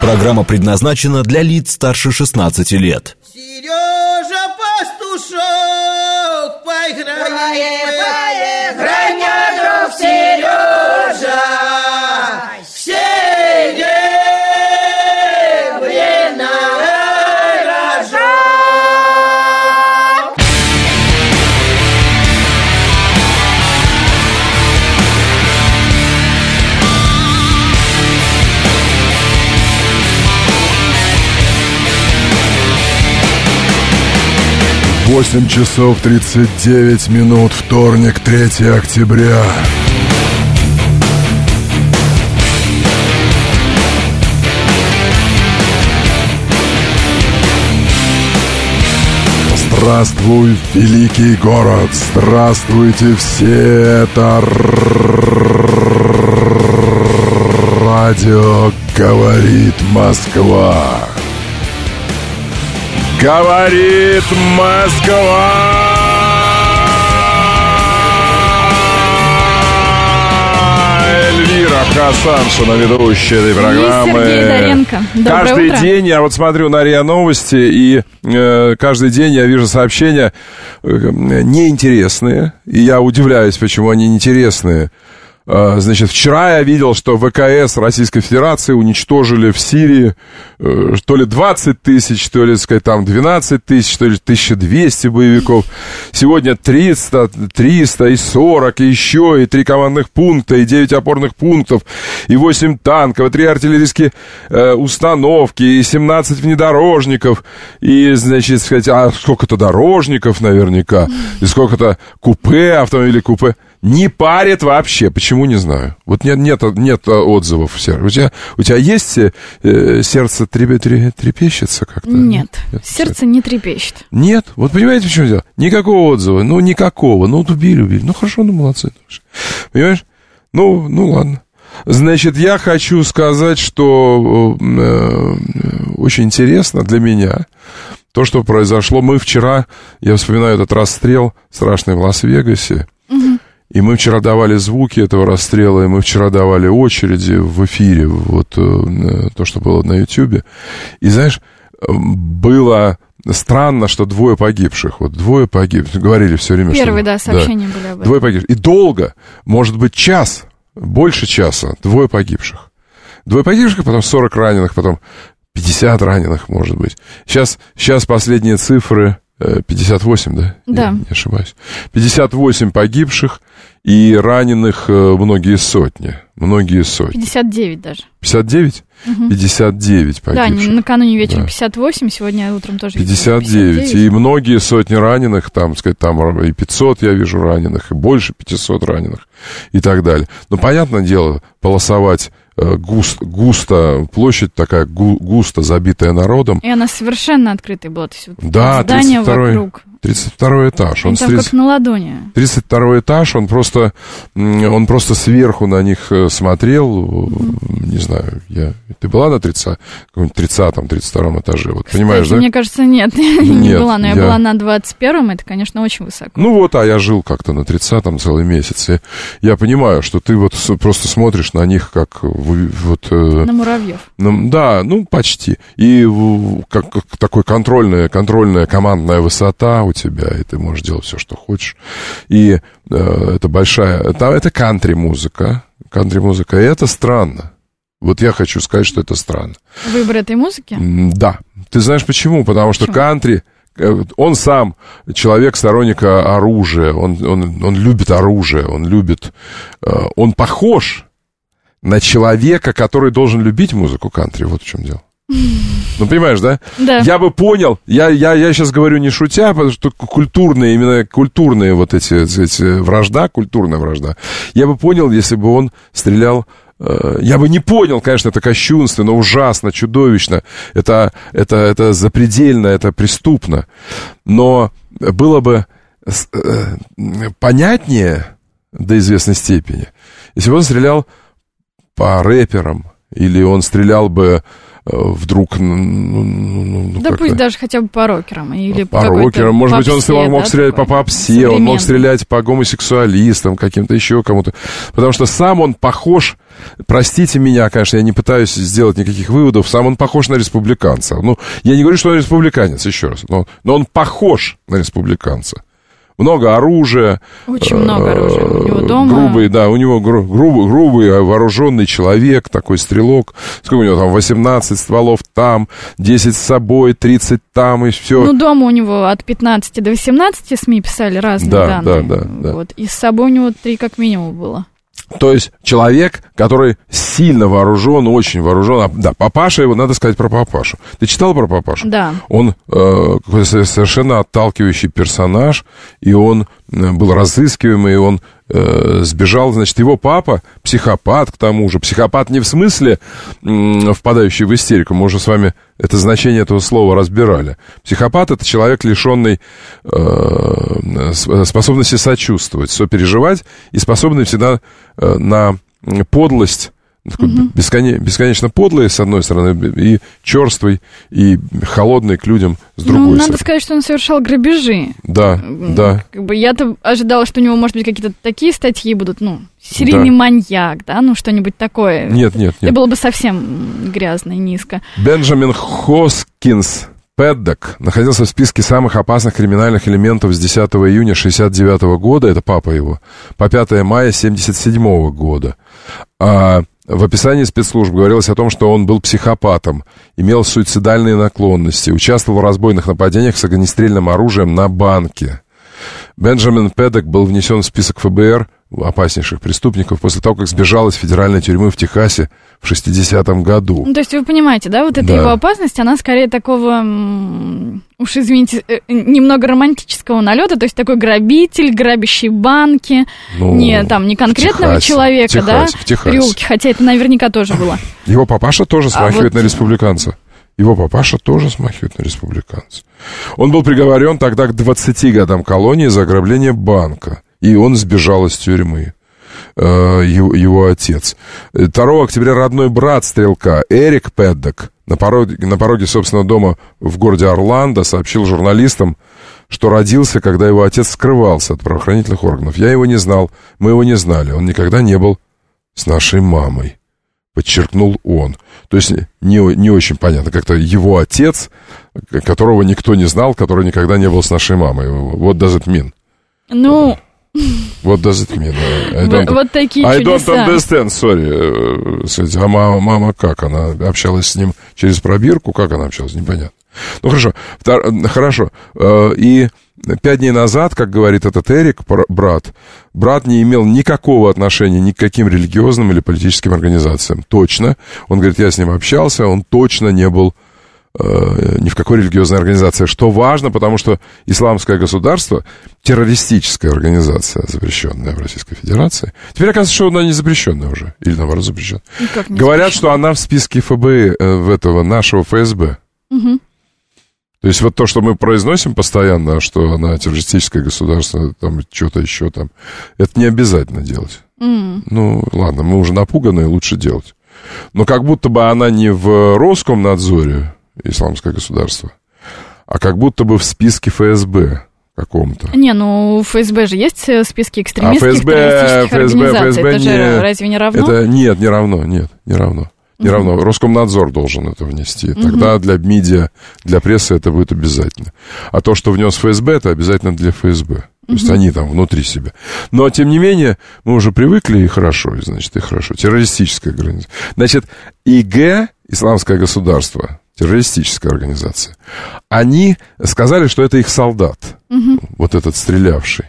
Программа предназначена для лиц старше 16 лет. Сережа Пастушок, поиграем, друг Сережа, серебряный рожок. Восемь часов 39 минут, вторник, 3 октября. Здравствуй, великий город! Здравствуйте все! Это радио «Говорит Москва». Говорит Москва! Эльвира Хасаншина, ведущая этой программы. И Сергей Доренко. Доброе каждый утро. день я вот смотрю на РИА Новости, и каждый день я вижу сообщения неинтересные. И я удивляюсь, почему они неинтересные. Значит, вчера я видел, что ВКС Российской Федерации уничтожили в Сирии то ли 20 тысяч, то ли, сказать, там 12 тысяч, то ли 1200 боевиков. Сегодня 300 и 40, и еще, и 3 командных пункта, и 9 опорных пунктов, и 8 танков, и 3 артиллерийские установки, и 17 внедорожников, и, значит, сказать, а сколько-то дорожников наверняка, и сколько-то купе, автомобилей купе. Не парит вообще. Почему, не знаю. Вот нет отзывов. У тебя есть сердце трепещется как-то? Нет, сердце не трепещет. Нет? Вот понимаете, в чем дело? Никакого отзыва. Ну, никакого. Ну, вот убили. Ну, хорошо, ну, молодцы. Понимаешь? Ну, ладно. Значит, я хочу сказать, что очень интересно для меня то, что произошло. Мы вчера, я вспоминаю этот расстрел страшный в Лас-Вегасе. И мы вчера давали звуки этого расстрела, и мы вчера давали очереди в эфире, вот то, что было на Ютьюбе. И, знаешь, было странно, что 2 погибших. Вот 2 погибших. Говорили все время, Первые, что... сообщения были об этом. 2 погибших. И долго, может быть, час, больше часа, 2 погибших. 2 погибших, потом 40 раненых, потом 50 раненых, может быть. Сейчас последние цифры... 58, да? Да. Я не ошибаюсь. 58 погибших и раненых многие сотни. 59 даже. 59? Угу. 59 погибших. Да, накануне вечером 58, сегодня утром тоже 59. И многие сотни раненых, там, сказать, там и 500 я вижу раненых, и больше 500 раненых, и так далее. Но, понятное дело, полосовать густо, площадь такая густо забитая народом. И она совершенно открытая была. То есть, вот да, здание вокруг. 32 этаж. Он там как на ладони. 32 этаж, он просто сверху на них смотрел, не знаю, ты была на 30-м, 32-м этаже, вот, понимаешь, кстати, да? Мне кажется, нет, не была, но я была на 21-м, это, конечно, очень высоко. Ну вот, а я жил как-то на 30-м целый месяц, и я понимаю, что ты вот просто смотришь на них как вот... На муравьев. Да, ну, почти. И как такой контрольная командная высота у тебя, и ты можешь делать все, что хочешь. И это большая... Это кантри-музыка. Кантри-музыка, и это странно. Вот я хочу сказать, что это странно. Выбор этой музыки? Да. Ты знаешь почему? Потому что кантри... Он сам человек, сторонник оружия. Он любит оружие. Он похож на человека, который должен любить музыку кантри. Вот в чем дело. Ну, понимаешь, да? Да. Я бы понял, я сейчас говорю не шутя, потому что культурные вот эти вражда, культурная вражда. Я бы понял, если бы он стрелял. Я бы не понял, конечно, это кощунственно, ужасно, чудовищно. Это запредельно, это преступно. Но было бы понятнее до известной степени, если бы он стрелял по рэперам, или он стрелял бы вдруг... Да пусть даже хотя бы по рокерам. Или по рокерам. Может быть, он мог стрелять по попсе, он мог стрелять по гомосексуалистам, каким-то еще кому-то. Потому что сам он похож... Простите меня, конечно, я не пытаюсь сделать никаких выводов. Сам он похож на республиканца. Я не говорю, что он республиканец, еще раз. Но он похож на республиканца. Много оружия. Очень много оружия. У него дома... Грубый, да, у него грубый вооруженный человек, такой стрелок. Сколько у него там? 18 стволов там, 10 с собой, 30 там, и все. Дома у него от 15 до 18 СМИ писали разные данные. Да. Вот. И с собой у него 3 как минимум было. То есть человек, который сильно вооружен, очень вооружен. Да, папаша его, надо сказать про папашу. Ты читал про папашу? Да. Он совершенно отталкивающий персонаж, и он был разыскиваемый, и он сбежал. Значит, его папа психопат, к тому же. Психопат не в смысле впадающий в истерику. Мы уже с вами это значение этого слова разбирали. Психопат — это человек, лишенный способности сочувствовать, сопереживать и способный всегда на подлость, бесконечно подлый, с одной стороны, и черствый, и холодный к людям, с другой стороны. Надо сказать, что он совершал грабежи. Да. Я-то ожидала, что у него, может быть, какие-то такие статьи будут, серийный маньяк, да, что-нибудь такое. Нет. Это было бы совсем грязно и низко. Бенджамин Хоскинс Пэддок находился в списке самых опасных криминальных элементов с 10 июня 1969 года, это папа его, по 5 мая 1977 года. А в описании спецслужб говорилось о том, что он был психопатом, имел суицидальные наклонности, участвовал в разбойных нападениях с огнестрельным оружием на банке. Бенджамин Пэддок был внесен в список ФБР опаснейших преступников после того, как сбежал из федеральной тюрьмы в Техасе в 60-м году. То есть вы понимаете, да, вот эта его опасность, она скорее такого, уж извините, немного романтического налета, то есть такой грабитель, грабящий банки, не конкретного человека, в переулке, хотя это наверняка тоже было. Его папаша тоже смахивает на республиканца. Он был приговорен тогда к 20 годам колонии за ограбление банка. И он сбежал из тюрьмы, его отец. 2 октября родной брат стрелка Эрик Пэддок на пороге собственного дома в городе Орландо сообщил журналистам, что родился, когда его отец скрывался от правоохранительных органов. Я его не знал, мы его не знали, он никогда не был с нашей мамой, подчеркнул он. То есть не очень понятно, как-то его отец, которого никто не знал, который никогда не был с нашей мамой. What does it mean? What does it mean? Вот такие чудеса. I don't understand, sorry. А мама как? Она общалась с ним через пробирку? Как она общалась? Непонятно. Хорошо. И 5 дней назад, как говорит этот Эрик, брат не имел никакого отношения ни к каким религиозным или политическим организациям. Точно. Он говорит, я с ним общался, он точно не был ни в какой религиозной организации. Что важно, потому что исламское государство — террористическая организация, запрещенная в Российской Федерации. Теперь оказывается, что она не запрещенная уже. Или, наоборот, запрещенная. Говорят, что она в списке ФБИ, нашего ФСБ. Угу. То есть вот то, что мы произносим постоянно, что она террористическое государство, там что-то еще там, это не обязательно делать. Ладно, мы уже напуганы, лучше делать. Но как будто бы она не в Роскомнадзоре, исламское государство, а как будто бы в списке ФСБ каком-то. У ФСБ же есть списки экстремистских террористических организаций. ФСБ это же разве не равно? Нет, не равно. Не равно. Роскомнадзор должен это внести. Тогда для медиа, для прессы это будет обязательно. А то, что внес ФСБ, это обязательно для ФСБ. То есть они там внутри себя. Но, тем не менее, мы уже привыкли, и хорошо. Террористическая организация. Значит, ИГ, Исламское государство, террористическая организация, они сказали, что это их солдат, вот этот стрелявший.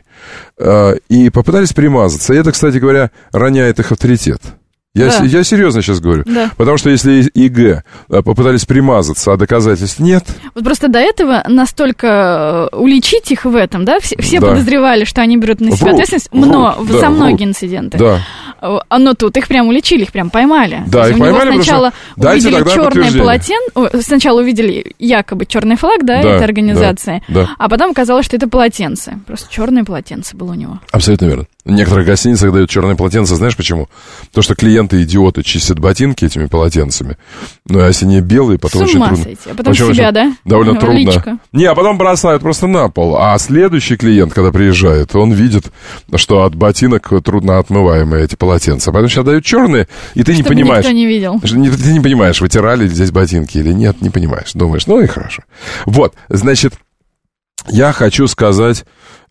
И попытались примазаться. И это, кстати говоря, роняет их авторитет. Я серьезно сейчас говорю. Да. Потому что если ИГ попытались примазаться, а доказательств нет... Вот просто до этого настолько уличить их в этом, да? Все подозревали, что они берут на себя ответственность за многие инциденты. Да. Но тут их прям уличили, их прям поймали. Да, их поймали, сначала увидели черное полотенце, сначала увидели якобы черный флаг, этой организации, а потом оказалось, что это полотенце. Просто черное полотенце было у него. Абсолютно верно. В некоторых гостиницах дают черные полотенца, знаешь почему? Потому что клиенты-идиоты чистят ботинки этими полотенцами. Ну, а если не белые, потом очень трудно. А потом себя, да? Довольно трудно. Личко. Не, а потом бросают просто на пол. А следующий клиент, когда приезжает, он видит, что от ботинок трудно отмываемые эти полотенца. Поэтому сейчас дают черные, и ты не понимаешь. Никто не видел. Ты не понимаешь, вытирали ли здесь ботинки или нет, не понимаешь. Думаешь, ну и хорошо. Вот, значит, я хочу сказать...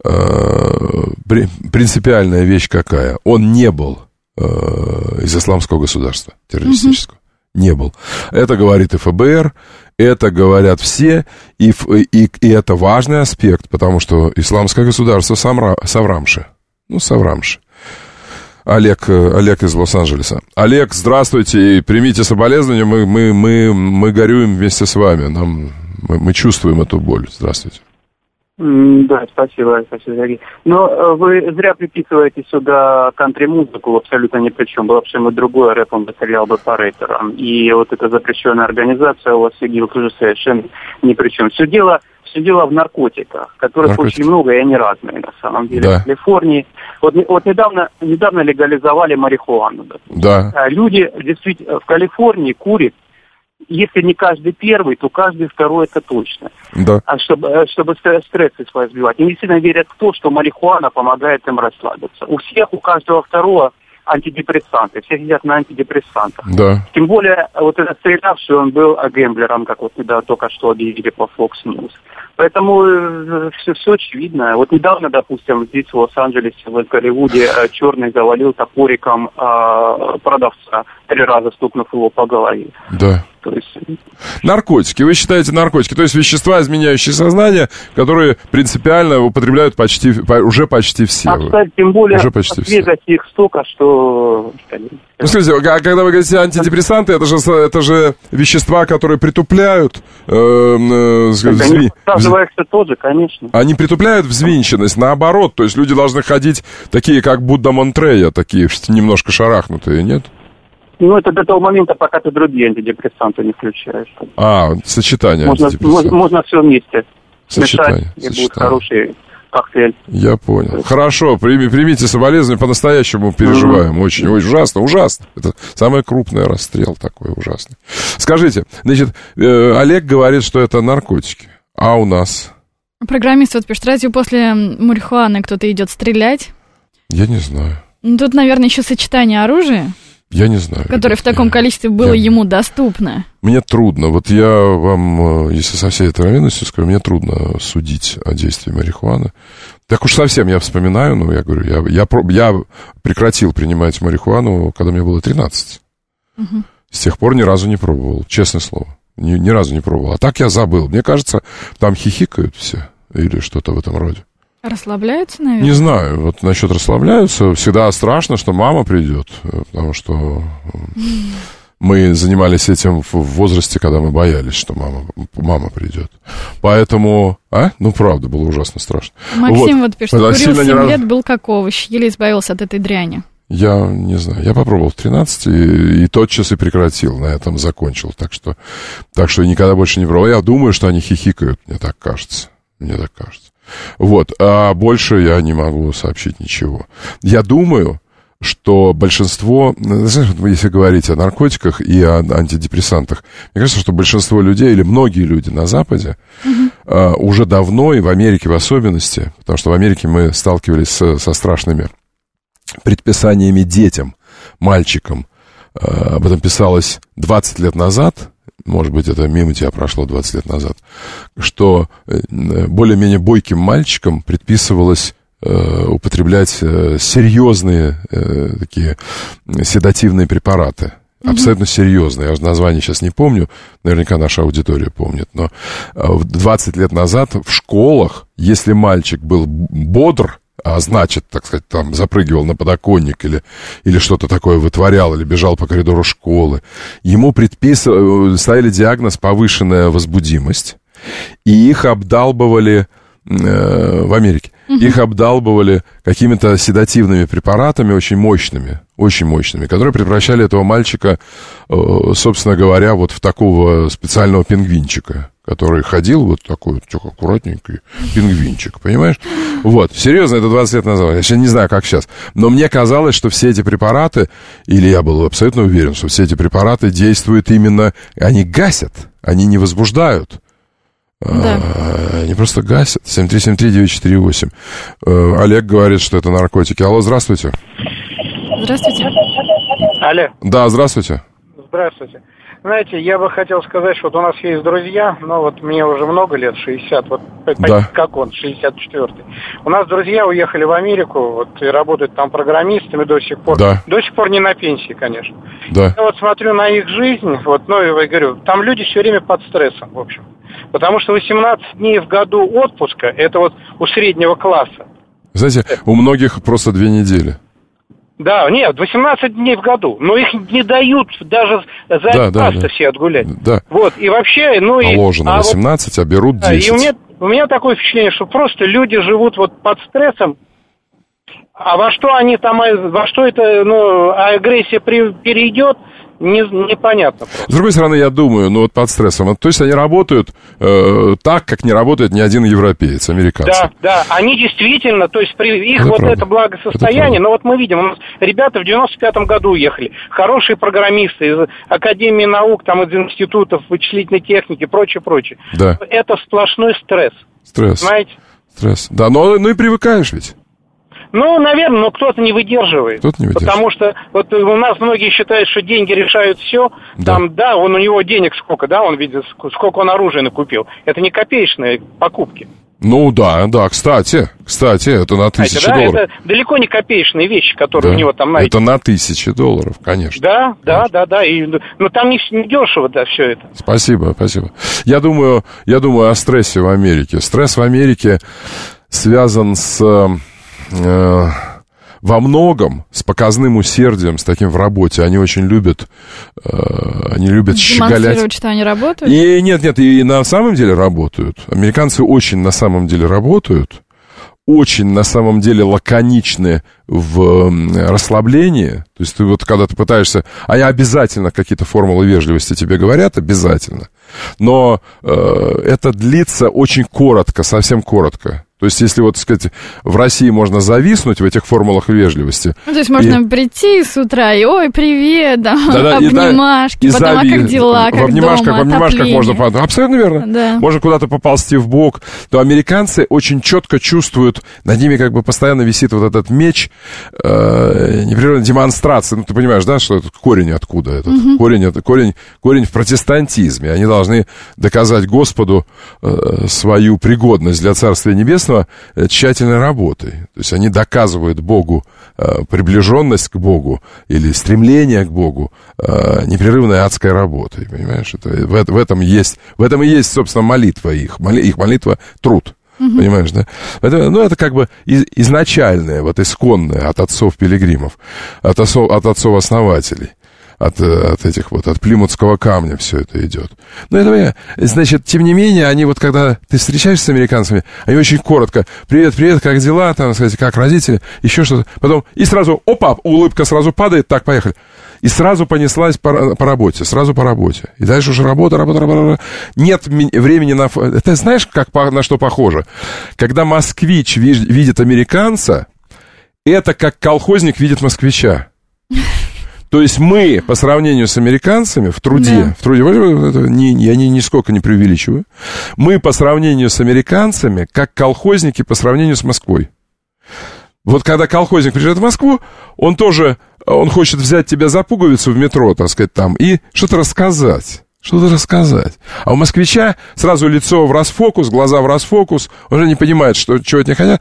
принципиальная вещь какая? Он не был из исламского государства террористического. Не был. Это говорит и ФБР, это говорят все, и это важный аспект, потому что исламское государство Саврамши. Ну, Саврамши. Олег из Лос-Анджелеса. Олег, здравствуйте, и примите соболезнования, мы горюем вместе с вами, мы чувствуем эту боль. Здравствуйте. Да, спасибо, Сергей. Но вы зря приписываете сюда кантри-музыку, абсолютно ни при чем. Было бы что-нибудь другое, рэп он бы стрелял бы по рэперам. И вот эта запрещенная организация у вас, Сергей, тоже совершенно ни при чем. Все дело в наркотиках, которых очень много, и они разные на самом деле. Да. В Калифорнии. Вот недавно легализовали марихуану. Да. Люди действительно в Калифорнии курят. Если не каждый первый, то каждый второй, это точно. Да. Чтобы стрессы свои сбивать. Они действительно верят в то, что марихуана помогает им расслабиться. У каждого второго антидепрессанты. Все сидят на антидепрессантах. Да. Тем более, вот этот стрелявший, он был гэмблером, как вот только что объявили по Fox News. Поэтому все очевидно. Вот недавно, допустим, здесь в Лос-Анджелесе, в Голливуде, черный завалил топориком продавца, 3 раза стукнув его по голове. Да. То есть... Наркотики. Вы считаете наркотики? То есть вещества, изменяющие сознание, которые принципиально употребляют уже почти все. Кстати, тем более в Вегасе их столько, что... Ну, смотрите, когда вы говорите антидепрессанты, это же вещества, которые притупляют... Они оказывается тоже, конечно. Они притупляют взвинченность, наоборот. То есть люди должны ходить такие, как Будда Монтрея, такие немножко шарахнутые, нет? Ну, это до того момента, пока ты другие антидепрессанты не включаешь. Сочетание антидепрессантов. Можно все вместе сочетание, смешать, и будет хороший коктейль. Я понял. Хорошо, примите соболезнования, по-настоящему переживаем. Очень ужасно. Это самый крупный расстрел такой ужасный. Скажите, значит, Олег говорит, что это наркотики, а у нас? Программист вот пишет, разве после марихуаны кто-то идет стрелять? Я не знаю. Ну, тут, наверное, еще сочетание оружия. Я не знаю. Которое в таком количестве было ему доступно. Мне трудно. Вот я вам, если со всей откровенностью скажу, мне трудно судить о действии марихуаны. Так уж совсем я вспоминаю, но я говорю, я прекратил принимать марихуану, когда мне было 13. Угу. С тех пор ни разу не пробовал, честное слово. Ни разу не пробовал. А так я забыл. Мне кажется, там хихикают все или что-то в этом роде. Расслабляются, наверное? Не знаю. Вот насчет расслабляются. Всегда страшно, что мама придет. Потому что мы занимались этим в возрасте, когда мы боялись, что мама придет. Поэтому... Ну, правда, было ужасно страшно. Максим вот пишет, курил 7 лет, был как овощ. Еле избавился от этой дряни. Я не знаю. Я попробовал в 13 и тотчас и прекратил. На этом закончил. Так что никогда больше не пробовал. Я думаю, что они хихикают. Мне так кажется. Вот, а больше я не могу сообщить ничего. Я думаю, что большинство, если говорить о наркотиках и о антидепрессантах, мне кажется, что большинство людей, или многие люди на Западе, уже давно, и в Америке в особенности, потому что в Америке мы сталкивались со страшными предписаниями детям, мальчикам. Об этом писалось 20 лет назад, может быть, это мимо тебя прошло 20 лет назад, что более-менее бойким мальчикам предписывалось употреблять серьезные такие седативные препараты. Абсолютно серьезные. Я уже название сейчас не помню, наверняка наша аудитория помнит, но 20 лет назад в школах, если мальчик был бодр, а значит, так сказать, там запрыгивал на подоконник или что-то такое вытворял, или бежал по коридору школы, ему ставили диагноз повышенная возбудимость, и их обдалбывали в Америке. Их обдалбывали какими-то седативными препаратами очень мощными, которые превращали этого мальчика, собственно говоря, вот в такого специального пингвинчика, который ходил вот такой вот аккуратненький пингвинчик, понимаешь? Вот, серьезно, это 20 лет назад, я сейчас не знаю, как сейчас, но мне казалось, что все эти препараты, или я был абсолютно уверен, что все эти препараты действуют именно, они гасят, они не возбуждают. Да. Они просто гасят. 7373948. Олег говорит, что это наркотики. Алло, здравствуйте. Здравствуйте. Алло. Да, здравствуйте. Здравствуйте. Знаете, я бы хотел сказать, что вот у нас есть друзья, но вот мне уже много лет, 60, вот да. Как он, 64-й. У нас друзья уехали в Америку, вот и работают там программистами до сих пор. Да. До сих пор не на пенсии, конечно. Да. Я вот смотрю на их жизнь, вот, ну, я говорю, там люди все время под стрессом, в общем. Потому что 18 дней в году отпуска, это вот у среднего класса. Знаете, у многих просто 2 недели. Да, нет, 18 дней в году, но их не дают даже за да. все отгулять. Да. Вот, и вообще, ну и... Положено 18, вот, а берут 10. И у меня такое впечатление, что просто люди живут вот под стрессом, а во что они там, во что это, ну, агрессия перейдет, непонятно просто. С другой стороны, я думаю, ну вот под стрессом, то есть они работают так, как не работает ни один европеец, американцы. Да, да, они действительно, то есть при их это вот правда. Это благосостояние, но вот мы видим, у нас ребята в 95-м году уехали, хорошие программисты из Академии наук, там из институтов вычислительной техники, прочее. Да. Это сплошной стресс. Стресс. Знаете? Стресс. Да, ну и привыкаешь ведь. Ну, наверное, но кто-то не выдерживает. Кто-то не выдерживает. Потому что вот у нас многие считают, что деньги решают все. Да. Там, да, у него денег сколько, да, он видит, сколько он оружия накупил. Это не копеечные покупки. Ну, да, кстати, это на $1000. Да, это далеко не копеечные вещи, которые у него там найдены. Это на $1000, конечно. Да. И, но там не дешево, да, все это. Спасибо. Я думаю о стрессе в Америке. Стресс в Америке связан во многом с показным усердием, с таким в работе. Они очень любят щеголять. Демонстрировать, что они работают? И нет, и на самом деле работают. Американцы очень на самом деле работают, очень на самом деле лаконичны в расслаблении. То есть ты вот когда ты пытаешься... Они обязательно какие-то формулы вежливости тебе говорят, обязательно. Но это длится очень коротко, совсем коротко. То есть, если, вот, так сказать, в России можно зависнуть в этих формулах вежливости... Ну, то есть, можно прийти с утра и, ой, привет, обнимашки, потом, а как дела, как дома, в обнимашках можно... Абсолютно верно. Да. Можно куда-то поползти в бок. То американцы очень четко чувствуют, над ними как бы постоянно висит вот этот меч непрерывной демонстрации. Ну, ты понимаешь, да, что это корень откуда? Этот корень в протестантизме. Они должны доказать Господу свою пригодность для Царствия Небесного тщательной работой. То есть они доказывают Богу приближенность к Богу или стремление к Богу непрерывной адской работой. Понимаешь? Это, в этом и есть, собственно, молитва их. Их молитва — труд. Понимаешь, да? Это как бы изначальное, вот исконное от отцов-пилигримов, от отцов-основателей. От этих вот, от Плимутского камня все это идет. Но это, значит, тем не менее, они вот, когда ты встречаешься с американцами, они очень коротко: привет, как дела, там, сказать, как родители, еще что-то. Потом, и сразу, опа, улыбка сразу падает, так, поехали. И сразу понеслась по работе. И дальше уже работа. Нет времени на... Ты знаешь, на что похоже? Когда москвич видит американца, это как колхозник видит москвича. То есть мы, по сравнению с американцами, в труде, я нисколько не преувеличиваю, мы по сравнению с американцами, как колхозники по сравнению с Москвой. Вот когда колхозник приезжает в Москву, он хочет взять тебя за пуговицу в метро, так сказать, там, и что-то рассказать. А у москвича сразу лицо в расфокус, глаза в расфокус, он уже не понимает, чего от них хотят,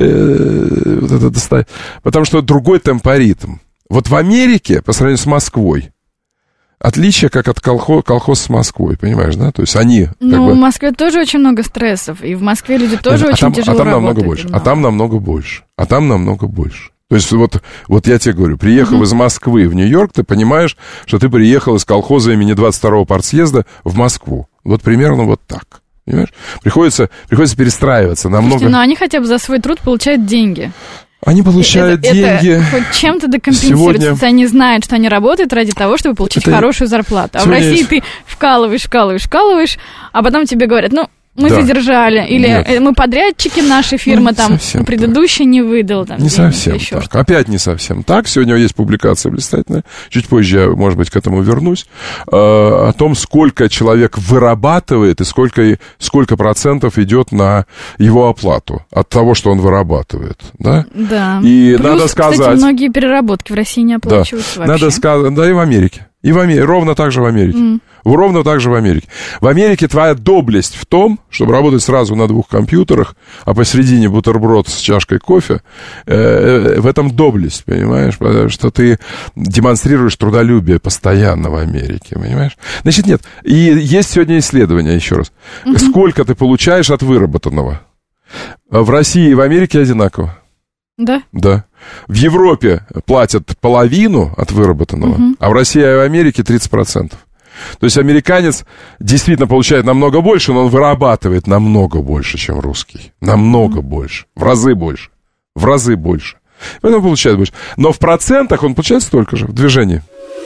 потому что другой темпоритм. Вот в Америке, по сравнению с Москвой, отличие как от колхоз с Москвой, понимаешь, да? То есть они... Ну, в Москве тоже очень много стрессов, и в Москве люди тоже очень тяжело работают. А там намного больше. То есть вот я тебе говорю, приехав из Москвы в Нью-Йорк, ты понимаешь, что ты приехал из колхоза имени 22-го партсъезда в Москву. Вот примерно вот так. Понимаешь? Приходится перестраиваться намного... Слушайте, но они хотя бы за свой труд получают деньги. Они получают деньги. Это хоть чем-то докомпенсируется. Сегодня... Они знают, что они работают ради того, чтобы получить хорошую зарплату. А в России ты вкалываешь, а потом тебе говорят, мы задержали, или мы подрядчики нашей фирмы, предыдущий не выдал. Не совсем так. Опять не совсем так. Сегодня есть публикация блистательная, чуть позже я, может быть, к этому вернусь, о том, сколько человек вырабатывает и сколько процентов идет на его оплату от того, что он вырабатывает. Да. И плюс, надо сказать... кстати, многие переработки в России не оплачиваются вообще. Надо сказать, и в Америке. Ровно так же в Америке. Ровно так же в Америке. В Америке твоя доблесть в том, чтобы работать сразу на 2 компьютерах, а посередине бутерброд с чашкой кофе. В этом доблесть, понимаешь? Потому что ты демонстрируешь трудолюбие постоянно в Америке, понимаешь? Значит, нет. И есть сегодня исследование, еще раз. Сколько ты получаешь от выработанного? В России и в Америке одинаково. Да? Да. В Европе платят половину от выработанного, а в России и в Америке 30%. То есть американец действительно получает намного больше, но он вырабатывает намного больше, чем русский. Намного больше. В разы больше. Поэтому получает больше. Но в процентах он получает столько же в движении.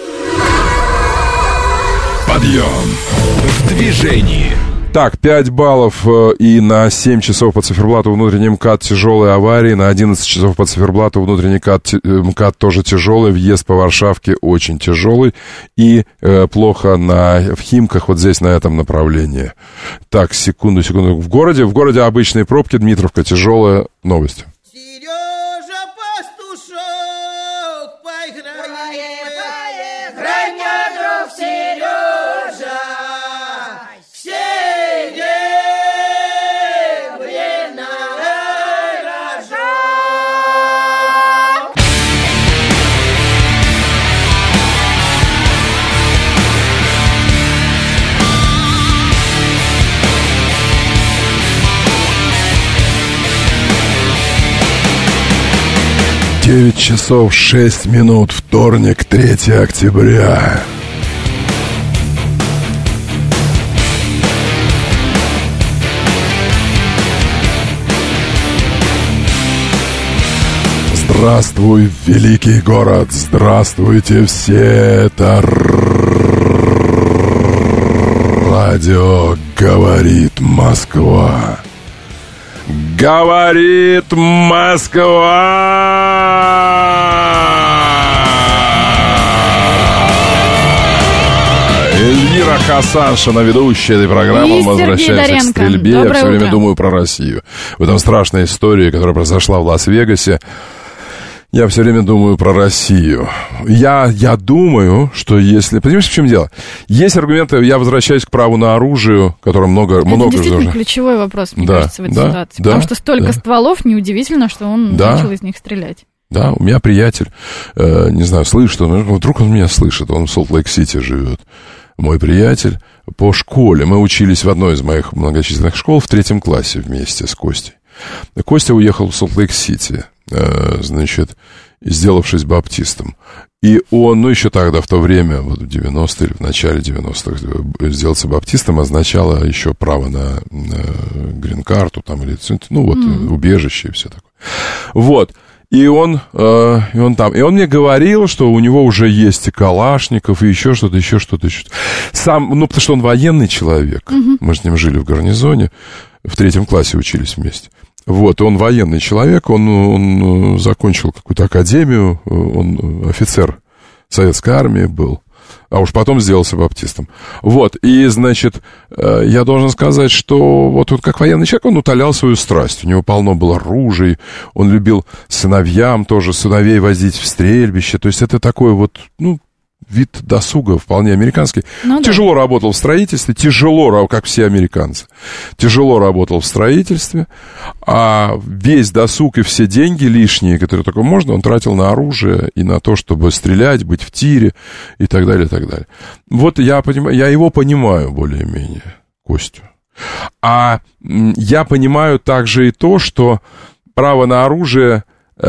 Подъем в движении. Так, 5 баллов и на 7 часов по циферблату внутренний МКАД тяжелые аварии, на 11 часов по циферблату внутренний МКАД тоже тяжелый, въезд по Варшавке очень тяжелый и плохо в Химках, вот здесь на этом направлении. Так, секунду. В городе обычные пробки, Дмитровка, тяжелая новость. Сережа Пастушок, поиграй мне, друг Сережа. Девять часов 6 минут, вторник, 3 октября. Здравствуй, великий город, здравствуйте все, это радио «Говорит Москва». Говорит Москва! Эльвира Хасаншина, ведущая этой программы. Мы возвращаемся к стрельбе. Я все время думаю про Россию. В этом страшная история, которая произошла в Лас-Вегасе. Я все время думаю про Россию. Я думаю, что если... Понимаешь, в чем дело? Есть аргументы, я возвращаюсь к праву на оружие, которое много это действительно ключевой вопрос, мне кажется, в этой ситуации. Потому что столько стволов, неудивительно, что он начал из них стрелять. Да, у меня приятель, не знаю, слышит он, вдруг он меня слышит, он в Солт-Лейк-Сити живет. Мой приятель по школе, мы учились в одной из моих многочисленных школ в 3 классе вместе с Костей. Костя уехал в Солт-Лейк-Сити, значит, сделавшись баптистом. И он, еще тогда, в то время, вот в 90-е или в начале 90-х, сделаться баптистом означало еще право на грин-карту, там, или, убежище и все такое. Вот. И он там. И он мне говорил, что у него уже есть и Калашников, и еще что-то. Сам, потому что он военный человек. Мы с ним жили в гарнизоне, в 3 классе учились вместе. Вот, он военный человек, он закончил какую-то академию, он офицер советской армии был, а уж потом сделался баптистом. Вот, и, значит, я должен сказать, что вот он как военный человек, он утолял свою страсть. У него полно было ружей, он любил сыновей возить в стрельбище. То есть это такой вот, вид досуга вполне американский. Тяжело работал в строительстве, как все американцы. Тяжело работал в строительстве, а весь досуг и все деньги лишние, которые только можно, он тратил на оружие и на то, чтобы стрелять, быть в тире и так далее, и так далее. Вот я его понимаю более-менее, Костю. А я понимаю также и то, что право на оружие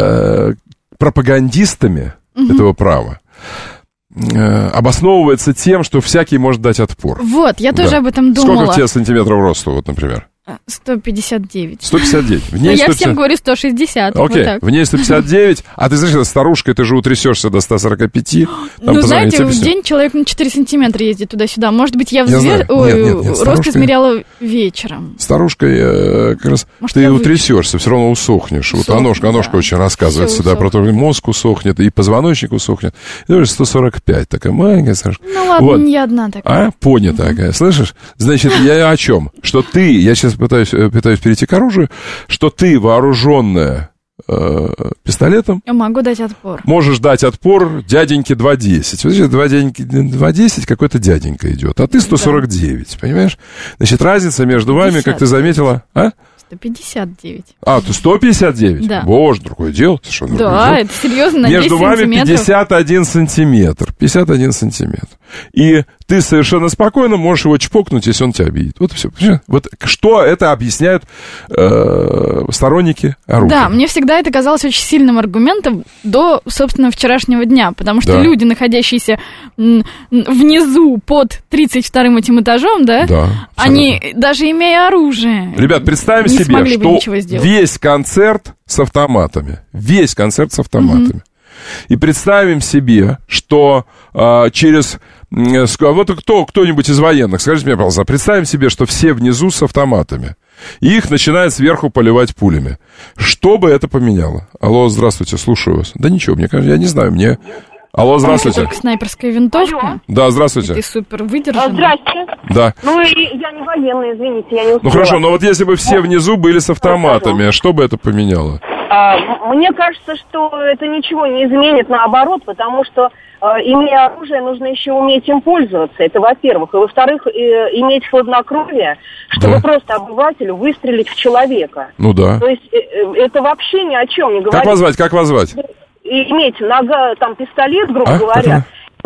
пропагандистами этого права обосновывается тем, что всякий может дать отпор. Вот, я тоже об этом думала. Сколько у тебя сантиметров роста, вот, например? 159. 159. В ней 150... Я всем говорю 160. Окей, вот в ней 159. А ты знаешь, старушка, ты же утрясешься до 145. Ну, знаете, в день человек на 4 сантиметра ездит туда-сюда. Может быть, я рост измеряла вечером. Старушкой как раз может, ты утрясешься, все равно усохнешь. Вот Аношка очень рассказывает всегда про то, что мозг усохнет, и позвоночник усохнет. И даже 145, такая маленькая старушка. Ну ладно, не одна такая. А, понятая такая, слышишь? Значит, я о чем? Что ты, я сейчас пытаюсь перейти к оружию, что ты, вооруженная пистолетом... Я могу дать отпор. Можешь дать отпор дяденьке 2.10. Вот, значит, дяденьке 2.10 какой-то дяденька идет, а ты 149, да. Понимаешь? Значит, разница между 50. Вами, как ты заметила... А? 159. А, ты 159? Да. Боже, другое дело. Совершенно да, это серьезно, на 10 между вами сантиметров. 51 сантиметр. 51 сантиметр. И ты совершенно спокойно можешь его чпокнуть, если он тебя обидит. Вот и все. Вот что это объясняют сторонники оружия. Да, мне всегда это казалось очень сильным аргументом до, собственно, вчерашнего дня. Потому что люди, находящиеся внизу под 32-м этим этажом, да, они, даже имея оружие... Ребят, представим себе, что весь концерт с автоматами. Весь концерт с автоматами. И представим себе, что через... Вот кто-нибудь из военных, скажите мне, пожалуйста, представим себе, что все внизу с автоматами, и их начинают сверху поливать пулями. Что бы это поменяло? Алло, здравствуйте, слушаю вас. Да ничего, мне кажется, я не знаю, мне... Алло, здравствуйте. Только снайперская винтовка. Алло. Да, здравствуйте. Ты супер выдержанный. Здрасте. Да. Ну, я не военный, извините, я не успела. Ну, хорошо, но вот если бы все внизу были с автоматами, что бы это поменяло? Мне кажется, что это ничего не изменит, наоборот, потому что, имея оружие, нужно еще уметь им пользоваться. Это, во-первых. И, во-вторых, иметь хладнокровие, чтобы просто обывателю выстрелить в человека. Ну да. То есть это вообще ни о чем не говорит. Как вас звать? Иметь там пистолет, грубо говоря.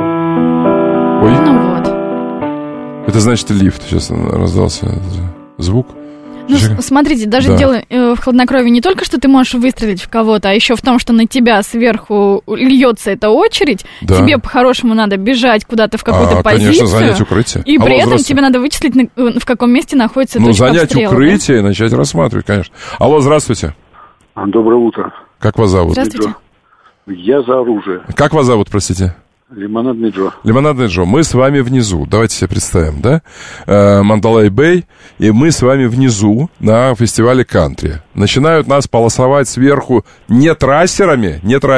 Ой. Ну вот. Это значит лифт. Сейчас раздался звук. Ну, смотрите, даже дело в хладнокровии не только, что ты можешь выстрелить в кого-то, а еще в том, что на тебя сверху льется эта очередь, тебе по-хорошему надо бежать куда-то в какую-то позицию. Конечно, занять укрытие. И при этом тебе надо вычислить, в каком месте находится точка обстрела. Ну, занять укрытие и начать рассматривать, конечно. Алло, здравствуйте. Доброе утро. Как вас зовут? Здравствуйте. Я за оружие. Как вас зовут, простите? Лимонадный Джо. Лимонадный Джо. Мы с вами внизу. Давайте себе представим, да? Мандалай-Бэй. И мы с вами внизу на фестивале кантри. Начинают нас полосовать сверху не трассерами,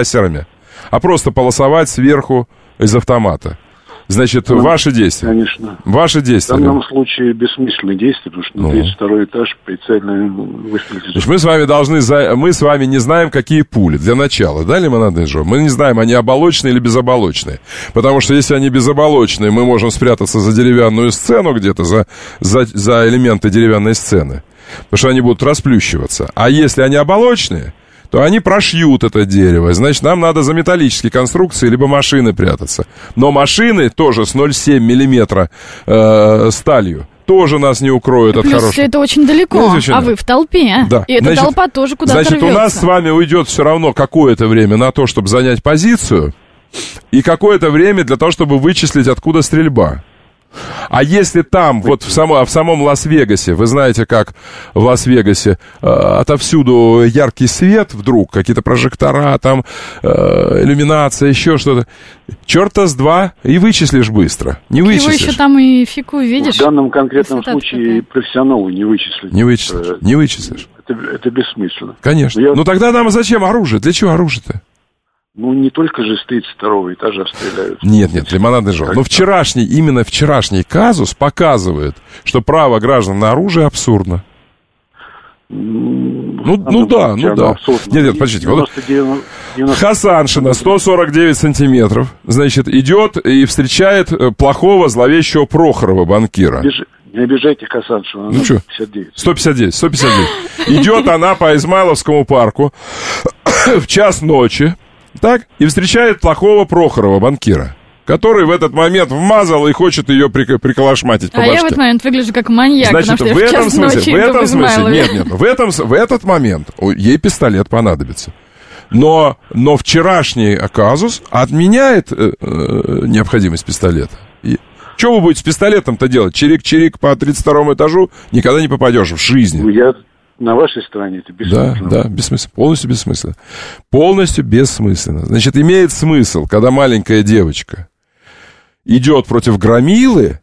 а просто полосовать сверху из автомата. Значит, ваши действия. Конечно. Ваши действия. В данном случае бессмысленные действия, потому что на 32-й этаж прицельно выстрелить. Значит, мы с вами не знаем, какие пули. Для начала, да, Лимонадный Джо? Мы не знаем, они оболочные или безоболочные. Потому что если они безоболочные, мы можем спрятаться за деревянную сцену где-то, за элементы деревянной сцены. Потому что они будут расплющиваться. А если они оболочные, то они прошьют это дерево. Значит, нам надо за металлические конструкции либо машины прятаться. Но машины тоже с 0,7 миллиметра сталью тоже нас не укроют от хорошего. Это очень далеко, а вы в толпе. Да. И эта толпа тоже куда-то рвется. Значит, у нас с вами уйдет все равно какое-то время на то, чтобы занять позицию, и какое-то время для того, чтобы вычислить, откуда стрельба. А если там, вот в самом Лас-Вегасе, вы знаете, как в Лас-Вегасе отовсюду яркий свет вдруг, какие-то прожектора, там иллюминация, еще что-то. Черта с два и вычислишь быстро. Не вычислишь. Его еще там и фиг увидишь. В данном конкретном случае профессионалу не вычислить. Не вычислишь. Это бессмысленно. Конечно. Ну тогда нам зачем оружие? Для чего оружие-то? Ну, не только же с 32-го этажа стреляют. Нет, Лимонадный Джо. Но именно вчерашний казус показывает, что право граждан на оружие абсурдно. Ну да. Нет, подождите. Хасаншина, 149 сантиметров, значит, идет и встречает плохого, зловещего Прохорова, банкира. Не обижайте Хасаншину. Ну что? 159. Идет она по Измайловскому парку в час ночи. Так, и встречает плохого Прохорова, банкира, который в этот момент вмазал и хочет ее приколошматить по башке. Я в этот момент выгляжу как маньяк. Значит, в этом смысле, в этот момент ей пистолет понадобится. Но вчерашний казус отменяет необходимость пистолета. Что вы будете с пистолетом-то делать? Чирик-чирик по 32-му этажу никогда не попадешь в жизни. Ну, я на вашей стороне, это бессмысленно. Да, бессмысленно. Полностью бессмысленно. Полностью бессмысленно. Значит, имеет смысл, когда маленькая девочка идет против громилы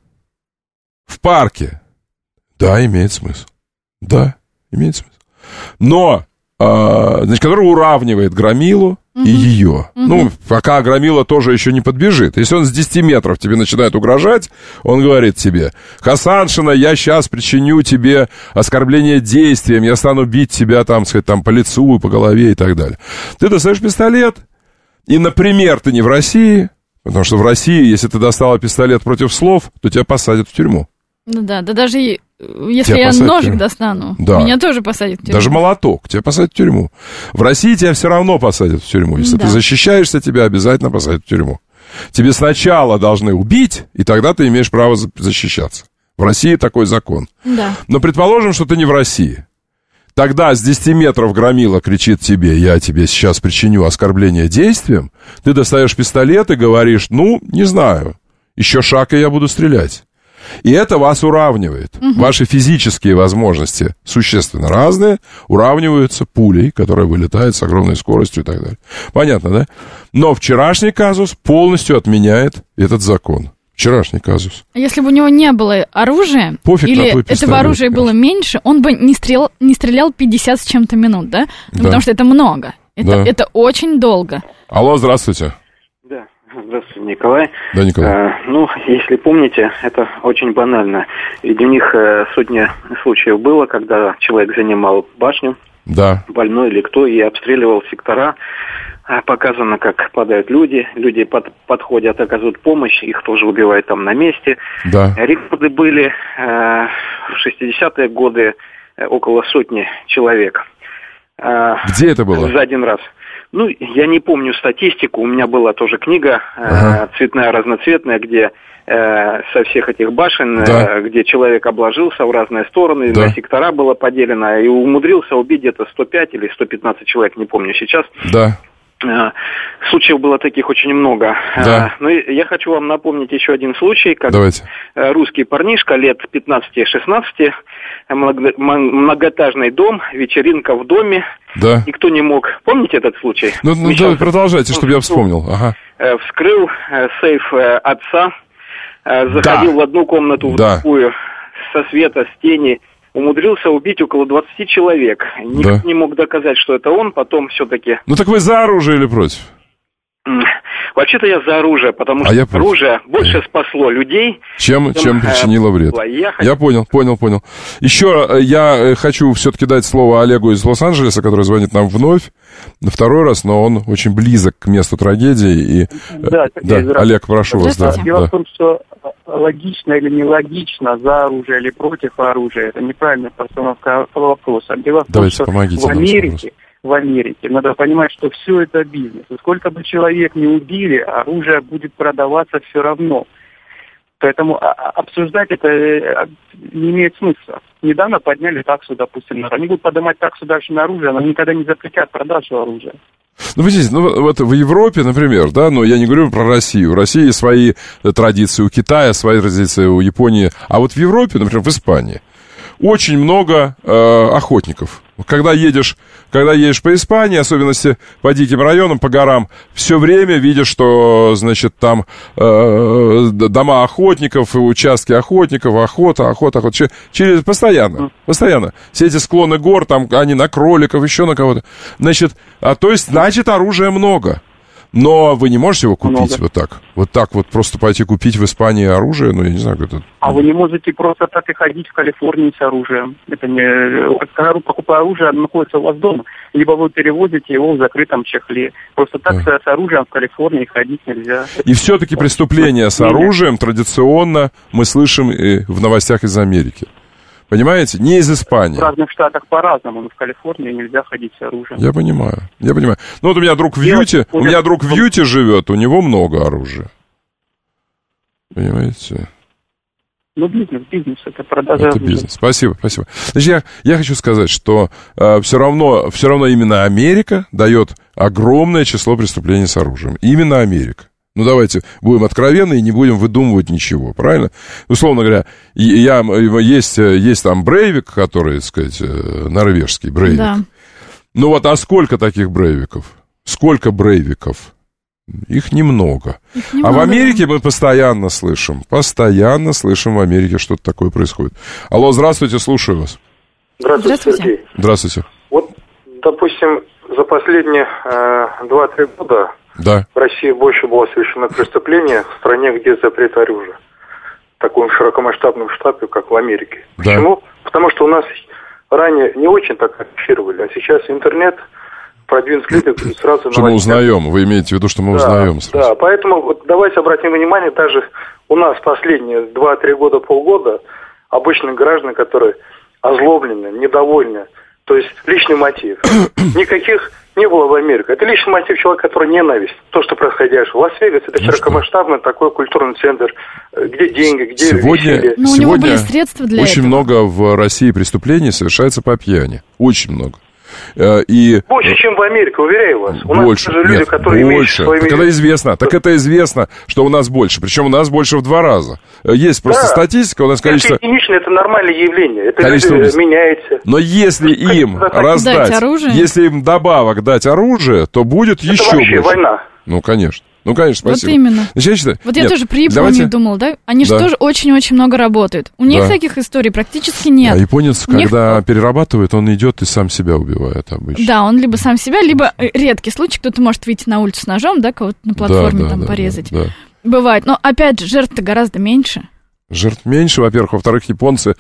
в парке. Да, имеет смысл. Да, имеет смысл. Но, значит, который уравнивает громилу и ее. Ну, пока громила тоже еще не подбежит. Если он с 10 метров тебе начинает угрожать, он говорит тебе: Хасаншина, я сейчас причиню тебе оскорбление действием, я стану бить тебя, там, сказать, там, по лицу, по голове и так далее. Ты достаешь пистолет, и, например, ты не в России, потому что в России, если ты достала пистолет против слов, то тебя посадят в тюрьму. Ну да, да даже если я ножик достану, да, меня тоже посадят в тюрьму. Даже молоток, тебя посадят в тюрьму. В России тебя все равно посадят в тюрьму. Если ты защищаешься, тебя обязательно посадят в тюрьму. Тебе сначала должны убить, и тогда ты имеешь право защищаться. В России такой закон. Да. Но предположим, что ты не в России. Тогда с 10 метров громила кричит тебе: я тебе сейчас причиню оскорбление действием. Ты достаешь пистолет и говоришь: ну, не знаю, еще шаг, и я буду стрелять. И это вас уравнивает. Ваши физические возможности существенно разные, уравниваются пулей, которая вылетает с огромной скоростью и так далее. Понятно, да? Но вчерашний казус полностью отменяет этот закон. Вчерашний казус. Если бы у него не было оружия, или этого оружия было меньше, он бы не стрелял 50 с чем-то минут, да? Ну, потому что это много. Это очень долго. Алло, здравствуйте. Здравствуйте, Николай. Да, Николай. Ну, если помните, это очень банально. Ведь у них сотни случаев было, когда человек занимал башню, больной или кто, и обстреливал сектора. Показано, как падают люди подходят, оказывают помощь, их тоже убивают там на месте. Да. Рекорды были в 60-е годы около сотни человек. Где это было? За один раз. Ну, я не помню статистику, у меня была тоже книга цветная, разноцветная, где со всех этих башен, где человек обложился в разные стороны, на сектора было поделено, и умудрился убить где-то 105 или 115 человек, не помню сейчас. Да. Случаев было таких очень много. Да. Но я хочу вам напомнить еще один случай, как русский парнишка лет 15-16, многоэтажный дом, вечеринка в доме. Да. Никто не мог. Помните этот случай? Ну да, продолжайте, чтобы я вспомнил. Ага. Вскрыл сейф отца, заходил в одну комнату, в другую, со света, с тени. Умудрился убить около 20 человек. Никто не мог доказать, что это он, потом все-таки... Ну так вы за оружие или против? Вообще-то я за оружие, потому что оружие больше спасло людей, чем причинило вред. Я понял. Еще я хочу все-таки дать слово Олегу из Лос-Анджелеса, который звонит нам вновь, на второй раз, но он очень близок к месту трагедии. И... Да, Олег, прошу вас. Дело в том, что логично или нелогично, за оружие или против оружия, это неправильная постановка вопроса. Дело в том, что в Америке надо понимать, что все это бизнес. И сколько бы человек ни убили, оружие будет продаваться все равно. Поэтому обсуждать это не имеет смысла. Недавно подняли таксу, допустим, они будут поднимать таксу дальше на оружие, но никогда не запретят продажу оружия. Ну, вы здесь, вот в Европе, например, да, но я не говорю про Россию. В России свои традиции, у Китая свои традиции, у Японии. А вот в Европе, например, в Испании, очень много охотников. Когда едешь по Испании, особенно по диким районам, по горам, все время видишь, что, значит, там дома охотников, участки охотников, охота. Постоянно. Все эти склоны гор, там они на кроликов, еще на кого-то. Значит, значит, оружия много. Но вы не можете его купить вот так просто пойти купить в Испании оружие, ну, я не знаю, как это... А вы не можете просто так и ходить в Калифорнии с оружием. Это не... Когда вы покупаете оружие, оно находится у вас дома, либо вы перевозите его в закрытом чехле. Просто так с оружием в Калифорнии ходить нельзя. И все-таки преступления с оружием традиционно мы слышим и в новостях из Америки. Понимаете? Не из Испании. В разных штатах по-разному, но в Калифорнии нельзя ходить с оружием. Я понимаю. Ну вот у меня друг в Юте живет, у него много оружия. Понимаете? Ну, бизнес, это продажа. Это бизнес. Спасибо. Значит, я хочу сказать, что все равно именно Америка дает огромное число преступлений с оружием. Именно Америка. Ну, давайте будем откровенны и не будем выдумывать ничего, правильно? Условно говоря, есть там Брейвик, который, так сказать, норвежский Брейвик. Да. Ну вот, а сколько таких Брейвиков? Сколько Брейвиков? Их немного. А в Америке мы постоянно слышим в Америке что-то такое происходит. Алло, здравствуйте, слушаю вас. Здравствуйте, Сергей. Здравствуйте. Вот, допустим, за последние 2-3 года в России больше было совершено преступлений в стране, где запрет оружия. В таком широкомасштабном штабе, как в Америке. Да. Почему? Потому что у нас ранее не очень так афишировали, а сейчас интернет... продвинуть люди сразу... Что мы узнаем? Вы имеете в виду, что мы узнаем сразу? Да, поэтому вот давайте обратим внимание, даже у нас последние 2-3 года, полгода, обычные граждане, которые озлоблены, недовольны, то есть личный мотив. Никаких не было в Америке. Это личный мотив человека, который ненависть. То, что происходящее в Лас-Вегасе, это широкомасштабный такой культурный центр, где деньги, где веселье. Но у него были средства для очень этого. Много в России преступлений совершается по пьяни. Очень много. Больше, чем в Америке, уверяю вас. У больше, нас даже люди, которые больше. Своими... Так это известно, что у нас больше. Причем у нас больше в 2 раза. Есть просто статистика, у нас количество... Единично, это нормальное явление. Это люди меняется. Но если им раздать, если им добавок дать оружие, то будет это еще вообще больше. Война. Ну, конечно. Спасибо. Вот именно. Я тоже при Японии думал, да? Они же тоже очень-очень много работают. У них таких историй практически нет. А японец, когда перерабатывает, он идет и сам себя убивает обычно. Да, он либо сам себя, либо редкий случай, кто-то может выйти на улицу с ножом, да, кого-то на платформе порезать. Да. Бывает. Но опять же, жертв-то гораздо меньше. Жертв меньше, во-первых. Во-вторых, японцы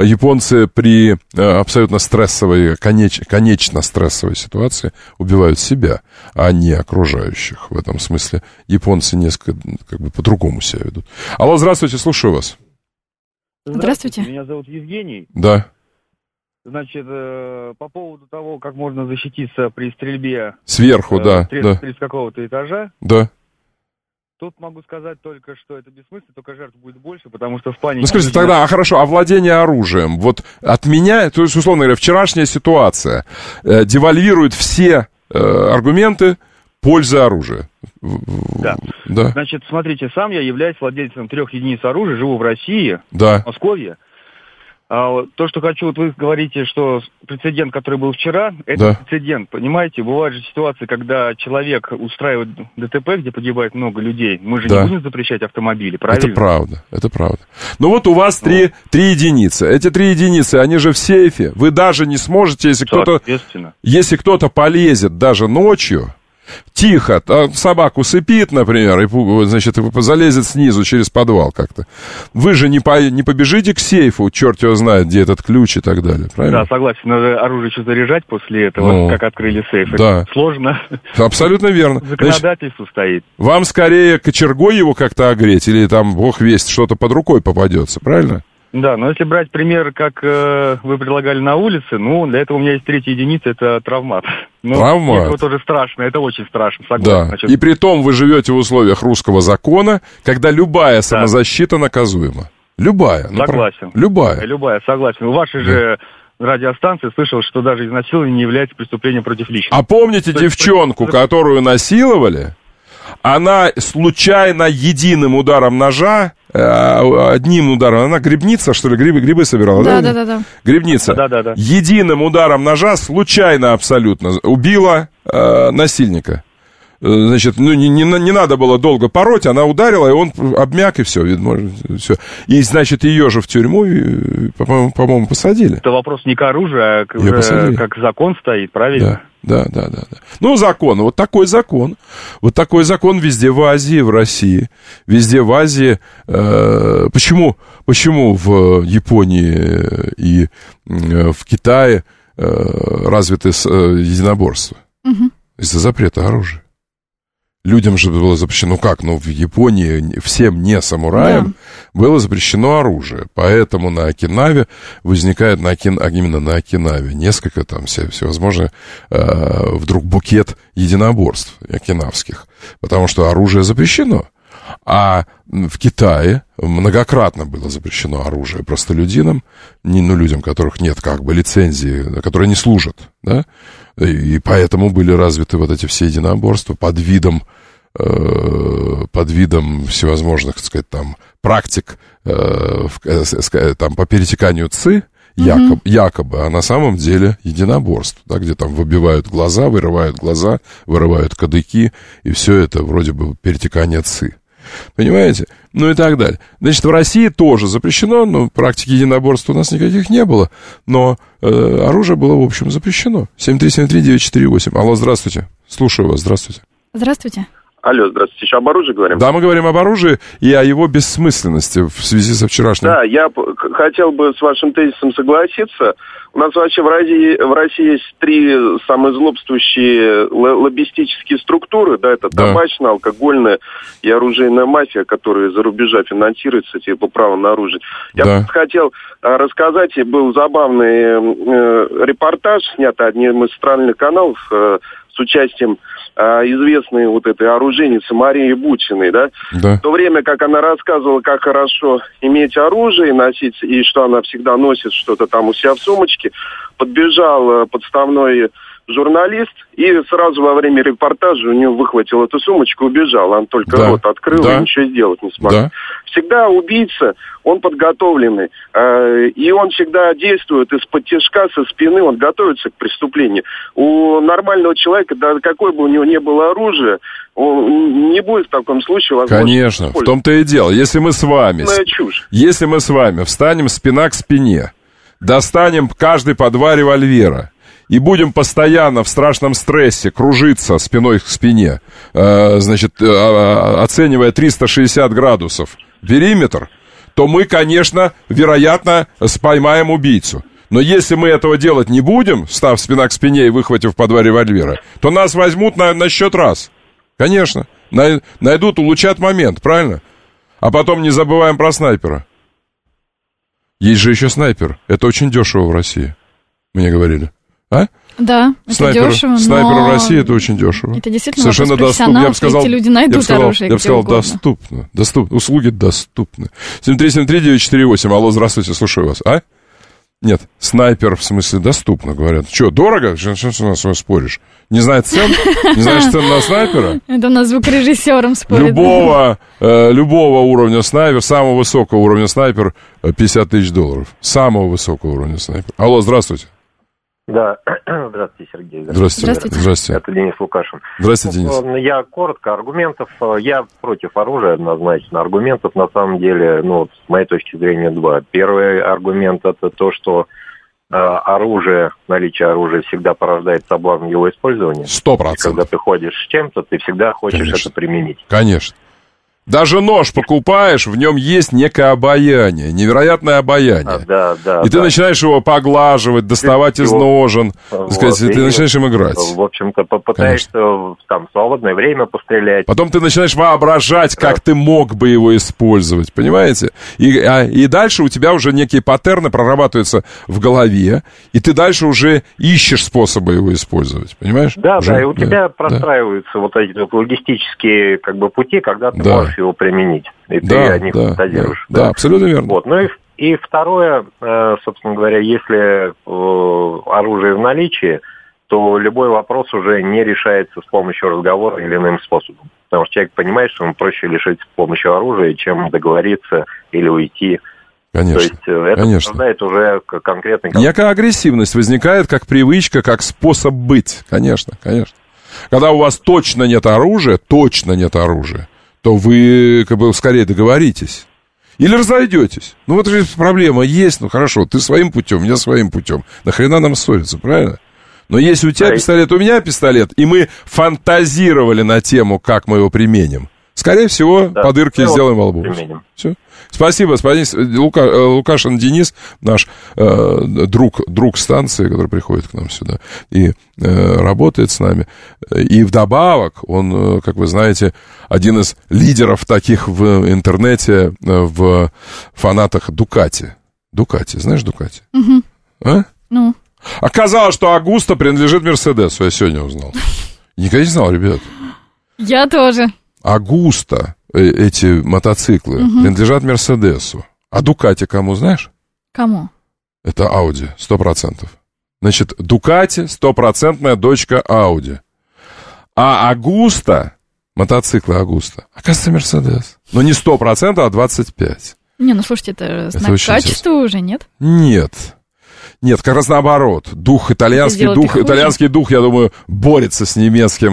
при абсолютно стрессовой, конечно стрессовой ситуации убивают себя, а не окружающих. В этом смысле японцы несколько по-другому себя ведут. Алло, здравствуйте, слушаю вас. Здравствуйте. Меня зовут Евгений. Да. Значит, по поводу того, как можно защититься при стрельбе... Сверху, с какого-то этажа. Да. Тут могу сказать только, что это бессмысленно, только жертв будет больше, потому что в плане... Ну, скажите, тогда, хорошо, владение оружием. Вот от меня, то есть, условно говоря, вчерашняя ситуация девальвирует все аргументы пользы оружия. Да. Значит, смотрите, сам я являюсь владельцем 3 единиц оружия, живу в России, в Москве. То, что хочу, вот вы говорите, что прецедент, который был вчера, это прецедент, понимаете? Бывают же ситуации, когда человек устраивает ДТП, где погибает много людей. Мы же не будем запрещать автомобили, правильно? Это правда. Но вот у вас 3 единицы. Эти 3 единицы, они же в сейфе. Вы даже не сможете, если кто-то полезет даже ночью... Тихо, собаку сыпит, например, и, значит, залезет снизу через подвал как-то. Вы же не побежите к сейфу, черт его знает, где этот ключ и так далее, правильно? Да, согласен, надо оружие еще заряжать после этого, как открыли сейф. Да. Это сложно. Абсолютно верно. Законодательство стоит. Вам скорее кочергой его как-то огреть, или там, бог весть, что-то под рукой попадется, правильно? Да, но если брать пример, как вы предлагали на улице, для этого у меня есть 3 единица, это травмат. Травмат? Это тоже страшно, это очень страшно, согласен. Да, значит... и при том вы живете в условиях русского закона, когда любая самозащита наказуема. Любая. Согласен. Любая, согласен. У вашей же радиостанции слышал, что даже изнасилование не является преступлением против личности. А помните девчонку, которую насиловали? Она случайно единым ударом ножа, одним ударом, она грибница, что ли, грибы собирала, да? Да. Грибница. Да. Единым ударом ножа случайно абсолютно убила насильника. Значит, не надо было долго пороть, она ударила, и он обмяк, и все. И, значит, ее же в тюрьму, по-моему, посадили. Это вопрос не к оружию, а как закон стоит, правильно? Да. Ну, закон, вот такой закон. Вот такой закон везде в Азии, в России. Везде в Азии. Почему в Японии и в Китае развиты единоборства? Из-за запрета оружия. Людям же было запрещено, в Японии всем не самураям было запрещено оружие. Поэтому на Окинаве возникает, именно на Окинаве, несколько там всевозможных, вдруг букет единоборств окинавских. Потому что оружие запрещено. А в Китае многократно было запрещено оружие простолюдинам, людям, которых нет лицензии, которые не служат, да, и поэтому были развиты вот эти все единоборства под видом под видом всевозможных, так сказать, там, практик там, по перетеканию ЦИ, якобы, а на самом деле единоборство, да, где там выбивают глаза, вырывают кадыки, и все это вроде бы перетекание ЦИ. Понимаете? Ну и так далее. Значит, в России тоже запрещено, но практики единоборства у нас никаких не было, но оружие было, в общем, запрещено. 7373948. Алло, здравствуйте. Слушаю вас, здравствуйте. Здравствуйте. Алло, здравствуйте. Еще об оружии говорим? Да, мы говорим об оружии и о его бессмысленности в связи со вчерашним. Да, я хотел бы с вашим тезисом согласиться. У нас вообще в России есть 3 самые злобствующие лоббистические структуры. Да, это табачная, алкогольная и оружейная мафия, которые за рубежа финансируются, типа право на оружие. Я хотел рассказать, был забавный репортаж, снят одним из центральных каналов с участием известной вот этой оружейницы Марии Бутиной, да? В то время, как она рассказывала, как хорошо иметь оружие, носить, и что она всегда носит что-то там у себя в сумочке, подбежал подставной журналист и сразу во время репортажа у него выхватил эту сумочку и убежал. Он только рот открыл и ничего сделать не смог. Всегда убийца, он подготовленный, и он всегда действует из-под тишка, со спины, он готовится к преступлению. У нормального человека, да какое бы у него ни было оружие, он не будет в таком случае возможно. Конечно, в том-то и дело. Если мы с вами встанем спина к спине, достанем каждый по 2 револьвера, и будем постоянно в страшном стрессе кружиться спиной к спине, значит, оценивая 360 градусов периметр, то мы, конечно, вероятно, споймаем убийцу. Но если мы этого делать не будем, став спина к спине и выхватив по 2 револьвера, то нас возьмут на счет раз. Конечно. Найдут, улучшат момент, правильно? А потом не забываем про снайпера. Есть же еще снайпер. Это очень дешево в России. Мне говорили. А? Да, это дешево, снайпер в России это очень дешево. Это действительно совершенно доступно. Я бы сказал, эти люди найдут оружие. Я бы сказал, доступно. Услуги доступны. 7373948. Алло, здравствуйте, слушаю вас. А? Нет, снайпер, в смысле, доступно, говорят. Что, дорого? Что с вами споришь? Не знает цен? Не знаешь цен на снайпера? Это у нас звукорежиссером спорит. Любого уровня снайпер, самого высокого уровня снайпер, $50 000. Самого высокого уровня снайпер. Алло, здравствуйте. Да, здравствуйте, Сергей. Здравствуйте. Это Денис Лукашин. Здравствуйте, Денис. Я коротко, аргументов. Я против оружия однозначно. Аргументов, на самом деле, с моей точки зрения, 2. Первый аргумент – это то, что наличие оружия всегда порождает соблазн его использования. 100%. Когда ты ходишь с чем-то, ты всегда хочешь это применить. Конечно. Даже нож покупаешь, в нем есть некое обаяние, невероятное обаяние. И ты начинаешь его поглаживать, доставать из ножен, ты начинаешь им играть. В общем-то, попытаешься там в свободное время пострелять. Потом ты начинаешь воображать, как ты мог бы его использовать, понимаете? И дальше у тебя уже некие паттерны прорабатываются в голове, и ты дальше уже ищешь способы его использовать, понимаешь? Да, и у тебя простраиваются вот эти логистические пути, когда ты можешь его применить, и ты о них фантазируешь. Да, абсолютно верно. И второе, собственно говоря, если оружие в наличии, то любой вопрос уже не решается с помощью разговора или иным способом. Потому что человек понимает, что ему проще решить с помощью оружия, чем договориться или уйти. Конечно. То есть это порождает уже конкретный... Некая агрессивность возникает как привычка, как способ быть. Конечно. Когда у вас точно нет оружия, то вы скорее договоритесь. Или разойдетесь. Вот же проблема есть, хорошо, ты своим путем, я своим путем. Нахрена нам ссориться, правильно? Но если у тебя пистолет, у меня пистолет, и мы фантазировали на тему, как мы его применим, скорее всего, по дырке сделаем во лбу. Все. Спасибо, Лукашин Денис, наш друг станции, который приходит к нам сюда и работает с нами. И вдобавок, он, как вы знаете, один из лидеров таких в интернете, в фанатах Дукати. Знаешь Дукати? Угу. А? Оказалось, что Агуста принадлежит Мерседесу, я сегодня узнал. Никогда не знал, ребят. Я тоже. Агуста, эти мотоциклы, принадлежат Мерседесу. А Дукати кому, знаешь? Кому? Это Ауди, 100%. Значит, Дукати 100% дочка Ауди. А Агуста, Мотоциклы Агуста. Оказывается, Мерседес. Но не 100%, а 25%. Не, ну слушайте, это знак качества уже, нет? Нет, как раз наоборот. Итальянский дух, я думаю, борется с немецкой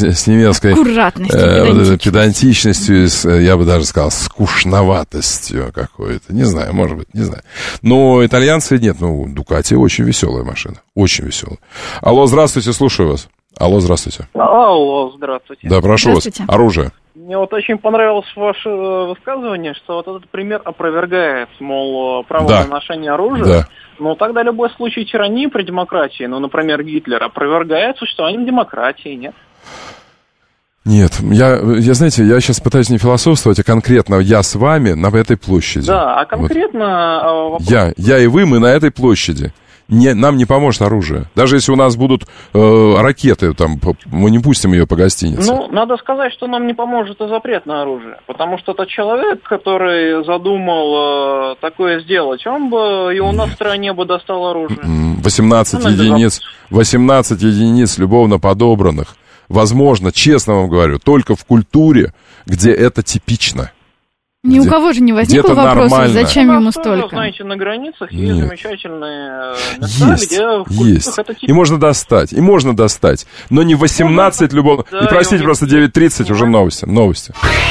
педантичностью, я бы даже сказал, скучноватостью какой-то. Не знаю, может быть, не знаю. Но итальянцы нет, Дукати очень веселая машина, очень веселая. Алло, здравствуйте, слушаю вас. Алло, здравствуйте. Алло, здравствуйте. Да, прошу вас, оружие. Мне очень понравилось ваше высказывание, что этот пример опровергает, мол, право на ношение оружия. Да. Но тогда любой случай тирании при демократии, например, Гитлер, опровергает существование демократии, нет? Нет, знаете, я сейчас пытаюсь не философствовать, а конкретно я с вами на этой площади. Да, а конкретно... Вот. Я и вы, мы на этой площади. Нам не поможет оружие. Даже если у нас будут ракеты, мы не пустим ее по гостинице. Надо сказать, что нам не поможет и запрет на оружие. Потому что тот человек, который задумал такое сделать, он бы и у нас в стране бы достал оружие. 18 единиц любовно подобранных. Возможно, честно вам говорю, только в культуре, где это типично. Ни у кого же не возникло вопроса, зачем ему столько? Знаете, на границах есть замечательные места, где есть. Это типа... И можно достать. Но не 18 любовных... Да, и простите, просто 9:30 уже новости.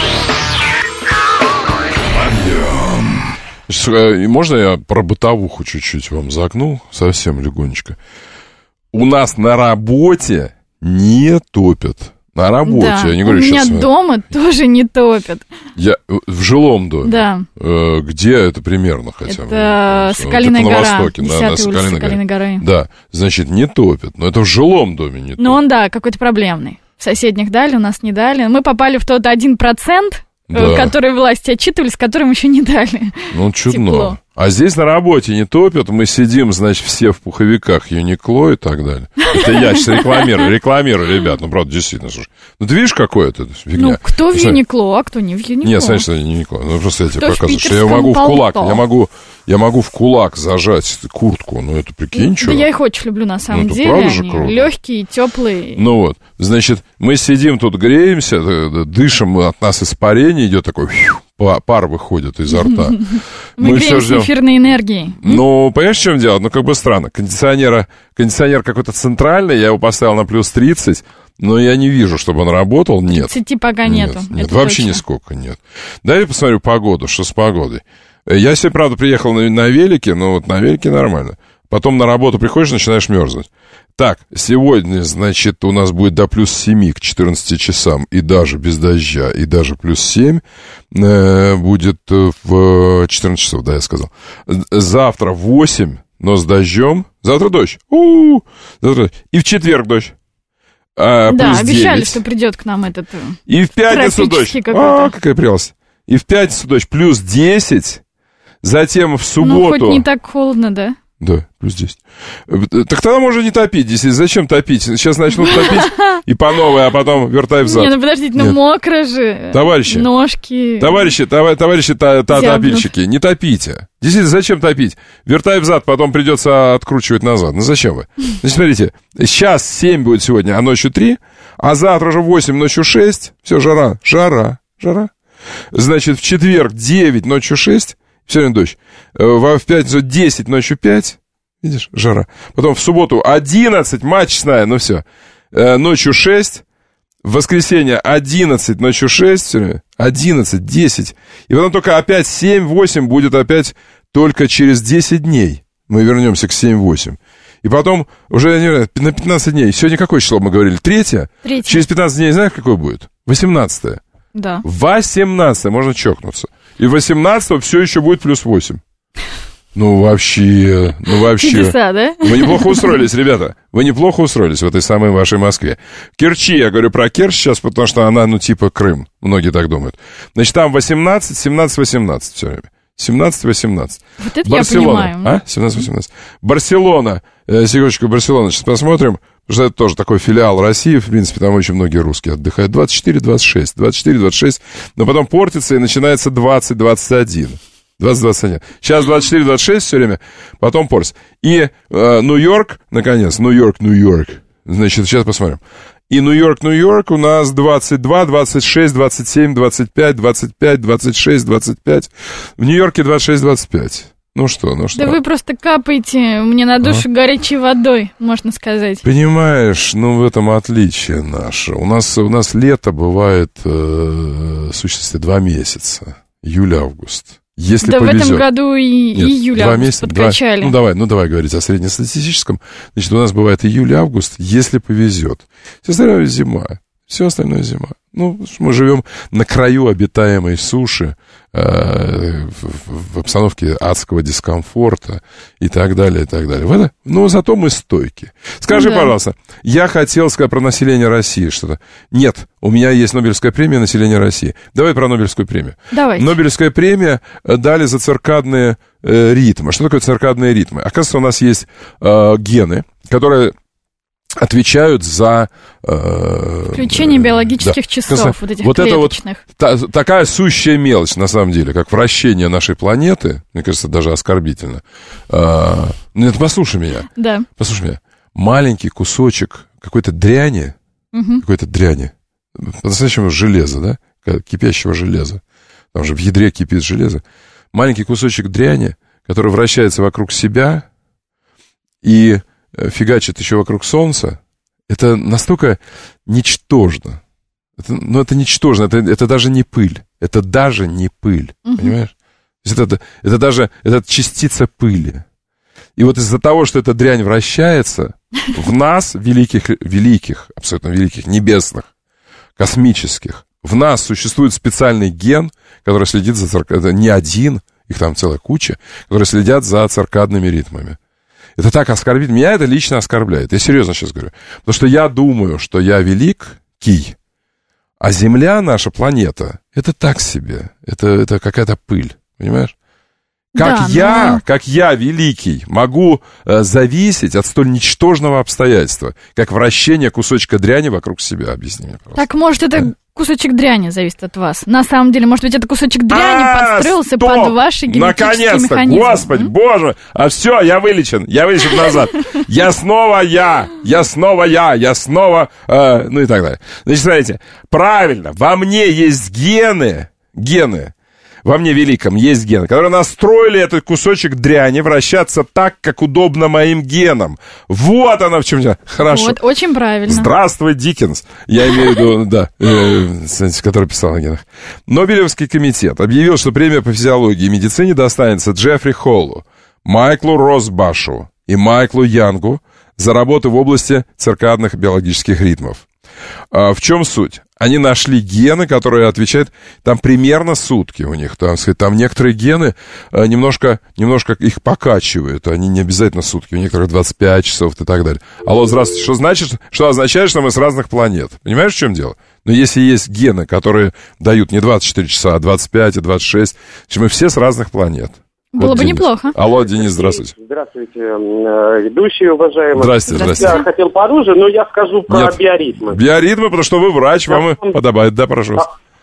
Можно я про бытовуху чуть-чуть вам загну? Совсем легонечко. У нас на работе не топят. На работе, да, я не говорю сейчас. У меня дома тоже не топят. В жилом доме? Да. Где это примерно хотя бы? Это Соколиная гора. На Востоке, на Соколиной горы. Да, значит, не топят. Но это в жилом доме не топят. Но он, какой-то проблемный. В соседних дали, у нас не дали. Мы попали в тот 1%, который власти отчитывались, которым еще не дали. Чудно. Тепло. А здесь на работе не топят, мы сидим, значит, все в пуховиках Юникло и так далее. Это я сейчас рекламирую, ребят, правда, действительно, слушай. Ты видишь, какое это фигня? Кто в Юникло, а кто не в Юникло? Нет, значит, не Юникло. Просто я тебе показываю, что я могу в кулак, я могу в кулак зажать куртку, это прикинь, что? Да я их очень люблю, на самом деле, они легкие, теплые. Значит, мы сидим тут, греемся, дышим, от нас испарение идет такой... Пар выходит изо рта. Мы греемся эфирной энергией. Понимаешь, в чем дело? Странно. Кондиционер какой-то центральный, я его поставил на плюс 30, но я не вижу, чтобы он работал. Нет. 30 пока нету. Нет, вообще нисколько нет. Дай я посмотрю погоду, что с погодой. Я сегодня, правда, приехал на велике, но на велике нормально. Потом на работу приходишь, начинаешь мерзнуть. Так, сегодня, значит, у нас будет до плюс 7 к 14 часам, и даже без дождя, и даже плюс 7 будет в 14 часов, да, я сказал. Завтра 8, но с дождем. Завтра дождь. Завтра... И в четверг дождь. Да, обещали, 9. Что придет к нам этот и в пятницу дождь. Какая прелесть. И в пятницу дождь плюс 10, затем в субботу... хоть не так холодно, да? Да, плюс 10. Так тогда можно не топить, действительно. Зачем топить? Сейчас начнут топить и по новой, а потом вертай взад. Подождите, мокро же. Товарищи. Ножки. Товарищи топильщики, не топите. Действительно, зачем топить? Вертай взад, потом придется откручивать назад. Зачем вы? Значит, смотрите, сейчас 7 будет сегодня, а ночью 3, а завтра же 8, ночью 6. Все, жара. Значит, в четверг 9, ночью 6. Все время дождь. В пятницу 10, ночью 5. Видишь, жара. Потом в субботу 11, матчная, все. Ночью 6. В воскресенье 11, ночью 6. Все время. 11, 10. И потом только опять 7, 8 будет опять только через 10 дней. Мы вернемся к 7-8. И потом уже на 15 дней. Сегодня какое число мы говорили? 3? Через 15 дней знаешь, какое будет? 18. Да. 18 можно чокнуться. И 18 все еще будет плюс 8. Вообще. Чудеса, да? Вы неплохо устроились, ребята. Вы неплохо устроились в этой самой вашей Москве. Керчи, я говорю про Керчь сейчас, потому что она, типа Крым. Многие так думают. Значит, там 18, 17, 18 все время. 17-18. Вот это Барселона. Я понимаю. 17-18. Барселона. Секундочку, Барселона. Сейчас посмотрим. Потому что это тоже такой филиал России. В принципе, там очень многие русские отдыхают. 24-26. 24-26. Но потом портится и начинается 20-21. 20-21. Сейчас 24-26 все время. Потом портится. И Нью-Йорк, наконец. Нью-Йорк. Значит, сейчас посмотрим. И Нью-Йорк у нас 22, 26, 27, 25, 25, 26, 25. В Нью-Йорке 26, 25. Ну что? Да вы просто капаете мне на душу горячей водой, можно сказать. Понимаешь, в этом отличие наше. У нас лето бывает в сущности 2 месяца. Июль-август. Если да повезет. В этом году и июль-август подкачали. Давай говорить о среднестатистическом. Значит, у нас бывает июль-август, если повезет. Все остальное зима. Все остальное зима. Мы живем на краю обитаемой суши, в обстановке адского дискомфорта и так далее, и так далее. Но зато мы стойки. Скажи, пожалуйста, я хотел сказать про население России что-то. Нет, у меня есть Нобелевская премия населения России. Давай про Нобелевскую премию. Давайте. Нобелевская премия дали за циркадные ритмы. Что такое циркадные ритмы? Оказывается, у нас есть гены, которые отвечают за... включение биологических часов, вот этих клеточных. Это вот такая сущая мелочь, на самом деле, как вращение нашей планеты, мне кажется, даже оскорбительно. Нет, послушай меня. Да. Послушай меня. Маленький кусочек какой-то дряни, по-настоящему железа, да? Кипящего железа. Там же в ядре кипит железо. Маленький кусочек дряни, который вращается вокруг себя и фигачит еще вокруг Солнца, это настолько ничтожно. Это ничтожно, это даже не пыль. Это даже не пыль, понимаешь? Это частица пыли. И вот из-за того, что эта дрянь вращается, в нас, великих, абсолютно великих, небесных, космических, в нас существует специальный ген, который следит за циркадными... Это не один, их там целая куча, которые следят за циркадными ритмами. Это так оскорбит. Меня это лично оскорбляет. Я серьезно сейчас говорю. Потому что я думаю, что я великий, а Земля, наша планета, это так себе. Это какая-то пыль. Понимаешь? Как я, великий, могу зависеть от столь ничтожного обстоятельства, как вращение кусочка дряни вокруг себя? Объясни мне, пожалуйста. Так, может, это кусочек дряни зависит от вас? На самом деле, может быть, это кусочек дряни подстроился под ваши генетические механизмы? Наконец-то, Господи, Боже! А все, я вылечен назад. Я снова, ну и так далее. Значит, смотрите, правильно, во мне есть гены, во мне великом есть гены, которые настроили этот кусочек дряни вращаться так, как удобно моим генам. Вот оно в чем дело. Хорошо. Вот, очень правильно. Здравствуй, Диккенс. Я имею в виду, да, который писал о генах. Нобелевский комитет объявил, что премия по физиологии и медицине достанется Джеффри Холлу, Майклу Росбашу и Майклу Янгу за работы в области циркадных биологических ритмов. В чем суть? Они нашли гены, которые отвечают, там примерно сутки у них, там некоторые гены немножко их покачивают, они не обязательно сутки, у некоторых 25 часов и так далее. Алло, здравствуйте, что означает, что мы с разных планет? Понимаешь, в чем дело? Но если есть гены, которые дают не 24 часа, а 25 и 26, мы все с разных планет. Было бы неплохо. Алло, Денис, здравствуйте. Здравствуйте, ведущие, уважаемые. Здравствуйте. Я хотел по оружию, но я скажу про биоритмы. Биоритмы, потому что вы врач, вам и подобает. Да, прошу.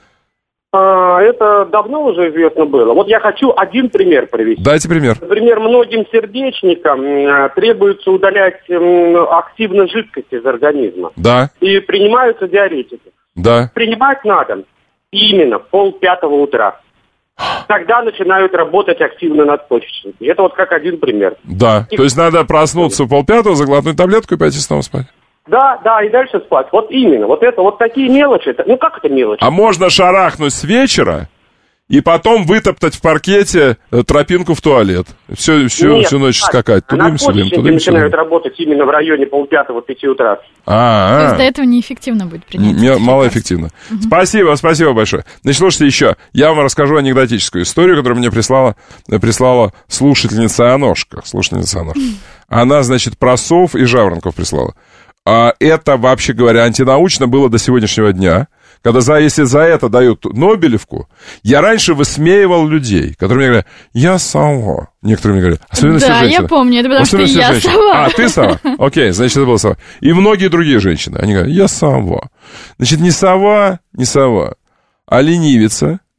Это давно уже известно было. Вот я хочу один пример привести. Дайте пример. Например, многим сердечникам требуется удалять активно жидкость из организма. Да. И принимаются диуретики. Да. Принимать надо именно в 4:30 утра. Тогда начинают работать активно надпочечники. Это вот как один пример. Да, то есть надо проснуться в 4:30, заглотнуть таблетку и пойти снова спать. Да, и дальше спать. Вот именно. Вот это, вот такие мелочи. Как это мелочи? А можно шарахнуть с вечера и потом вытоптать в паркете тропинку в туалет. Всю ночь скакать. Надпочечники начинают работать именно в районе 4:30-5 утра. То есть до этого неэффективно будет принять. Малоэффективно. Спасибо большое. Значит, слушайте еще. Я вам расскажу анекдотическую историю, которую мне прислала слушательница Аношка. Она, значит, про сов и жаворонков прислала. Это, вообще говоря, антинаучно было до сегодняшнего дня. Если за это дают Нобелевку, я раньше высмеивал людей, которые мне говорят, я сова. Некоторые мне говорят, особенно все женщины. Да, я помню, это потому что я сова. Ты сова? Окей, значит, это была сова. И многие другие женщины, они говорят, я сова. Значит, не сова, а ленивица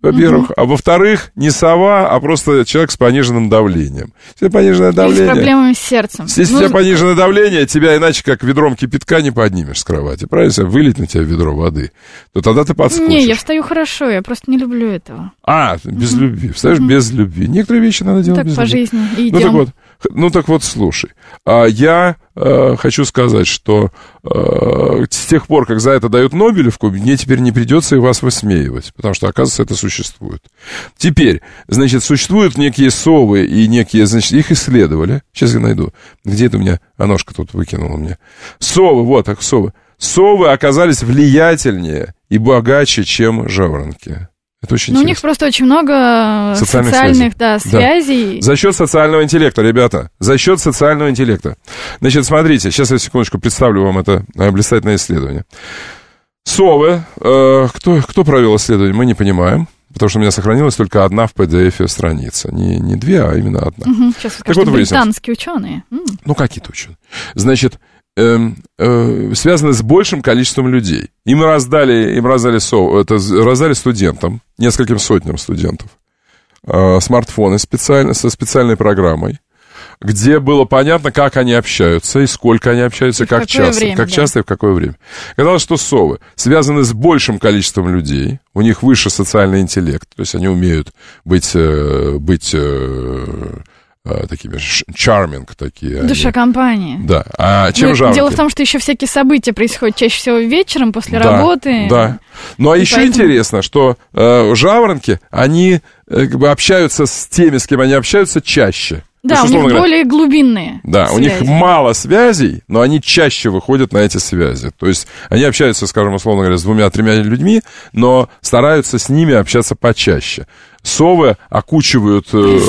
во-первых. А во-вторых, не сова, а просто человек с пониженным давлением. Если пониженное давление... Или с проблемами с сердцем. Если у тебя пониженное давление, тебя иначе как ведром кипятка не поднимешь с кровати. Правильно? Если вылить на тебя ведро воды, то тогда ты подскочишь. Не, я встаю хорошо, я просто не люблю этого. Без любви. Встаешь без любви. Некоторые вещи надо делать без любви. Так по жизни. Ну так вот, слушай. Я хочу сказать, что с тех пор, как за это дают Нобелевку, мне теперь не придется и вас высмеивать, потому что, оказывается, это существует. Теперь, значит, существуют некие совы и некие, значит, их исследовали. Сейчас я найду. Где это у меня? Аношка тут выкинула мне. Совы, вот так, совы. Совы оказались влиятельнее и богаче, чем жаворонки. Это очень интересно. У них просто очень много социальных связей. Да. За счет социального интеллекта, ребята. За счет социального интеллекта. Значит, смотрите, сейчас я секундочку представлю вам это блистательное исследование. Совы. Кто провел исследование, мы не понимаем. Потому что у меня сохранилась только одна в PDF страница. Не две, а именно одна. Сейчас вы скажете, британские ученые. Ну, какие-то ученые. Значит, связаны с большим количеством людей. Им раздали студентам, нескольким сотням студентов, смартфоны со специальной программой, где было понятно, как они общаются, и сколько они общаются, как часто и в какое время. Оказалось, что совы связаны с большим количеством людей, у них выше социальный интеллект, то есть они умеют быть такими charming такие. Душа компании. Да. А чем жаворонки? Дело в том, что еще всякие события происходят чаще всего вечером после работы. Да. Ну, а еще интересно, что жаворонки, они как бы общаются с теми, с кем они общаются, чаще. Да, у них более глубинные связи. У них мало связей, но они чаще выходят на эти связи. То есть они общаются, скажем, условно говоря, с 2-3 людьми, но стараются с ними общаться почаще. Совы окучивают...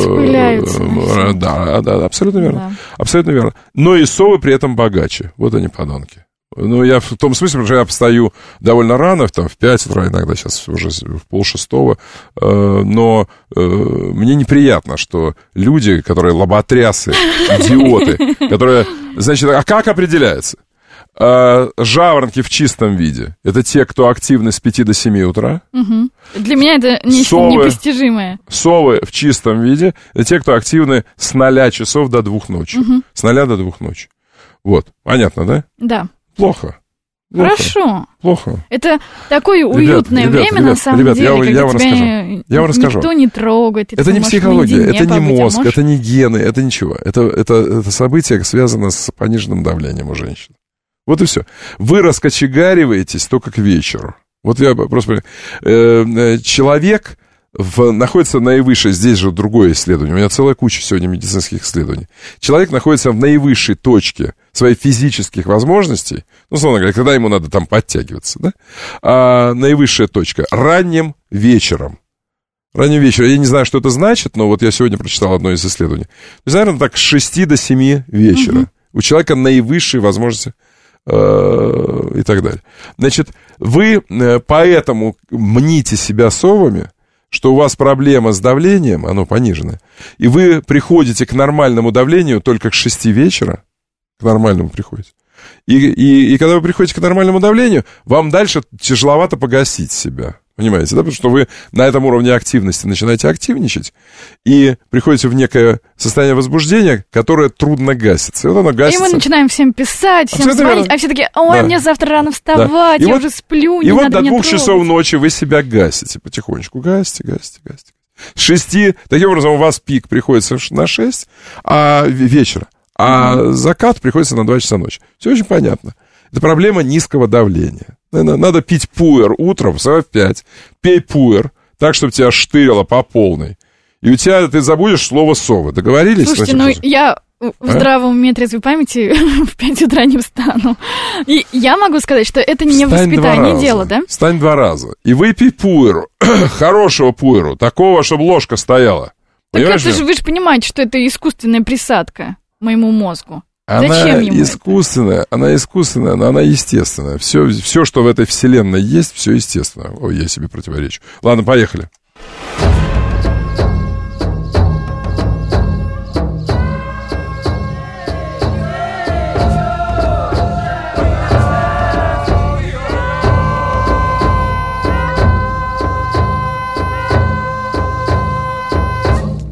Да, абсолютно верно. Да. Абсолютно верно. Но и совы при этом богаче. Вот они, подонки. Ну, я в том смысле, потому что я встаю довольно рано, там, в 5 утра, иногда сейчас уже в 5:30, но мне неприятно, что люди, которые лоботрясы, идиоты, которые... Значит, а как определяется? Жаворонки в чистом виде — это те, кто активны с 5 до 7 утра. Угу. Для меня это нечто непостижимое. Совы в чистом виде — это те, кто активны с 0 часов до 2 ночи. Угу. С 0 до 2 ночи. Вот. Понятно, да? Да. Плохо. Хорошо. Плохо. Это такое уютное время, на самом деле, когда тебя никто не трогает. Это не психология, это не мозг, это не гены, это ничего. Это событие связано с пониженным давлением у женщин. Вот и все. Вы раскочегариваетесь только к вечеру. Вот я просто... Человек находится в наивысшей... Здесь же другое исследование. У меня целая куча сегодня медицинских исследований. Человек находится в наивысшей точке своих физических возможностей. Ну, условно говоря, когда ему надо там подтягиваться, да? А наивысшая точка ранним вечером. Ранним вечером. Я не знаю, что это значит, но вот я сегодня прочитал одно из исследований. То есть, наверное, так с 6 до 7 вечера. Угу. У человека наивысшие возможности... и так далее. Значит, вы поэтому мните себя совами, что у вас проблема с давлением, оно пониженное, и вы приходите к нормальному давлению только к 6 вечера, к нормальному приходите. И когда вы приходите к нормальному давлению, вам дальше тяжеловато погасить себя. Понимаете, да? Потому что вы на этом уровне активности начинаете активничать и приходите в некое состояние возбуждения, которое трудно гасится. И вот оно гасится. И мы начинаем всем писать, всем звонить, а все такие: ой, да. Мне завтра рано вставать, я уже сплю, не надо меня трогать. И вот до 2 часов ночи вы себя гасите потихонечку. Гасите. С 6, таким образом у вас пик приходится на 6 вечера, а закат приходится на 2 часа ночи. Все очень понятно. Это проблема низкого давления. Надо пить пуэр утром, вставай в 5. Пей пуэр так, чтобы тебя штырило по полной. И у тебя ты забудешь слово совы. Договорились? Слушайте, я в здравом уме, трезвой памяти в 5 утра не встану. И я могу сказать, что это не воспитание дело, да? Встань 2 раза. И выпей пуэру. Хорошего пуэру. Такого, чтобы ложка стояла. Так это же вы же понимаете, что это искусственная присадка моему мозгу. Она искусственная, но она естественная. Все, что в этой вселенной есть, все естественно. Ой, я себе противоречу. Ладно, поехали.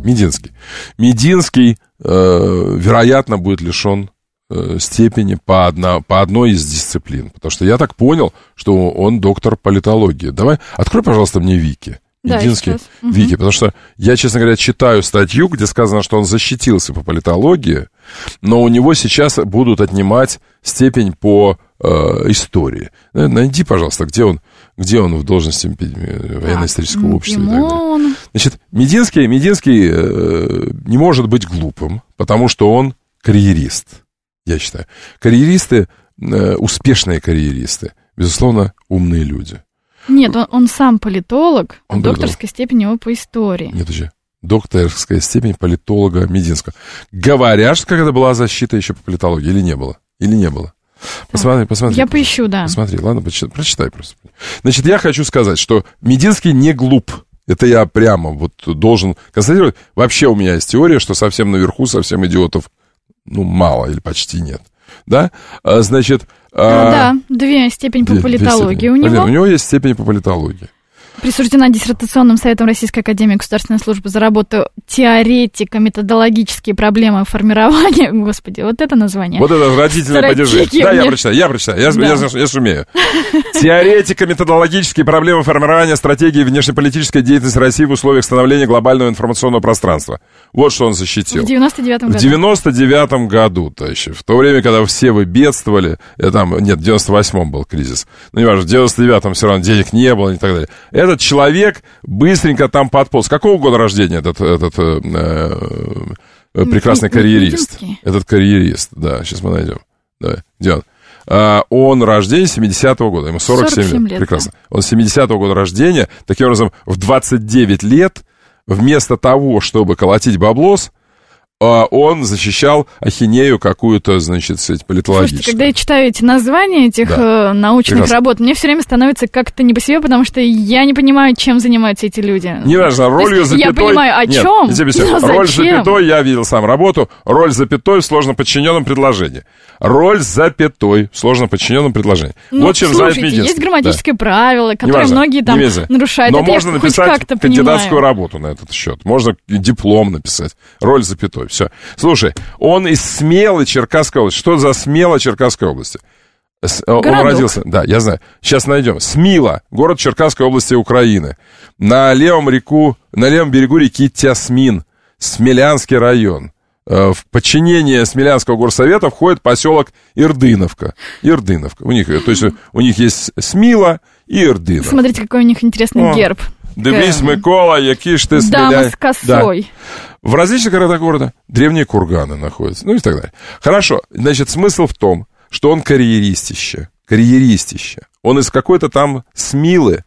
Мединский, вероятно, будет лишен степени по одной из дисциплин. Потому что я так понял, что он доктор политологии. Давай, открой, пожалуйста, мне Вики. Мединский, Вики, потому что я, честно говоря, читаю статью, где сказано, что он защитился по политологии, но у него сейчас будут отнимать степень по истории. Найди, пожалуйста, где он в должности военно-исторического общества. И так далее. Значит, Мединский не может быть глупым, потому что он карьерист, я считаю. Карьеристы, успешные карьеристы, безусловно, умные люди. Нет, он сам политолог, докторская степень его по истории. Нет, подожди. Докторская степень политолога Мединского. Говорят, что когда была защита еще по политологии, или не было? Или не было? Посмотри. Я поищу, да. Посмотри, ладно, прочитай просто. Значит, я хочу сказать, что Мединский не глуп. Это я прямо вот должен констатировать. Вообще у меня есть теория, что совсем наверху, совсем идиотов, мало или почти нет. Да? Значит... Да, 2 степени по политологии у него. Блин, у него есть степень по политологии. Присуждена диссертационным советом Российской академии государственной службы за работу теоретика, методологические проблемы формирования. Господи, вот это название. Вот это родительное падеже. Да, я прочитаю. Я сумею. Теоретика, методологические проблемы формирования стратегии внешнеполитической деятельности России в условиях становления глобального информационного пространства. Вот что он защитил. В 99-м году. В 99-м году, товарищи. В то время, когда все вы бедствовали, в 98-м был кризис. Не важно, в 99-м все равно денег не было и так далее. Этот человек быстренько там подполз. Какого года рождения этот прекрасный карьерист? Этот карьерист, да, сейчас мы найдем. Давай, где он? Он рождения 70-го года, ему 47 лет. Прекрасно. Да. Он 70-го года рождения, таким образом, в 29 лет, вместо того, чтобы колотить баблос, он защищал ахинею какую-то, значит, политологическую. Слушайте, когда я читаю эти названия этих научных работ, мне все время становится как-то не по себе, потому что я не понимаю, чем занимаются эти люди. Неважно, ролью запятой... Я понимаю, о чем, но зачем? Роль запятой, я видел сам работу, роль запятой в сложно подчиненном предложении. Роль запятой в сложно подчиненном предложении. Вот чем занят Мединский. Есть грамматическое правило, которое многие там нарушают. Но можно написать кандидатскую работу на этот счет. Можно диплом написать. Роль запятой. Все. Слушай, он из Смелой Черкасской области. Что за Смела Черкасской области? Он родился... Да, я знаю. Сейчас найдем. Смила, город Черкасской области Украины. На левом берегу реки Тясмин. Смелянский район. В подчинение Смелянского горсовета входит поселок Ирдыновка. У них есть Смила и Ирдынов. Смотрите, какой у них интересный герб. Дивись, Микола, який ж ты Дама с косой. Да. В различных городах города древние курганы находятся, и так далее. Хорошо, значит, смысл в том, что он карьеристище. Он из какой-то там Смилы,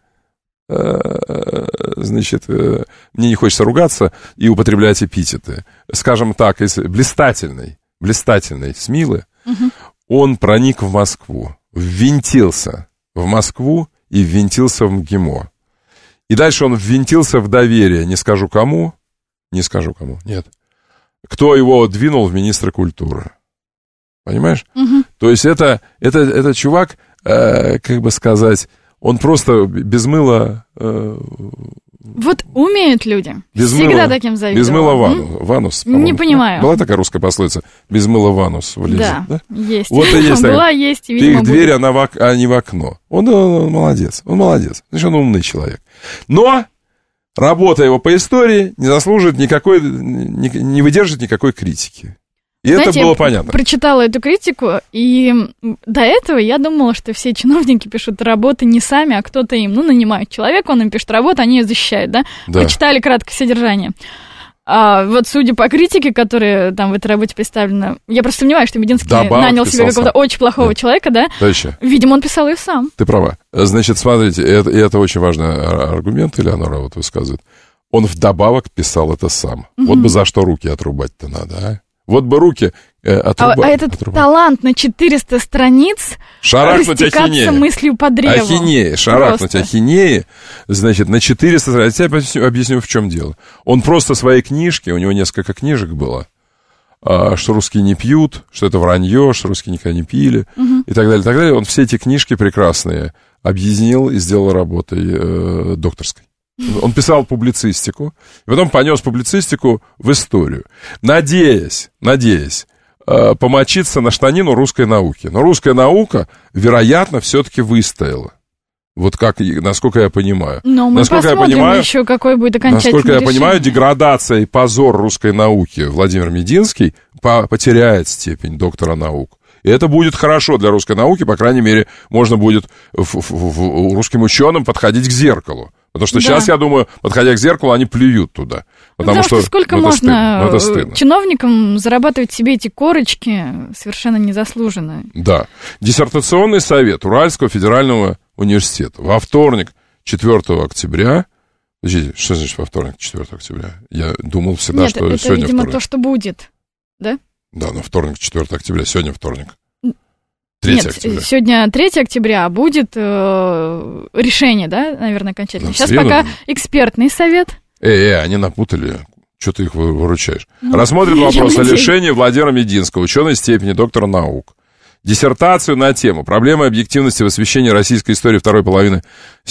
значит, мне не хочется ругаться и употреблять эпитеты, скажем так, из блистательной Смилы, он проник в Москву, ввинтился в Москву и ввинтился в МГИМО. И дальше он ввинтился в доверие, не скажу кому, нет. Кто его двинул в министра культуры. Понимаешь? То есть это чувак, как бы сказать, он просто без мыла... Вот умеют люди. Всегда таким завидовал. Без мыла ванус, по-моему. Не понимаю. Была такая русская пословица? Без мыла ванус влезет. Да, есть. Вот и есть. Была, есть, и, видимо, ты их дверь, а не в окно. Он молодец. Значит, он умный человек. Но работа его по истории не заслуживает не выдерживает никакой критики. И знаете, это было понятно. Я прочитала эту критику, и до этого я думала, что все чиновники пишут работы не сами, а кто-то им, нанимает человека, он им пишет работу, они ее защищают, да? Прочитали краткое содержание. А вот судя по критике, которая там в этой работе представлена, я просто сомневаюсь, что Мединский нанял себе какого-то очень плохого человека, да? Точно. Видимо, он писал ее сам. Ты права. Значит, смотрите, это очень важный аргумент, Элеонора вот высказывает. Он вдобавок писал это сам. Вот бы за что руки отрубать-то надо, а? Вот бы руки отрубать. А этот талант на 400 страниц растекаться мыслью по древу. Шарахнуть ахинеи, значит, на 400 страниц. Я объясню, в чем дело. Он просто свои книжки, у него несколько книжек было, что русские не пьют, что это вранье, что русские никогда не пили, и так далее, так далее. Он все эти книжки прекрасные объединил и сделал работой докторской. Он писал публицистику, и потом понес публицистику в историю, надеясь помочиться на штанину русской науки. Но русская наука, вероятно, все-таки выстояла. Вот как, насколько я понимаю. Но мы посмотрим еще, какой будет окончательный решение. Насколько я понимаю, деградация и позор русской науки Владимир Мединский потеряет степень доктора наук. И это будет хорошо для русской науки, по крайней мере, можно будет русским ученым подходить к зеркалу. Потому что сейчас, я думаю, подходя к зеркалу, они плюют туда. Потому что сколько можно чиновникам зарабатывать себе эти корочки совершенно незаслуженно. Да. Диссертационный совет Уральского федерального университета во вторник, 4 октября... Подождите, что значит во вторник, 4 октября? Я думал всегда, что это, сегодня видимо, вторник. То, что будет, да? Да, но вторник, 4 октября, сегодня вторник. 3 октября. Сегодня 3 октября, а будет решение, да, наверное, окончательно. Сейчас пока экспертный совет. Они напутали. Что ты их выручаешь? Рассмотрит вопрос о лишении Владимира Мединского, ученой степени доктора наук. Диссертацию на тему «Проблемы объективности в освещении российской истории второй половины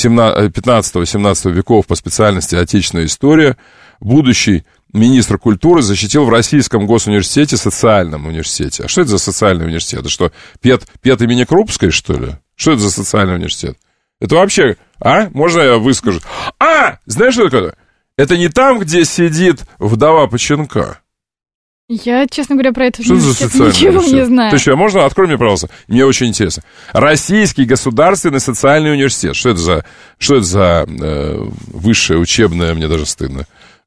15-17 веков по специальности «Отечественная история» будущий министр культуры защитил в Российском госуниверситете, социальном университете. А что это за социальный университет? Это что, ПЕТ имени Крупской, что ли? Что это за социальный университет? Это вообще... Можно я выскажу? Знаешь, что такое? Это не там, где сидит вдова Поченка. Я, честно говоря, про это ничего не знаю. Ты что, можно? Открой мне, пожалуйста. Мне очень интересно. Российский государственный социальный университет. Что это за высшее учебное, мне даже стыдно.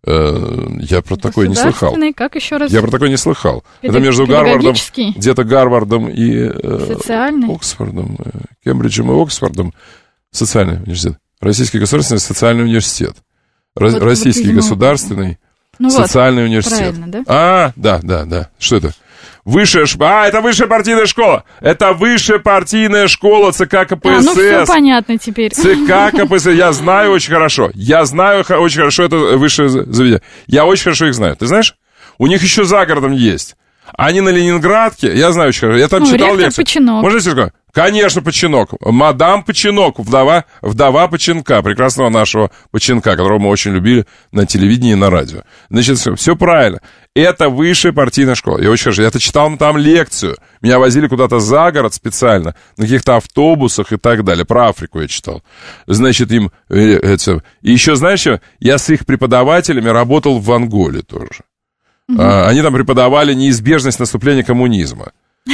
Я про такое не слыхал. Как еще раз? Я про такое не слыхал. Это между Гарвардом, где-то Гарвардом и Оксфордом, Кембриджем и Оксфордом. Социальный университет. Российский государственный социальный университет. Российский государственный социальный университет. Да? Да. Что это? Это высшая партийная школа. Это высшая партийная школа ЦК КПСС. Все понятно теперь. ЦК КПСС. Я знаю очень хорошо. Это высшее заведение. Я очень хорошо их знаю. Ты знаешь? У них еще за городом есть. Они на Ленинградке. Я знаю очень хорошо. Я там читал лекцию. Починок. Можно я скажу? Конечно, Починок. Мадам Починок, вдова Починка, прекрасного нашего Починка, которого мы очень любили на телевидении и на радио. Значит, все правильно. Это высшая партийная школа. Я очень хорошо. Я читал там лекцию. Меня возили куда-то за город специально, на каких-то автобусах и так далее. Про Африку я читал. Значит, им... И еще, знаешь, я с их преподавателями работал в Анголе тоже. Они там преподавали неизбежность наступления коммунизма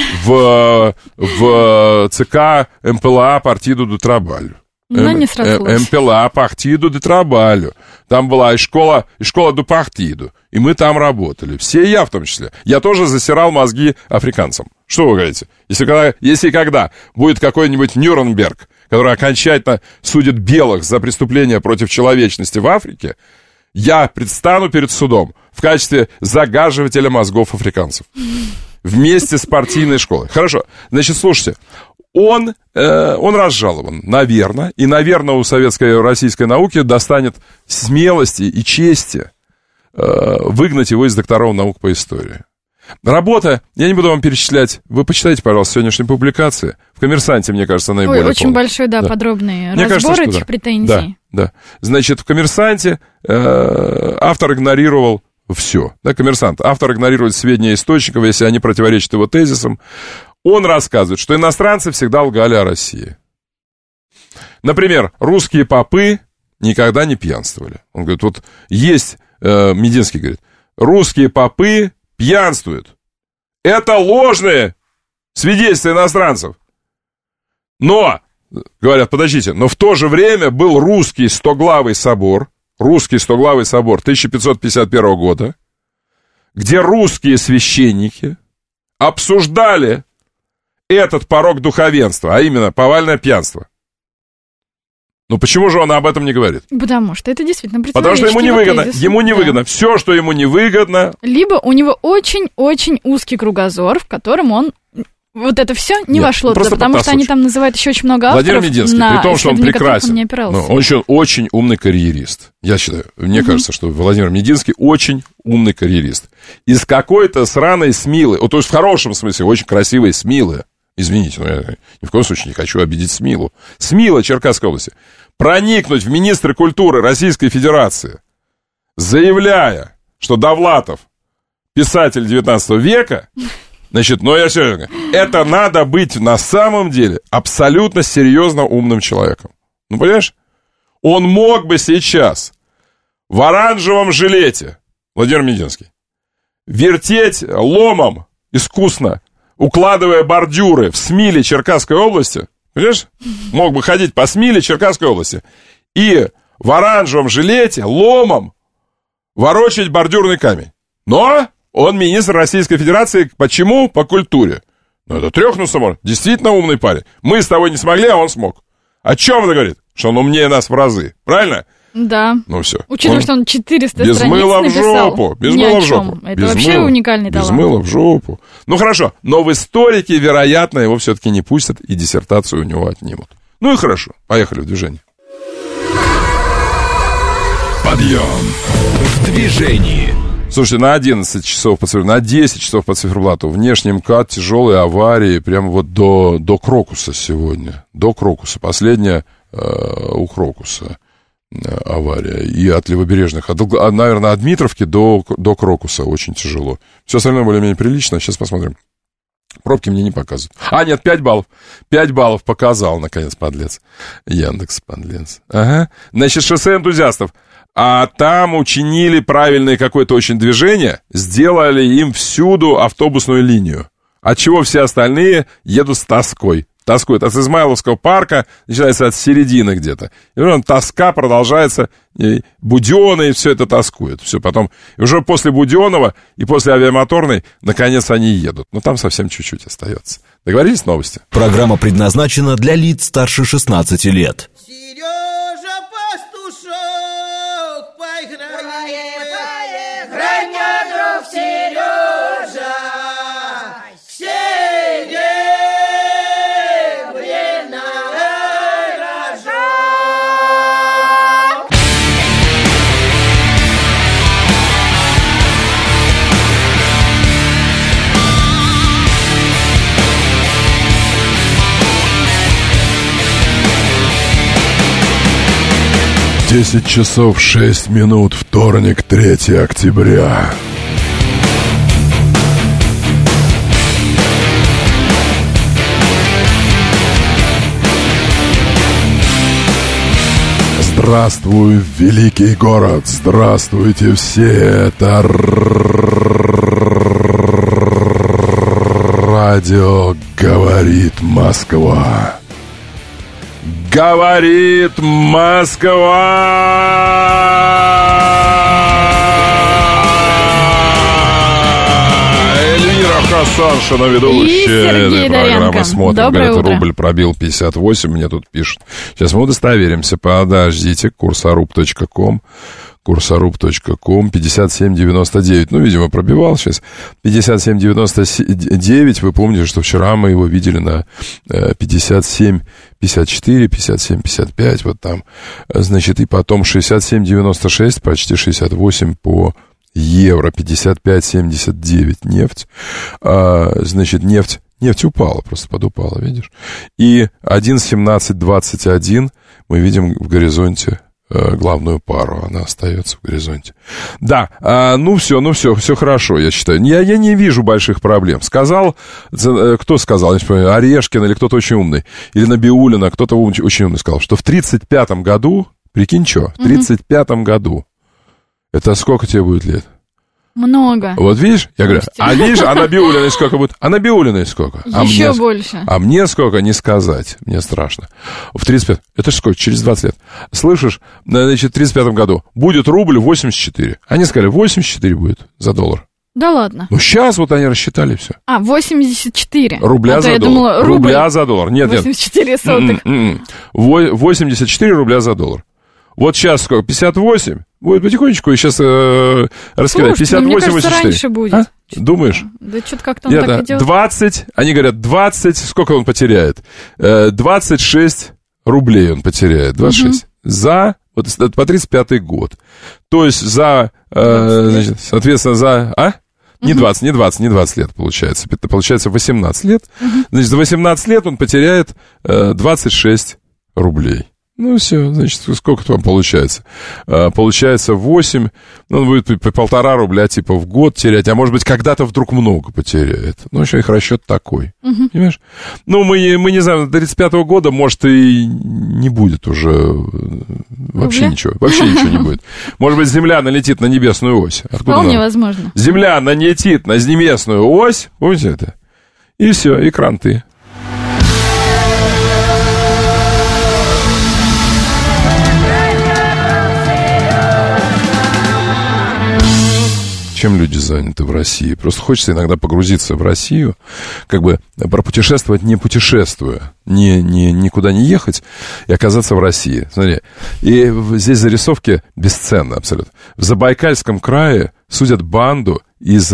в ЦК МПЛА Партиду ду Трабалю. Не срослось. МПЛА Партиду ду Трабалю. Там была и школа ду Партиду. И мы там работали. Все, я в том числе. Я тоже засирал мозги африканцам. Что вы говорите? Если когда будет какой-нибудь Нюрнберг, который окончательно судит белых за преступления против человечности в Африке, я предстану перед судом в качестве загаживателя мозгов африканцев. Вместе с партийной школой. Хорошо. Значит, слушайте. Он разжалован, наверное. И, наверное, у советской российской науки достанет смелости и чести выгнать его из докторов наук по истории. Работа, я не буду вам перечислять. Вы почитайте, пожалуйста, сегодняшние публикации. В «Коммерсанте», мне кажется, наиболее очень полный. Большой, подробный разбор этих претензий. Да. Значит, в «Коммерсанте» автор игнорировал все. Да, «Коммерсант». Автор игнорирует сведения источников, если они противоречат его тезисам. Он рассказывает, что иностранцы всегда лгали о России. Например, русские попы никогда не пьянствовали. Он говорит, вот есть, Мединский говорит, русские попы пьянствуют. Это ложные свидетельства иностранцев. Но, говорят, подождите, но в то же время был русский стоглавый собор 1551 года, где русские священники обсуждали этот порок духовенства, а именно повальное пьянство. Ну почему же он об этом не говорит? Потому что это действительно противоречит. Потому что ему невыгодно. Тезису. Ему невыгодно. Все, что ему невыгодно. Либо у него очень-очень узкий кругозор, в котором он вот это все не вошло туда, потому что они там называют еще очень много авторов. Владимир Мединский, при том, что он прекрасен, он очень умный карьерист. Я считаю, мне кажется, что Владимир Мединский очень умный карьерист. Из какой-то сраной Смилы, то есть в хорошем смысле, очень красивой Смилы, Извините, но я ни в коем случае не хочу обидеть Смилу. Смила Черкасской области. Проникнуть в министры культуры Российской Федерации, заявляя, что Довлатов писатель 19 века, значит, ну я все, это надо быть на самом деле абсолютно серьезно умным человеком. Ну, понимаешь? Он мог бы сейчас в оранжевом жилете, Владимир Мединский, вертеть ломом искусно, укладывая бордюры в Смиле Черкасской области, понимаешь? Мог бы ходить по Смиле Черкасской области и в оранжевом жилете ломом ворочать бордюрный камень. Но он министр Российской Федерации. Почему? По культуре. Ну, это трёхнулся, может. Действительно умный парень. Мы с тобой не смогли, а он смог. О чем это говорит? Что он умнее нас в разы. Правильно? Да. Ну, все. Учитывая, что он 400 без страниц мыла написал. в жопу. Без мыла в жопу. Это без вообще мыла, уникальный талант. Без мыла в жопу. Ну, хорошо. Но в историки, вероятно, его все-таки не пустят и диссертацию у него отнимут. Ну и хорошо. Поехали в движение. Подъем в движении. Слушайте, на 11 часов по циферблату, на 10 часов по циферблату внешний МКАД, тяжелые аварии, прямо вот до Крокуса сегодня. До Крокуса. Последняя у Крокуса авария. И от левобережных, наверное, от Дмитровки до Крокуса очень тяжело. Все остальное более-менее прилично. Сейчас посмотрим. Пробки мне не показывают. А, нет, 5 баллов. 5 баллов показал, наконец, подлец. Яндекс, подлец. Ага. Значит, шоссе энтузиастов. А там учинили правильное какое-то очень движение, сделали им всюду автобусную линию. Отчего все остальные едут с тоской. Тоскуют. От Измайловского парка, начинается от середины где-то. И потом тоска продолжается, и Будённый, и все это тоскует. Все, потом, и уже после Будённого и после Авиамоторной, наконец, они едут. Но там совсем чуть-чуть остается. Договорились, новости? Программа предназначена для лиц старше 16 лет. Сережа Пастушок, поиграем, грай мне, друг Сережа, Десять часов 6 минут, вторник, 3 октября. Здравствуй, великий город, здравствуйте все, это радио «Говорит Москва». Говорит Москва! Эльвира Хасаншина, ведущая программы «Смотрим». Доброе Говорят, утро. рубль пробил 58, мне тут пишут. Сейчас мы удостоверимся, подождите, курсоруб.ком. Курсоруб.ком, 57.99, ну, видимо, пробивал сейчас, 57.99, вы помните, что вчера мы его видели на 57.54, 57.55, вот там, значит, и потом 67.96, почти 68 по евро, 55.79 нефть, значит, нефть упала, просто подупала, видишь, и 1.1721 мы видим в горизонте главную пару, она остается в горизонте. Да, ну все хорошо, я считаю. Я не вижу больших проблем. Сказал, кто сказал, не помню, Орешкин или кто-то очень умный, или Набиуллина, кто-то очень умный сказал, что в 35-м году, прикинь, что, в 35-м году, это сколько тебе будет лет? Много. Вот видишь, я говорю, видишь, а Набиуллиной сколько будет? А Набиуллиной сколько? Еще больше. А мне сколько, не сказать, мне страшно. В 35, это же сколько, через 20 лет. Слышишь, значит, в 35-м году будет рубль 84. Они сказали, 84 будет за доллар. Да ладно. Ну, сейчас вот они рассчитали все. 84. Рубля за доллар. Думала, рубля за доллар. Нет, 84 сотых. 84 рубля за доллар. Вот сейчас сколько? 58? Будет потихонечку, и сейчас раскидать. 58, мне кажется, 84. раньше будет. Думаешь? Да что-то как-то он так идет. 20, они говорят, 20, сколько он потеряет? 26 рублей он потеряет, 26. За, вот по 35-й год. То есть за, значит, соответственно, за, Не 20 лет получается. Получается 18 лет. Значит, за 18 лет он потеряет 26 рублей. Ну, все, значит, сколько там получается? Получается 8, он будет по 1,5 рубля, типа, в год терять, а может быть, когда-то вдруг много потеряет. Ну, еще их расчет такой, понимаешь? Ну, мы не знаем, до 35-го года, может, и не будет уже вообще ничего не будет. Может быть, Земля налетит на небесную ось. Вполне возможно. Земля налетит на небесную ось, помните это? И все, и кранты. Чем люди заняты в России? Просто хочется иногда погрузиться в Россию, как бы пропутешествовать, не путешествуя, никуда не ехать и оказаться в России. Смотри, и здесь зарисовки бесценны абсолютно. В Забайкальском крае судят банду из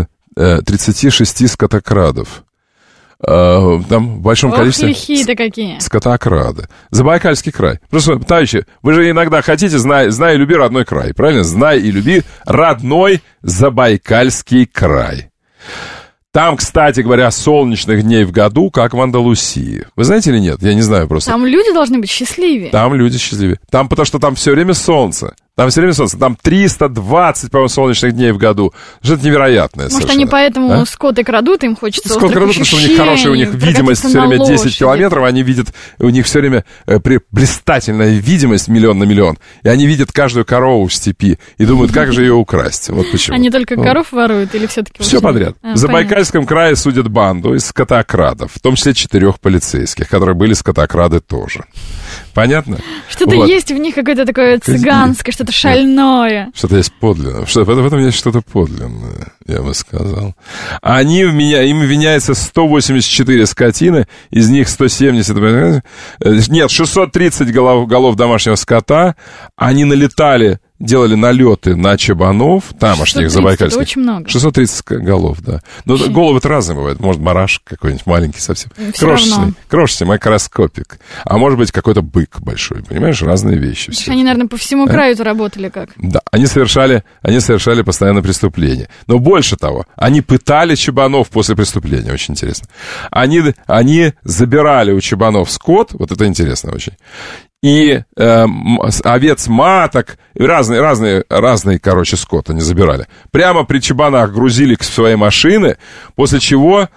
36 скотокрадов. Там в большом количестве лихие-то какие. скотокрады. Забайкальский край. Просто, товарищи, вы же иногда хотите, знай и люби родной край, правильно? Знай и люби родной Забайкальский край. Там, кстати говоря, солнечных дней в году, как в Андалусии. Вы знаете или нет? Я не знаю просто. Там люди должны быть счастливее. Там люди счастливее. Там, потому что там все время солнце. Там все время солнце. Там 320, по-моему, солнечных дней в году. Это невероятное Может, совершенно. они поэтому скот и крадут, им хочется скот крадут, потому что у них хорошая, у них видимость все время 10 километров, они видят, у них все время блистательная видимость 1 на миллион, и они видят каждую корову в степи и думают, как же ее украсть. Вот почему. Они только коров воруют или все-таки? Все подряд. В Забайкальском крае судят банду из скотокрадов, в том числе 4 полицейских, которые были скотокрады тоже. Понятно? Что-то есть в них какое-то такое цыганское, что-то шальное. Что-то есть подлинное. В этом есть что-то подлинное, я бы сказал. Им виняется 184 скотины, из них 170... Нет, 630 голов домашнего скота. Они делали налеты на чабанов, тамошних забайкальских. Это очень много. 630 голов, да. Но головы-то разные бывают. Может, барашек какой-нибудь маленький совсем. Крошечный макроскопик. А может быть, какой-то бык большой. Понимаешь, разные вещи. Они, наверное, по всему краю-то работали как? Да, они совершали постоянно преступления. Но больше того, они пытали чабанов после преступления. Очень интересно. Они забирали у чабанов скот. Вот это интересно очень. И овец, маток, разные, короче, скот они забирали. Прямо при чабанах грузили в свои машины, после чего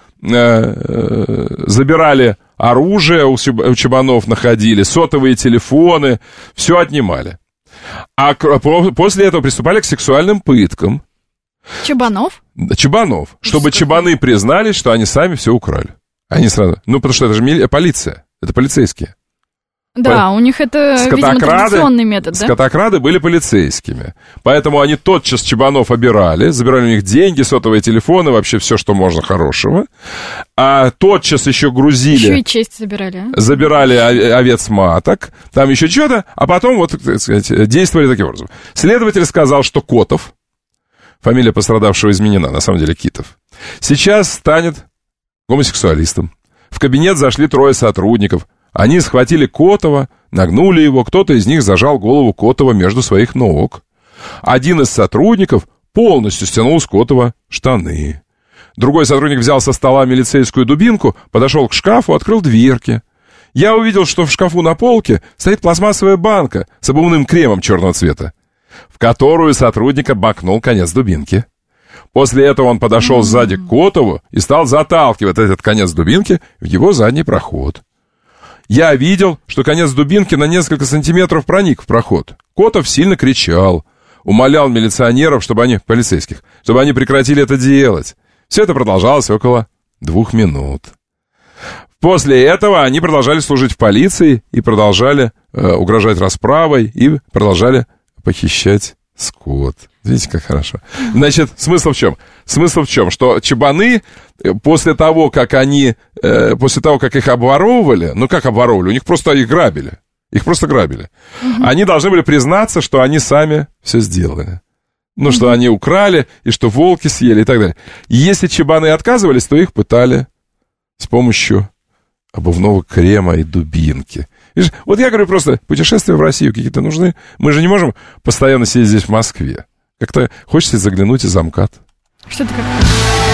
забирали оружие у чабанов, находили, сотовые телефоны, все отнимали. А после этого приступали к сексуальным пыткам. Чабанов? Чабанов, чтобы чабаны признались, что они сами все украли. Они сразу... потому что это же полиция, это полицейские. Да, у них это, видимо, традиционный метод, да? Скотокрады были полицейскими. Поэтому они тотчас чабанов забирали у них деньги, сотовые телефоны, вообще все, что можно хорошего. А тотчас еще грузили... Еще и честь забирали, а? Забирали овец маток, там еще что-то, а потом, вот, так сказать, действовали таким образом. Следователь сказал, что Котов, фамилия пострадавшего изменена, на самом деле Китов, сейчас станет гомосексуалистом. В кабинет зашли 3 сотрудников. Они схватили Котова, нагнули его, кто-то из них зажал голову Котова между своих ног. Один из сотрудников полностью стянул с Котова штаны. Другой сотрудник взял со стола милицейскую дубинку, подошел к шкафу, открыл дверки. Я увидел, что в шкафу на полке стоит пластмассовая банка с обувным кремом черного цвета, в которую сотрудник обмакнул конец дубинки. После этого он подошел сзади к Котову и стал заталкивать этот конец дубинки в его задний проход. Я видел, что конец дубинки на несколько сантиметров проник в проход. Котов сильно кричал, умолял милиционеров, полицейских, чтобы они прекратили это делать. Все это продолжалось около 2 минут. После этого они продолжали служить в полиции и продолжали угрожать расправой и продолжали похищать скот. Видите, как хорошо. Значит, смысл в чем? Смысл в чем? Что чабаны после того, как их обворовывали, как обворовывали? У них просто их грабили. Они должны были признаться, что они сами все сделали. Что они украли, и что волки съели, и так далее. И если чабаны отказывались, то их пытали с помощью обувного крема и дубинки. Видишь, вот я говорю просто, путешествия в Россию какие-то нужны. Мы же не можем постоянно сидеть здесь в Москве. Как-то хочется заглянуть и за МКАД. Что-то как-то...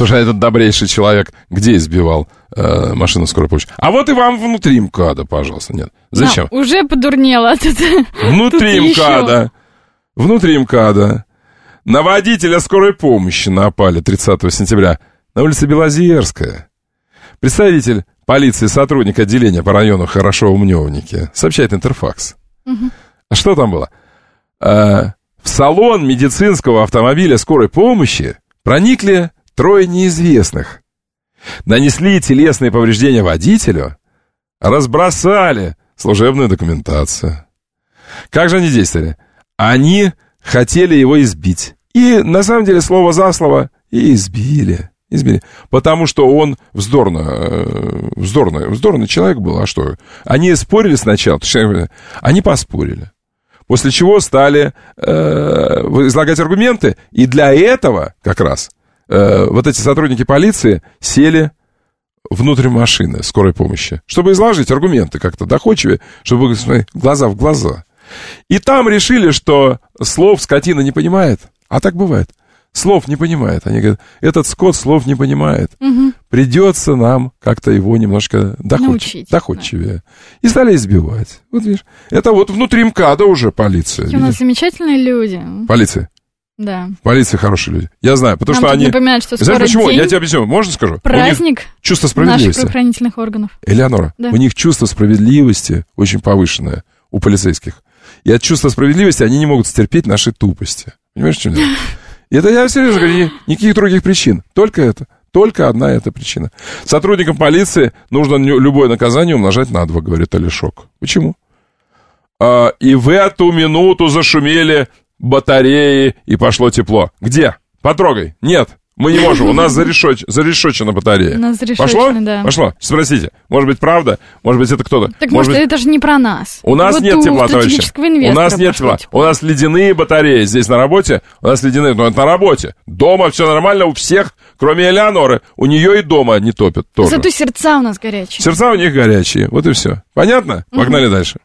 Слушай, а этот добрейший человек где избивал машину скорой помощи? А вот и вам внутри МКАДа, пожалуйста. Нет. Зачем? Уже подурнело от этого. Внутри МКАДа. Внутри МКАДа. На водителя скорой помощи напали 30 сентября на улице Белозерская. Представитель полиции, сотрудник отделения по району Хорошово-Мневники, сообщает Интерфакс. Угу. А что там было? В салон медицинского автомобиля скорой помощи проникли 3 неизвестных. Нанесли телесные повреждения водителю, разбросали служебную документацию. Как же они действовали? Они хотели его избить. И, на самом деле, слово за слово и избили. Потому что он вздорный человек был. А что? Они спорили сначала, они поспорили. После чего стали излагать аргументы. И для этого как раз вот эти сотрудники полиции сели внутрь машины скорой помощи, чтобы изложить аргументы как-то доходчивее, чтобы глаза в глаза. И там решили, что слов скотина не понимает. А так бывает. Слов не понимает. Они говорят, этот скот слов не понимает. Угу. Придется нам как-то его немножко доходчивее. Да. И стали избивать. Вот видишь, это вот внутри МКАДа уже полиция. У нас замечательные люди. Полиция? Да. Полиция хорошие люди. Я знаю, потому что они... Напоминают, что знаешь почему? Я тебе объясню. Можно скажу? Праздник чувство справедливости наших правоохранительных органов. Элеонора, да. У них чувство справедливости очень повышенное у полицейских. И от чувства справедливости они не могут стерпеть нашей тупости. Понимаешь, в чем дело? И это я серьезно говорю, никаких других причин. Только это. Только одна эта причина. Сотрудникам полиции нужно любое наказание умножать на 2, говорит Алишок. Почему? И в эту минуту зашумели батареи, и пошло тепло. Где? Потрогай. Нет. Мы не можем, у нас зарешочена батарея. У нас зарешочена, пошло? Да. Пошло? Спросите, может быть, правда? Может быть, это кто-то? Так может быть, это же не про нас. У нас нет тепла, товарищи. У нас нет тепла. У нас ледяные батареи здесь на работе. У нас ледяные, но это на работе. Дома все нормально у всех, кроме Элеоноры. У нее и дома не топят тоже. Зато сердца у нас горячие. Сердца у них горячие, вот и все. Понятно? Погнали дальше.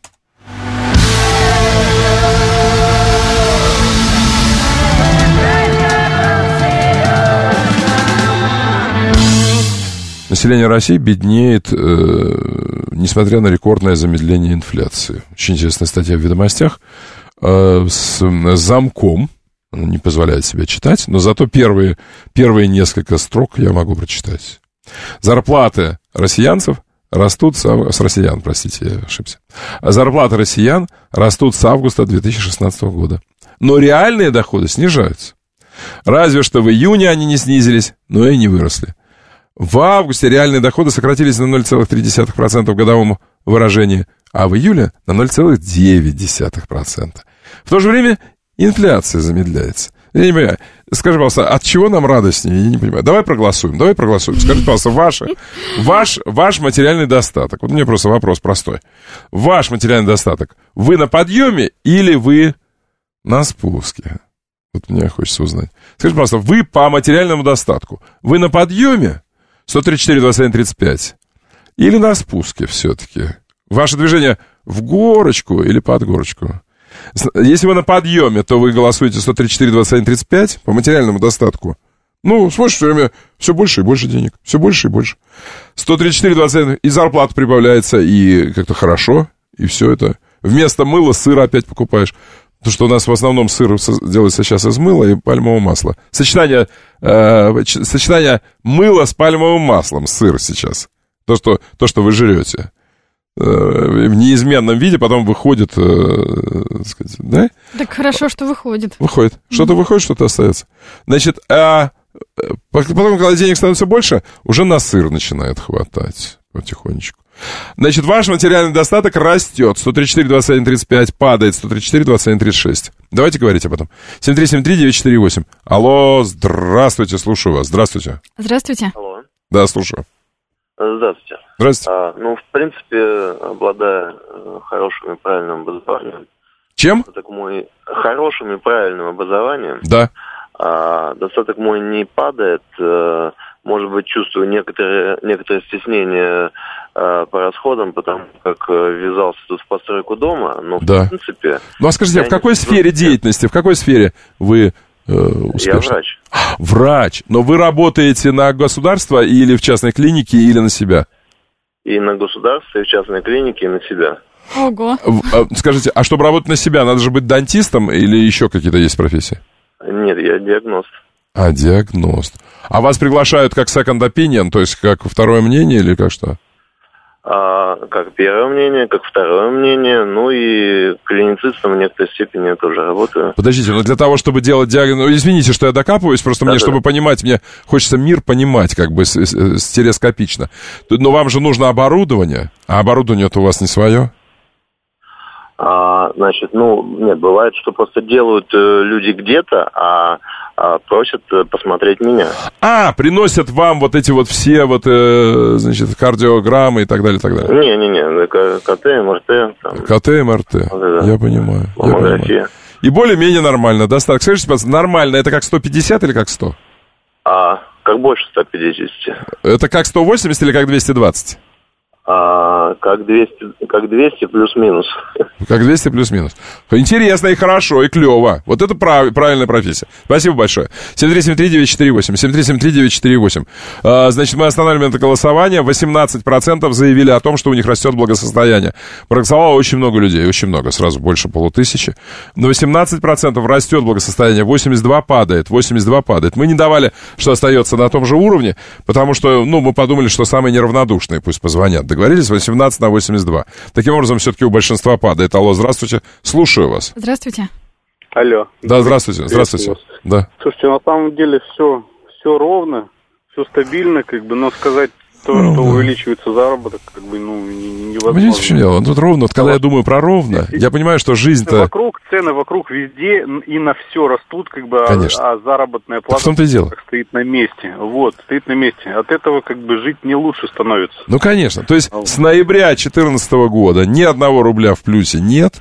Население России беднеет, несмотря на рекордное замедление инфляции. Очень интересная статья в «Ведомостях». С замком, не позволяет себя читать, но зато первые несколько строк я могу прочитать. Зарплаты россиянцев растут с россиян, простите, я ошибся. Зарплаты россиян растут с августа 2016 года. Но реальные доходы снижаются. Разве что в июне они не снизились, но и не выросли. В августе реальные доходы сократились на 0,3% в годовом выражении, а в июле на 0,9%. В то же время инфляция замедляется. Я не понимаю. Скажи, пожалуйста, от чего нам радостнее? Я не понимаю. Давай проголосуем. Скажите, пожалуйста, ваш материальный достаток. Вот у меня просто вопрос простой. Ваш материальный достаток. Вы на подъеме или вы на спуске? Вот мне хочется узнать. Скажите, пожалуйста, вы по материальному достатку. Вы на подъеме? 134, 21, 35. Или на спуске все-таки? Ваше движение в горочку или под горочку? Если вы на подъеме, то вы голосуете 134, 21, 35 по материальному достатку. Ну, смотришь, все время все больше и больше денег. Все больше и больше. 134, 21, и зарплата прибавляется, и как-то хорошо, и все это. Вместо мыла сыра опять покупаешь. Потому что у нас в основном сыр делается сейчас из мыла и пальмового масла. Сочетание мыла с пальмовым маслом, сыр сейчас. То, что вы жрете. В неизменном виде потом выходит, так сказать, да? Так хорошо, что выходит. Выходит. Что-то выходит, что-то остается. Значит, потом, когда денег становится больше, уже на сыр начинает хватать потихонечку. Значит, ваш материальный достаток растет. 134, 21, 35 падает. 134, 21, 36. Давайте говорить об этом. 7373948. Алло, здравствуйте, слушаю вас. Здравствуйте. Здравствуйте. Алло. Да, слушаю. Здравствуйте. Здравствуйте. Ну, в принципе, обладая хорошим и правильным образованием. Чем? Хорошим и правильным образованием. Да. Достаток мой не падает. Может быть, чувствую некоторое стеснение по расходам, потому как ввязался тут в постройку дома, но да. в принципе... Ну, а скажите, в какой сфере деятельности, в какой сфере вы успешно? Я врач. Врач. Но вы работаете на государство или в частной клинике, или на себя? И на государство, и в частной клинике, и на себя. Ого. Скажите, а чтобы работать на себя, надо же быть дантистом или еще какие-то есть профессии? Нет, я диагност. Диагност. А вас приглашают как second opinion, то есть как второе мнение или как что? Как первое мнение, как второе мнение, ну и клиницистом в некоторой степени я тоже работаю. Подождите, но для того, чтобы делать диагноз... Ну, извините, что я докапываюсь, просто мне, чтобы понимать, мне хочется мир понимать как бы стереоскопично. Но вам же нужно оборудование, а оборудование-то у вас не свое? Значит, нет, бывает, что просто делают люди где-то, просят посмотреть меня. Приносят вам вот эти вот все вот, значит, кардиограммы и так далее, и так далее. Не, КТ, МРТ. Там. КТ, МРТ, я понимаю. Маммография. И более-менее нормально, да? Скажите, пожалуйста, нормально, это как 150 или как 100? Как больше 150. Это как 180 или как 220? Как 200 плюс-минус. Как 200 плюс-минус. Интересно и хорошо, и клево. Вот это правильная профессия. Спасибо большое. 7373948. 7373948. Значит, мы останавливаем это голосование. 18% заявили о том, что у них растет благосостояние. Проголосовало очень много людей. Очень много. Сразу больше 500. Но 18% растет благосостояние. 82 падает. 82 падает. Мы не давали, что остается на том же уровне, потому что, мы подумали, что самые неравнодушные пусть позвонят. Договорились? 18 на 82. Таким образом, все-таки у большинства падает. Алло, здравствуйте. Слушаю вас. Здравствуйте. Алло. Да, здравствуйте. Здравствуйте. Да. Слушайте, на самом деле все ровно, все стабильно, но сказать то, что увеличивается заработок, невозможно. Понимаете, в чем дело? Тут ровно, когда я думаю про ровно, я понимаю, что жизнь-то... Цены вокруг везде и на все растут, Конечно. А заработная плата в том-то и дело. Стоит на месте. Стоит на месте. От этого жить не лучше становится. Конечно. То есть с ноября 2014 года ни одного рубля в плюсе нет.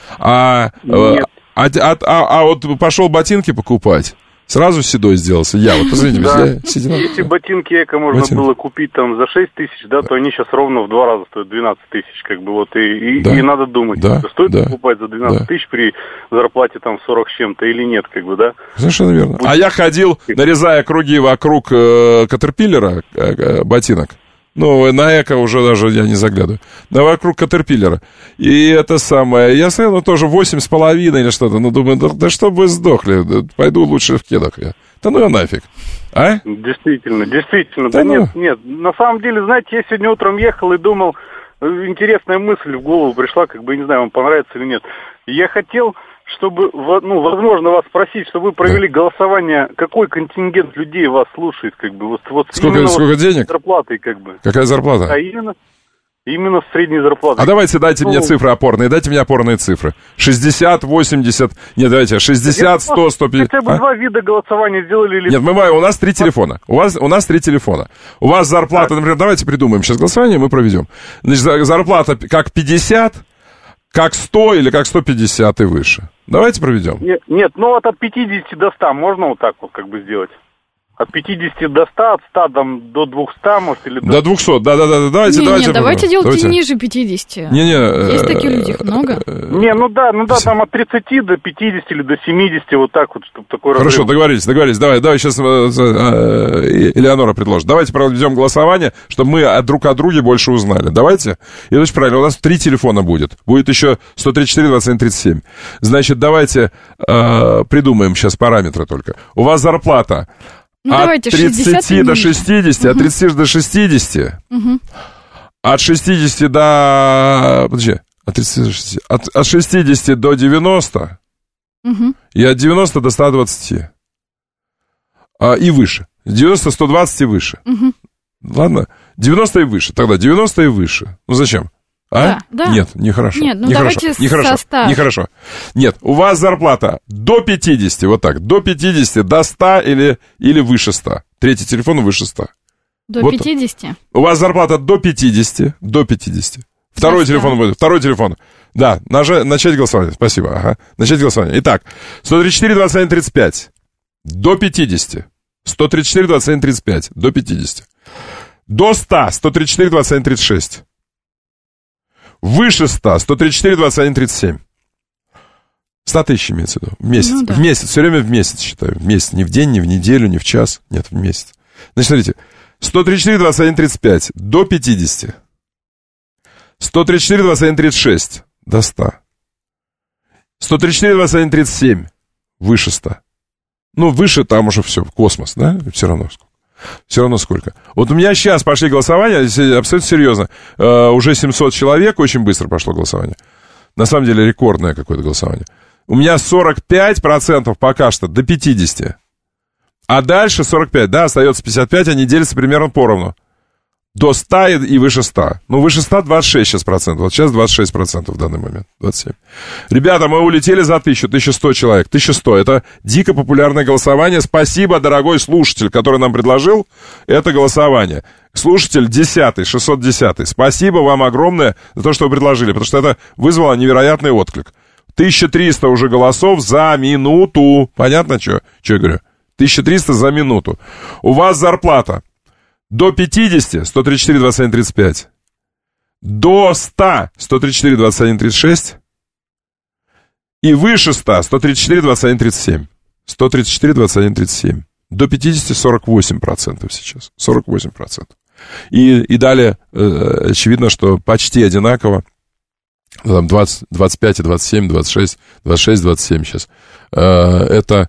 Нет. Вот пошел ботинки покупать. Сразу седой сделался. Позвоните, Если ботинки эко можно было купить за 6 тысяч, то они сейчас ровно в 2 раза стоят 12 тысяч, и надо думать, стоит покупать за 12 тысяч при зарплате 40 с чем-то или нет, да? Совершенно верно. А я ходил, нарезая круги вокруг Caterpillar ботинок. На эко уже даже я не заглядываю. Вокруг Caterpillar. И это самое. Я стоял, тоже 8,5 или что-то. Думаю, да чтобы вы сдохли. Пойду лучше в кедах я. Да я нафиг. Действительно. Да нет. На самом деле, знаете, я сегодня утром ехал и думал, интересная мысль в голову пришла, не знаю, вам понравится или нет. Я хотел, чтобы, возможно, вас спросить, чтобы вы провели голосование, какой контингент людей вас слушает, Сколько денег? Зарплатой, Какая зарплата? Именно с средней зарплатой. А давайте дайте мне цифры опорные, дайте мне опорные цифры. 60, 80, нет, давайте, 60, 100, 150. Хотя бы 2 вида голосования сделали или... Нет, у нас 3 телефона. У нас 3 телефона. У вас зарплата, например, давайте придумаем сейчас голосование, мы проведем. Значит, зарплата как 50, как 100 или как 150 и выше. Давайте проведем. Нет, от 50 до 100 можно вот так сделать? От 50 до 100, от 100 до 200, может, или... До 200, да, давайте делайте ниже 50. Есть такие люди, их много. Там от 30 до 50 или до 70, вот так вот, чтобы такой разрыв. Хорошо, договорились, давай, сейчас Элеонора предложит. Давайте проведем голосование, чтобы мы друг о друге больше узнали. Давайте? И очень правильно, у нас 3 телефона будет. Будет еще 134, 21, 37. Значит, давайте придумаем сейчас параметры только. У вас зарплата... От 30 до 60, от 30 до 60, от 60 до... Подожди, от 60 до 90, и от 90 до 120, и выше. 90, 120 и выше. Ладно? 90 и выше, тогда 90 и выше. Зачем? Да. Нет, нехорошо. Нет, давайте со 100. Нехорошо. Нет, у вас зарплата до 50, вот так, до 50, до 100 или выше 100. Третий телефон выше 100. До 50? У вас зарплата до 50. Второй телефон. Да, начать голосование. Спасибо. Начать голосование. Итак, 134, 21, 35. До 50. 134, 21, 35. До 50. До 100. 134, 21, 36. Выше 100, 134, 21, 37. 100 тысяч имеется в виду. В месяц. В месяц. Все время в месяц считаю. В месяц. Не в день, не в неделю, не в час. Нет, в месяц. Значит, смотрите. 134, 21, 35. До 50. 134, 21, 36. До 100. 134, 21, 37. Выше 100. Ну, выше там уже все. Космос, да? Все равно сколько. Все равно сколько. Вот у меня сейчас пошли голосования, абсолютно серьезно. Уже 700 человек, очень быстро пошло голосование. На самом деле рекордное какое-то голосование. У меня 45% пока что до 50. А дальше 45, да, остается 55, они делятся примерно поровну. До 100 и выше 100. Ну, выше 100 26 сейчас процентов. Вот сейчас 26% в данный момент. 27. Ребята, мы улетели за 1100 человек. 1100. Это дико популярное голосование. Спасибо, дорогой слушатель, который нам предложил это голосование. Слушатель 10-й, 610-й. Спасибо вам огромное за то, что вы предложили, потому что это вызвало невероятный отклик. 1300 уже голосов за минуту. Понятно, что я говорю? 1300 за минуту. У вас зарплата до 50, 134, 21, 35. До 100, 134, 21, 36. И выше 100, 134, 21, 37. 134, 21, 37. До 50, 48% сейчас. 48%. И далее, очевидно, что почти одинаково. Там 20, 25 и 27, 26, 26, 27 сейчас. Это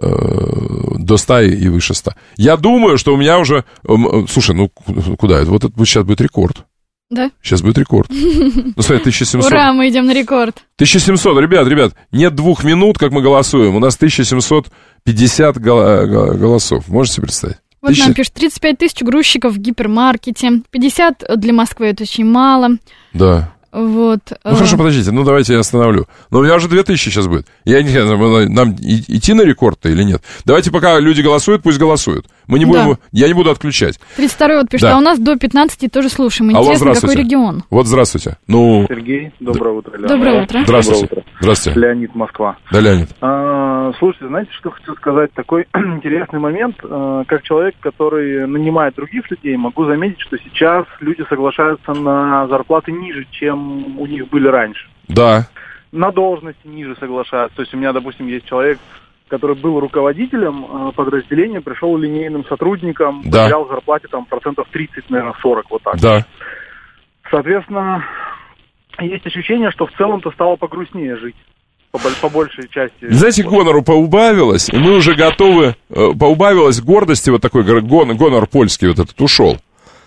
до 100 и выше 100. Я думаю, что у меня уже... Слушай, ну куда? Вот это сейчас будет рекорд. Да? Сейчас будет рекорд. Ну, смотри, 1700. Ура, мы идем на рекорд. 1700, ребят, нет 2 минут, как мы голосуем. У нас 1750 голосов. Можете себе представить? Вот нам пишут, 35 тысяч грузчиков в гипермаркете. 50 для Москвы это очень мало. Да. Вот. Ну, хорошо, подождите, ну, давайте я остановлю. Но у меня уже 2000 сейчас будет. Я не знаю, нам идти на рекорд-то или нет. Давайте, пока люди голосуют, пусть голосуют. Мы не будем, я не буду отключать. 32-й вот пишет, а у нас до 15 тоже слушаем. Интересно, какой регион? Вот, здравствуйте. Ну... Сергей, доброе утро, Леонид. Доброе утро. Здравствуйте. Здравствуйте. Леонид, Москва. Да, Леонид. Слушайте, знаете, что хочу сказать? Такой интересный момент. Как человек, который нанимает других людей, могу заметить, что сейчас люди соглашаются на зарплаты ниже, чем у них были раньше. Да. На должности ниже соглашаются. То есть у меня, допустим, есть человек, который был руководителем подразделения, пришел линейным сотрудником, потерял зарплате там процентов 30, наверное, 40, вот так. Да. Соответственно, есть ощущение, что в целом-то стало погрустнее жить. По большей части. Знаете, гонору поубавилось, и мы уже готовы, поубавилось гордости, вот такой гонор польский вот этот ушел.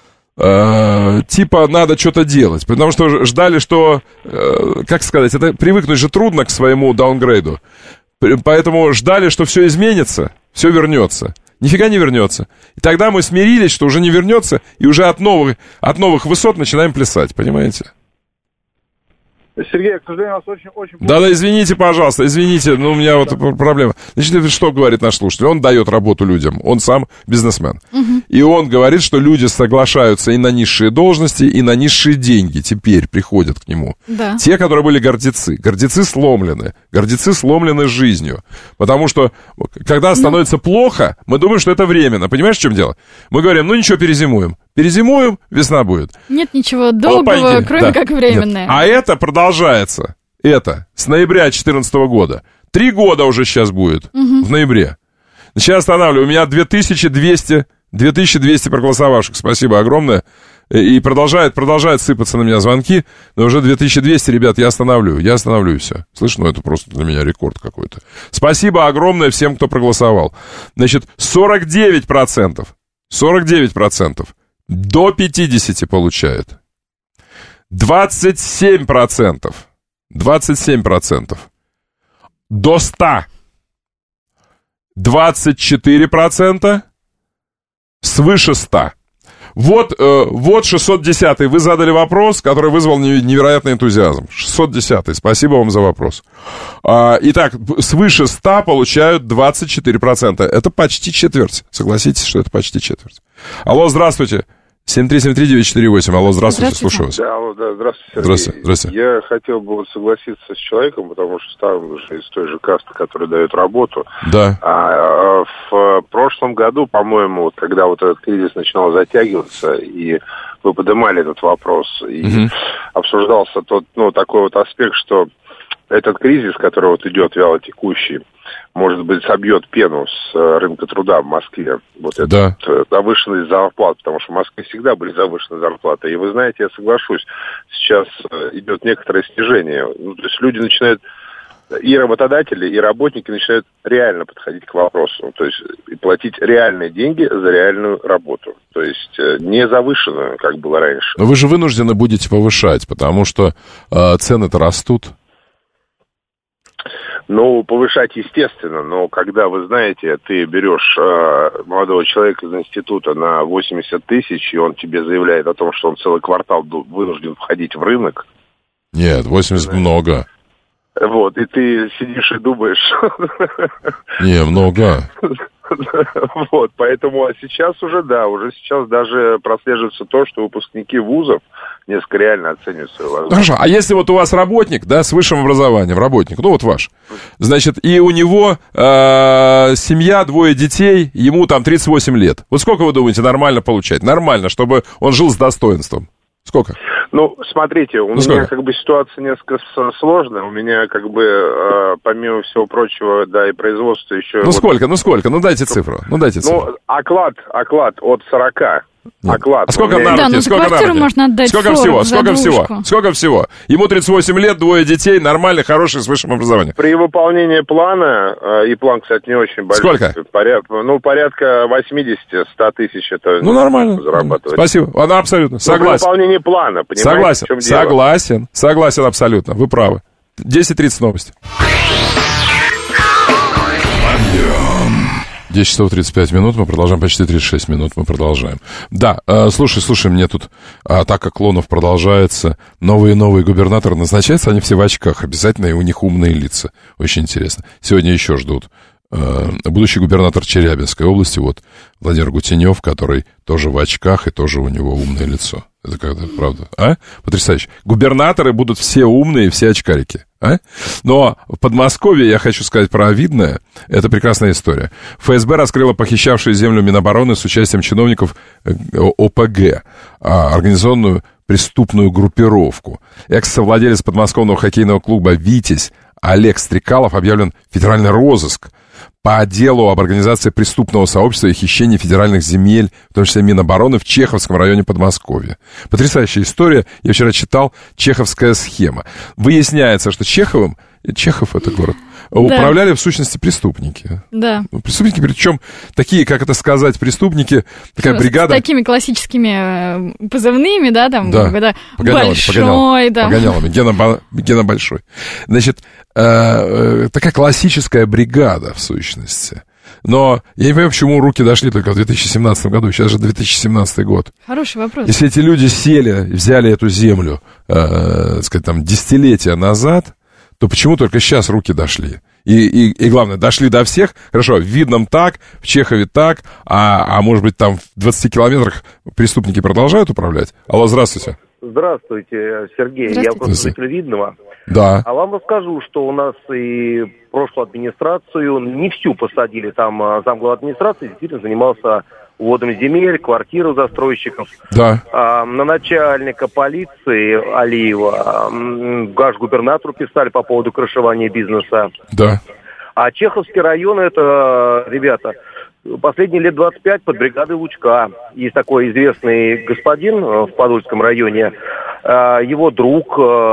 Типа надо что-то делать, потому что ждали, что, как сказать, это привыкнуть же трудно к своему даунгрейду. Поэтому ждали, что все изменится, все вернется. Нифига не вернется. И тогда мы смирились, что уже не вернется, и уже от новых высот начинаем плясать, понимаете? Сергей, к сожалению, у нас очень... Да, извините, пожалуйста, извините, но у меня вот проблема. Значит, что говорит наш слушатель? Он дает работу людям, он сам бизнесмен. Угу. И он говорит, что люди соглашаются и на низшие должности, и на низшие деньги теперь приходят к нему. Да. Те, которые были гордецы. Гордецы сломлены жизнью. Потому что, когда становится плохо, мы думаем, что это временно. Понимаешь, в чем дело? Мы говорим, ну ничего, перезимуем. Перезимуем, весна будет. Нет ничего долгого, кроме как временное. Нет. А это продолжается. Это с ноября 2014 года. 3 года уже сейчас будет, в ноябре. Сейчас останавливаю. У меня 2200 проголосовавших. Спасибо огромное. И продолжает сыпаться на меня звонки. Но уже 2200, ребят, я остановлю и все. Слышь, ну это просто для меня рекорд какой-то. Спасибо огромное всем, кто проголосовал. Значит, 49% до 50 получает. 27% до 100. 24% свыше 100. Вот 610-й. Вы задали вопрос, который вызвал невероятный энтузиазм. 610-й. Спасибо вам за вопрос. Итак, свыше 100 получают 24%. Это почти четверть. Согласитесь, что это почти четверть. Алло, здравствуйте. 7373948. Алло, здравствуйте, слушаю вас. Да, алло, да, здравствуйте, Сергей. Здравствуйте. Я хотел бы согласиться с человеком, потому что там уже из той же касты, которая дает работу. Да. В прошлом году, по-моему, вот, когда вот этот кризис начинал затягиваться, и вы поднимали этот вопрос, и обсуждался тот, такой вот аспект, что этот кризис, который вот идет вялотекущий, может быть, собьет пену с рынка труда в Москве. Вот это завышенность зарплат, потому что в Москве всегда были завышенные зарплаты. И вы знаете, я соглашусь, сейчас идет некоторое снижение. Ну, то есть люди начинают, и работодатели, и работники начинают реально подходить к вопросу. То есть и платить реальные деньги за реальную работу. То есть не завышенную, как было раньше. Но вы же вынуждены будете повышать, потому что цены-то растут. Ну, повышать естественно, но когда, вы знаете, ты берешь молодого человека из института на 80 тысяч, и он тебе заявляет о том, что он целый квартал вынужден входить в рынок. Нет, 80 много. Вот, и ты сидишь и думаешь... Не, много. Вот, поэтому сейчас уже сейчас даже прослеживается то, что выпускники вузов несколько реально оценивают свою возможность. Хорошо, а если вот у вас работник, да, с высшим образованием, работник, ну вот ваш, значит, и у него семья, 2 детей, ему там 38 лет. Вот сколько, вы думаете, нормально получать? Нормально, чтобы он жил с достоинством. Сколько? Ну, смотрите, у меня как бы ситуация несколько сложная. У меня как бы, помимо всего прочего, да, и производство еще... Ну, сколько? Ну, дайте цифру. Ну, оклад от 40. Оклад. А сколько на руки? Да, сколько квартиру можно отдать сколько 40 Сколько всего? Ему 38 лет, 2 детей, нормальный, хороший, с высшим образованием. При выполнении плана, и план, кстати, не очень большой. Сколько? Порядка 80-100 тысяч это нормально. Зарабатывать. Спасибо, она абсолютно, согласен. При выполнении плана, понимаете, в чем дело? Согласен абсолютно, вы правы. 10:30 новости. 10 часов 35 минут, мы продолжаем, почти 36 минут мы продолжаем. Да, слушай, мне тут атака клонов продолжается. Новые губернаторы назначаются, они все в очках, обязательно, и у них умные лица. Очень интересно. Сегодня еще ждут. Будущий губернатор Челябинской области, вот, Владимир Гутенев, который тоже в очках, и тоже у него умное лицо. Это как-то правда, а? Потрясающе. Губернаторы будут все умные, все очкарики, а? Но в Подмосковье, я хочу сказать про Видное, это прекрасная история. ФСБ раскрыла похищавшую землю Минобороны с участием чиновников ОПГ, организационную преступную группировку. Экс-совладелец подмосковного хоккейного клуба «Витязь» Олег Стрекалов объявлен в федеральный розыск по делу об организации преступного сообщества и хищении федеральных земель, в том числе Минобороны, в Чеховском районе Подмосковья. Потрясающая история. Я вчера читал «Чеховская схема». Выясняется, что Чехов это город, управляли в сущности преступники. Да. Преступники, причем такие, как это сказать, преступники, такая бригада... С такими классическими позывными, да, там, когда Большой, да. Погонялами, Гена Большой. Значит, такая классическая бригада, в сущности. Но я не понимаю, почему руки дошли только в 2017 году. Сейчас же 2017 год. Хороший вопрос. Если эти люди сели, взяли эту землю, так сказать, там, десятилетия назад, то почему только сейчас руки дошли? И главное, дошли до всех. Хорошо, в Видном так, в Чехове так, а может быть, там в 20 километрах преступники продолжают управлять? Алло, здравствуйте. Здравствуйте, Сергей. Я просто житель Видного. Да. А вам расскажу, что у нас и прошлую администрацию, не всю посадили, там замглава администрации действительно занимался уводом земель, квартир у застройщиков. Да. На начальника полиции Алиева, губернатору писали по поводу крышевания бизнеса. Да. А Чеховский район, это, ребята, последние лет 25 под бригадой Лучка. Есть такой известный господин в Подольском районе, его друг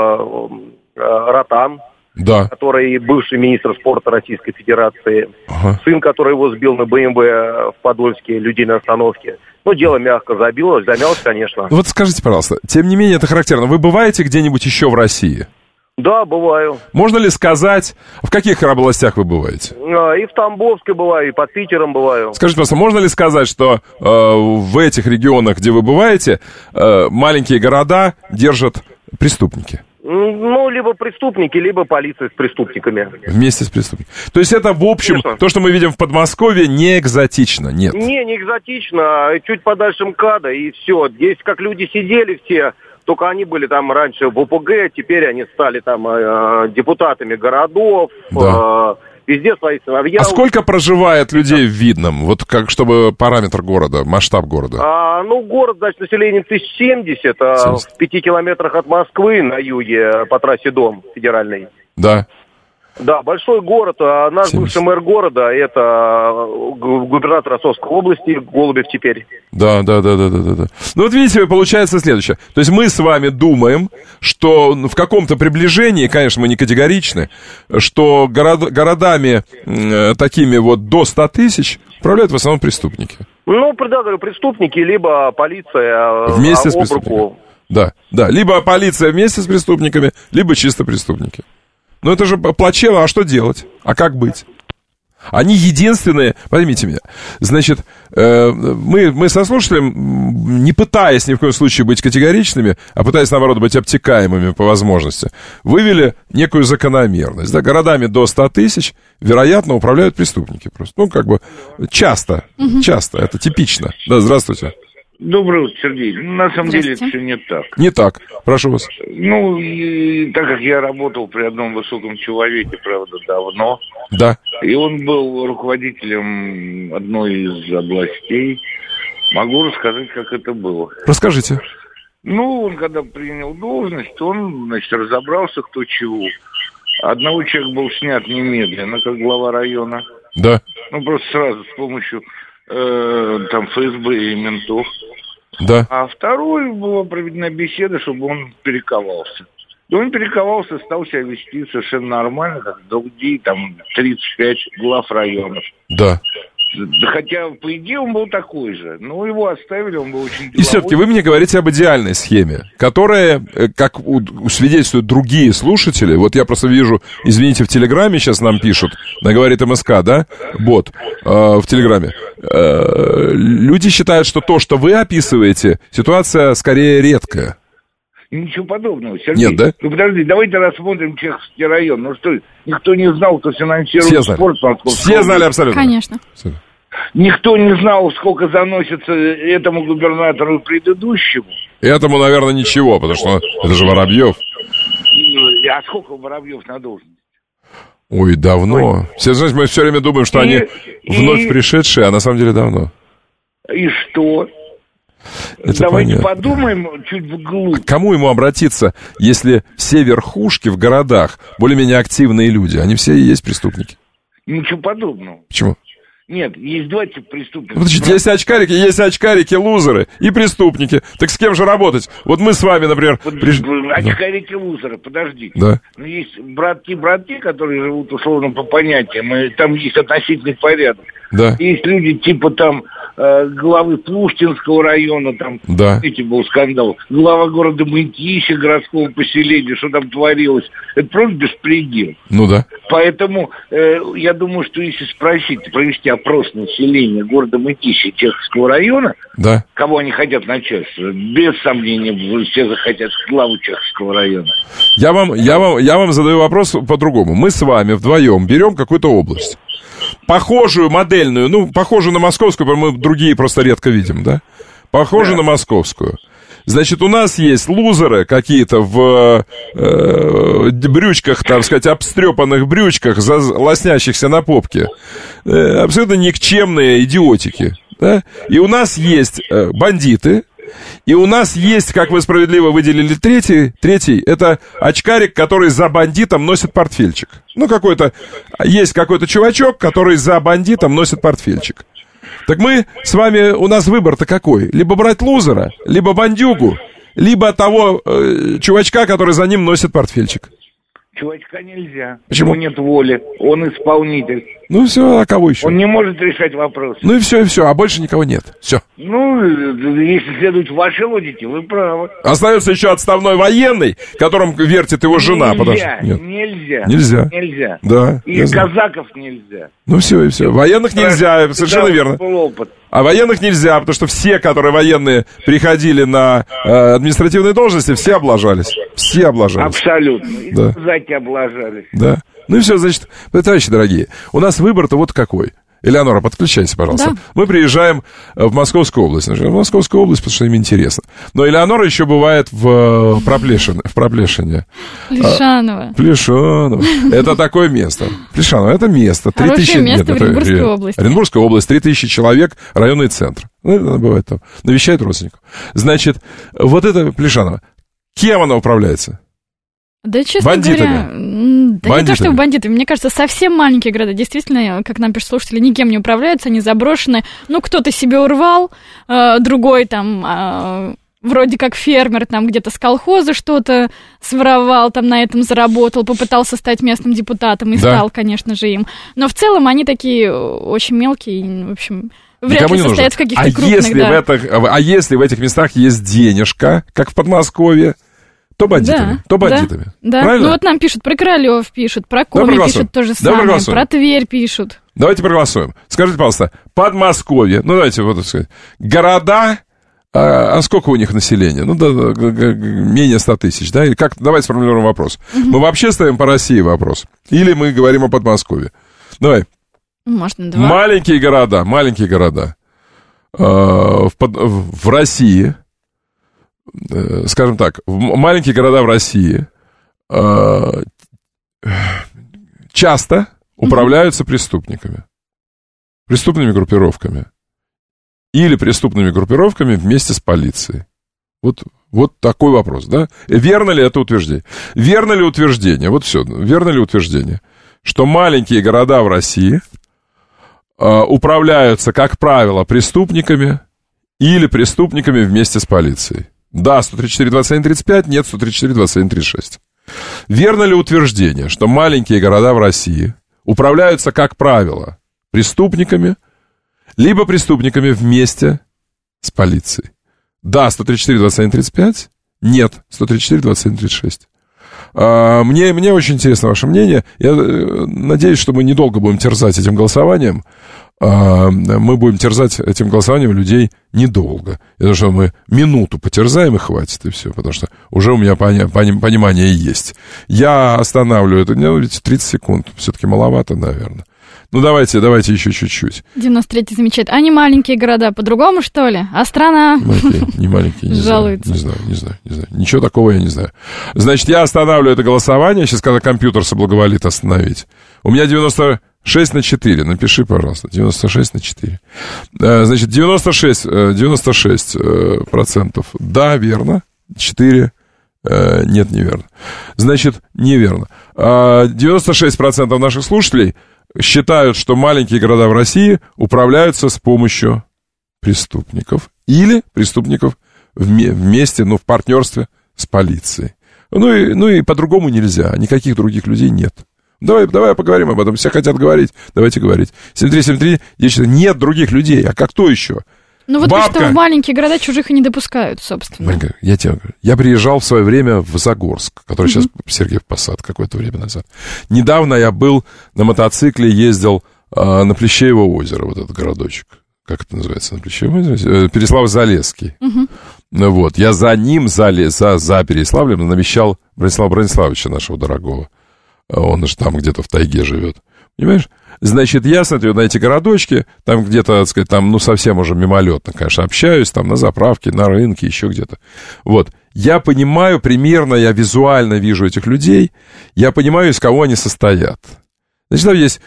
Ротан, да, который бывший министр спорта Российской Федерации, сын, который его сбил на БМВ в Подольске, людей на остановке. Ну, дело мягко замялось, конечно. Вот скажите, пожалуйста, тем не менее это характерно. Вы бываете где-нибудь еще в России? Да, бываю. Можно ли сказать, в каких областях вы бываете? И в Тамбовской бываю, и под Питером бываю. Скажите, просто, можно ли сказать, что в этих регионах, где вы бываете, маленькие города держат преступники? Ну, либо преступники, либо полиция с преступниками. Вместе с преступниками. То есть это, в общем, конечно, то, что мы видим в Подмосковье, не экзотично, нет? Не экзотично. Чуть подальше МКАДа, и все. Здесь как люди сидели все, только они были там раньше в ОПГ, теперь они стали там депутатами городов, да. Везде свои сыновья. А сколько проживает людей в Видном? Вот как, чтобы параметр города, масштаб города? Город, значит, население 1070, в 5 километрах от Москвы на юге по трассе Дом федеральный. Да. Да, большой город, а наш бывший мэр города, это губернатор Ростовской области, Голубев теперь. Да. Ну вот видите, получается следующее. То есть мы с вами думаем, что в каком-то приближении, конечно, мы не категоричны, что городами такими вот до 100 тысяч управляют в основном преступники. Ну, предлагаю, преступники, либо полиция вместе с преступниками. Да, либо полиция вместе с преступниками, либо чисто преступники. Ну, это же плачево, а что делать? А как быть? Они единственные, поймите меня, значит, мы со слушателем, не пытаясь ни в коем случае быть категоричными, а пытаясь, наоборот, быть обтекаемыми по возможности, вывели некую закономерность. Да, городами до 100 тысяч, вероятно, управляют преступники просто. Ну, как бы, часто, это типично. Да, здравствуйте. Доброе утро, Сергей. На самом деле это все не так. Не так. Прошу вас. Ну, и, так как я работал при одном высоком человеке, правда, давно. Да. И он был руководителем одной из областей. Могу рассказать, как это было. Расскажите. Ну, он когда принял должность, он, значит, разобрался, кто чего. Одного человека был снят немедленно, как глава района. Да. Ну, просто сразу с помощью там ФСБ и ментов. Да. А второй была проведена беседа, чтобы он перековался. И он перековался, стал себя вести совершенно нормально, как другие, там, 35 глав районов. Да. Хотя, по идее, он был такой же. Но его оставили, он был очень деловой. И все-таки вы мне говорите об идеальной схеме, которая, как свидетельствуют другие слушатели, вот я просто вижу, извините, в Телеграме сейчас нам пишут, говорит МСК, да, бот, в Телеграме. Люди считают, что то, что вы описываете, ситуация скорее редкая. Ничего подобного, Сергей. Нет, да? Ну, подожди, давайте рассмотрим Чеховский район. Ну что, никто не знал, кто финансирует спорт. Все знали абсолютно. Конечно. Никто не знал, сколько заносится этому губернатору и предыдущему. Этому, наверное, ничего, потому что это же Воробьев. А сколько Воробьев на должности? Ой, давно. Все, знаете, мы все время думаем, что они вновь пришедшие, а на самом деле давно. И что? Это давайте понятно. Подумаем чуть вглубь. К кому ему обратиться, если все верхушки в городах, более-менее активные люди, они все и есть преступники? Ничего подобного. Почему? Нет, есть два типа преступников. Подождите, есть очкарики, лузеры и преступники. Так с кем же работать? Вот мы с вами, например... Очкарики, лузеры, подождите. Да. Ну, есть братки, которые живут условно по понятиям, и там есть относительный порядок. Да. Есть люди типа там главы Пушкинского района, там, да. Эти был скандал. Глава города Мытища, городского поселения, что там творилось. Это просто беспредел. Ну да. Поэтому я думаю, что если спросить, провести опрос населения города Мытища, Чеховского района, да. Кого они хотят в начальство, без сомнения, все захотят главу Чеховского района. Я вам задаю вопрос по-другому. Мы с вами вдвоем берем какую-то область. Похожую, модельную, похожую на московскую, мы другие просто редко видим, да? Похожую на московскую. Значит, у нас есть лузеры какие-то в брючках, так сказать, обстрепанных брючках, лоснящихся на попке. Абсолютно никчемные идиотики, да? И у нас есть бандиты. И у нас есть, как вы справедливо выделили, третий, это очкарик, который за бандитом носит портфельчик. Есть какой-то чувачок, который за бандитом носит портфельчик. Так у нас выбор-то какой? Либо брать лузера, либо бандюгу, либо того чувачка, который за ним носит портфельчик. Чувачка нельзя. Почему? У него нет воли, он исполнитель. Ну все, а кого еще? Он не может решать вопросы. Ну и все, а больше никого нет. Все. Ну, если следует вашей логике, вы правы. Остается еще отставной военный, которым вертит его жена. Нельзя. Да. И казаков нельзя. Ну все, и все. Военных нельзя, совершенно верно. А военных нельзя, потому что все, которые военные приходили на административные должности, все облажались. Абсолютно. И да. Казаки облажались. Да. Ну и все, значит, товарищи дорогие, у нас выбор-то вот какой. Элеонора, подключайся, пожалуйста. Да. Мы приезжаем в Московскую область. В Московскую область, потому что им интересно. Но Элеонора еще бывает в Проплешине. Плешаново. Это такое место. Плешаново, это место. 3000 место в Оренбургской области. Оренбургская область, 3000 человек, районный центр. Ну, это бывает там. Навещает родственников. Значит, вот это Плешаново. Кем она управляется? Да, честно говоря, не то, что бандиты. Мне кажется, совсем маленькие города, действительно, как нам пишут слушатели, никем не управляются, они заброшены. Ну, кто-то себе урвал, другой там... вроде как фермер там где-то с колхоза что-то своровал, там на этом заработал, попытался стать местным депутатом и стал, конечно же, им. Но в целом они такие очень мелкие, в общем, вряд ли состоят в каких-то крупных. А если в этих местах есть денежка, как в Подмосковье, то бандитами. Да. Правильно? Ну вот нам пишут, про Королёв пишут, про Коми пишут то же самое, про Тверь пишут. Давайте проголосуем. Скажите, пожалуйста, Подмосковье, ну давайте вот так сказать, города... А сколько у них населения? Ну, менее 100 тысяч, да? Или как? Давайте сформулируем вопрос. Мы вообще ставим по России вопрос? Или мы говорим о Подмосковье? Давай. Можно два. Маленькие города в России, скажем так, маленькие города в России часто управляются преступниками, преступными группировками. Или преступными группировками вместе с полицией. Вот такой вопрос, да? Верно ли это утверждение? Верно ли утверждение? Вот все. Верно ли утверждение, что маленькие города в России управляются, как правило, преступниками или преступниками вместе с полицией? Да, 134-21-35, нет, 134-21-36. Верно ли утверждение, что маленькие города в России управляются, как правило, преступниками, либо преступниками вместе с полицией? Да, 134-21-35, нет, 134-21-36. Мне очень интересно ваше мнение. Я надеюсь, что мы недолго будем терзать этим голосованием. Мы будем терзать этим голосованием людей недолго. Я думаю, что мы минуту потерзаем и хватит, и все. Потому что уже у меня понимание есть. Я останавливаю это, ведь 30 секунд. Все-таки маловато, наверное. Ну, давайте еще чуть-чуть. 93-й замечает. А не маленькие города по-другому, что ли? А страна... Не маленькие, не жалуется. Не знаю. Ничего такого я не знаю. Значит, я останавливаю это голосование. Сейчас, когда компьютер соблаговолит остановить. У меня 96/4. Напиши, пожалуйста. 96/4. Значит, 96% да, верно. 4 нет, неверно. Значит, неверно. 96% наших слушателей считают, что маленькие города в России управляются с помощью преступников или преступников вместе, в партнерстве с полицией. Ну и по-другому нельзя, никаких других людей нет. Давай поговорим об этом, все хотят говорить, давайте говорить. 7373, нет других людей, а кто еще? Ну вот бабка. Что в маленькие города чужих и не допускают, собственно. Я тебе говорю, я приезжал в свое время в Загорск, который сейчас Сергеев Посад какое-то время назад. Недавно я был на мотоцикле, ездил на Плещеево озеро, вот этот городочек. Как это называется? На Плещеево озеро? Переславль-Залесский. Вот, я за ним, за Переславлем навещал Бронислава Брониславовича, нашего дорогого. Он же там где-то в тайге живет. Понимаешь? Значит, я смотрю на эти городочки, там где-то, так сказать, там, совсем уже мимолетно, конечно, общаюсь, там, на заправке, на рынке, еще где-то. Вот. Я понимаю примерно, я визуально вижу этих людей, я понимаю, из кого они состоят. Значит, там есть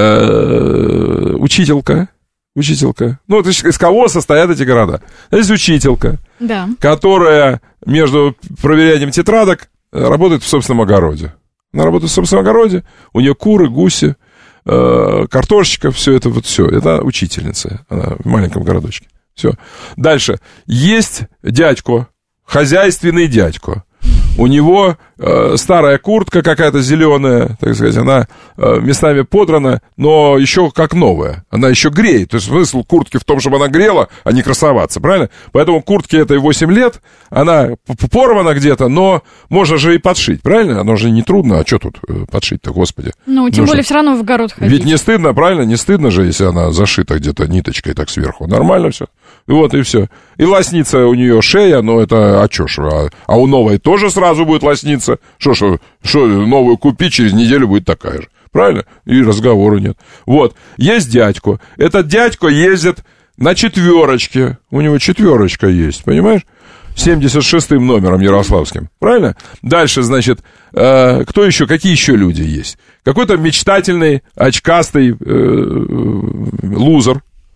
учителька. Ну, то есть, из кого состоят эти города? Есть учителька, да, которая между проверянием тетрадок работает в собственном огороде. Она работает в собственном огороде, у нее куры, гуси, картошечка, все это, это учительница, она в маленьком городочке, все. Дальше, есть дядько, хозяйственный дядько, у него старая куртка какая-то зеленая, так сказать, она местами подрана, но еще как новая, она еще греет, то есть смысл куртки в том, чтобы она грела, а не красоваться, правильно? Поэтому куртке этой 8 лет, она порвана где-то, но можно же и подшить, правильно? Оно же не трудно, а что тут подшить-то, господи? Ну, тем более все равно в огород ходить. Ведь не стыдно, правильно? Не стыдно же, если она зашита где-то ниточкой так сверху, нормально все. Вот и все. И лосница у нее шея, но это, а у новой тоже сразу будет лосница. Что новую купить, через неделю будет такая же. Правильно? И разговора нет. Вот. Есть дядько. Этот дядько ездит на 4. У него 4 есть, понимаешь? 76-м номером ярославским. Правильно? Дальше, значит, кто еще? Какие еще люди есть? Какой-то мечтательный, очкастый лузер,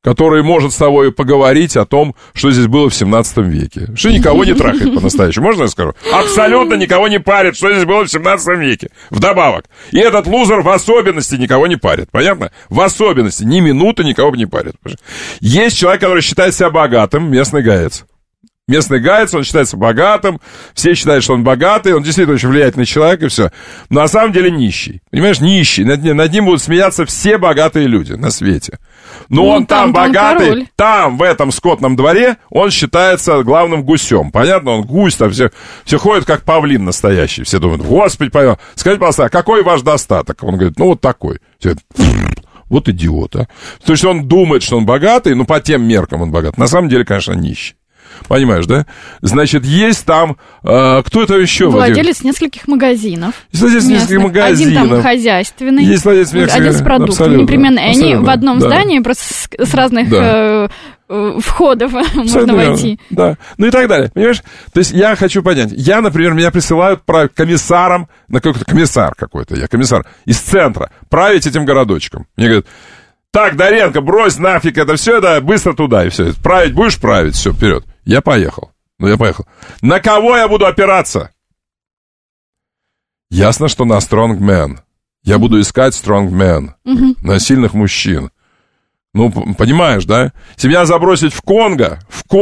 который может с тобой поговорить о том, что здесь было в 17 веке. Что никого не трахает по-настоящему. Можно я скажу? Абсолютно никого не парит, что здесь было в 17 веке. Вдобавок. И этот лузер в особенности никого не парит. Понятно? В особенности. Ни минуты никого не парит. Есть человек, который считает себя богатым, местный гаец. Местный гаец, он считается богатым, все считают, что он богатый, он действительно очень влиятельный человек, и все. Но на самом деле нищий. Понимаешь, нищий. Над ним будут смеяться все богатые люди на свете. Но он там богатый, король. Там, в этом скотном дворе, он считается главным гусем. Понятно? Он гусь, там все ходят как павлин настоящий. Все думают, господи, скажите, пожалуйста, а какой ваш достаток? Он говорит, ну вот такой. Все вот идиот, а. То есть он думает, что он богатый, но по тем меркам он богат. На самом деле, конечно, нищий. Понимаешь, да? Значит, есть там... кто это еще? Владелец нескольких магазинов. Владелец нескольких магазинов. Один там хозяйственный. Есть владелец один с продуктами. Непременно. И они в одном здании, просто с разных... входов можно войти. Да, ну и так далее, понимаешь? То есть я хочу понять, например, меня присылают комиссаром, на какой-то комиссар какой-то, я комиссар из центра, править этим городочком. Мне говорят, так, Доренко, брось нафиг это все, да, быстро туда и все. Править будешь править, все, вперед. Я поехал. На кого я буду опираться? Ясно, что на strong man. Я буду искать strong man, на сильных мужчин. Ну, понимаешь, да? Если меня забросить в Конго,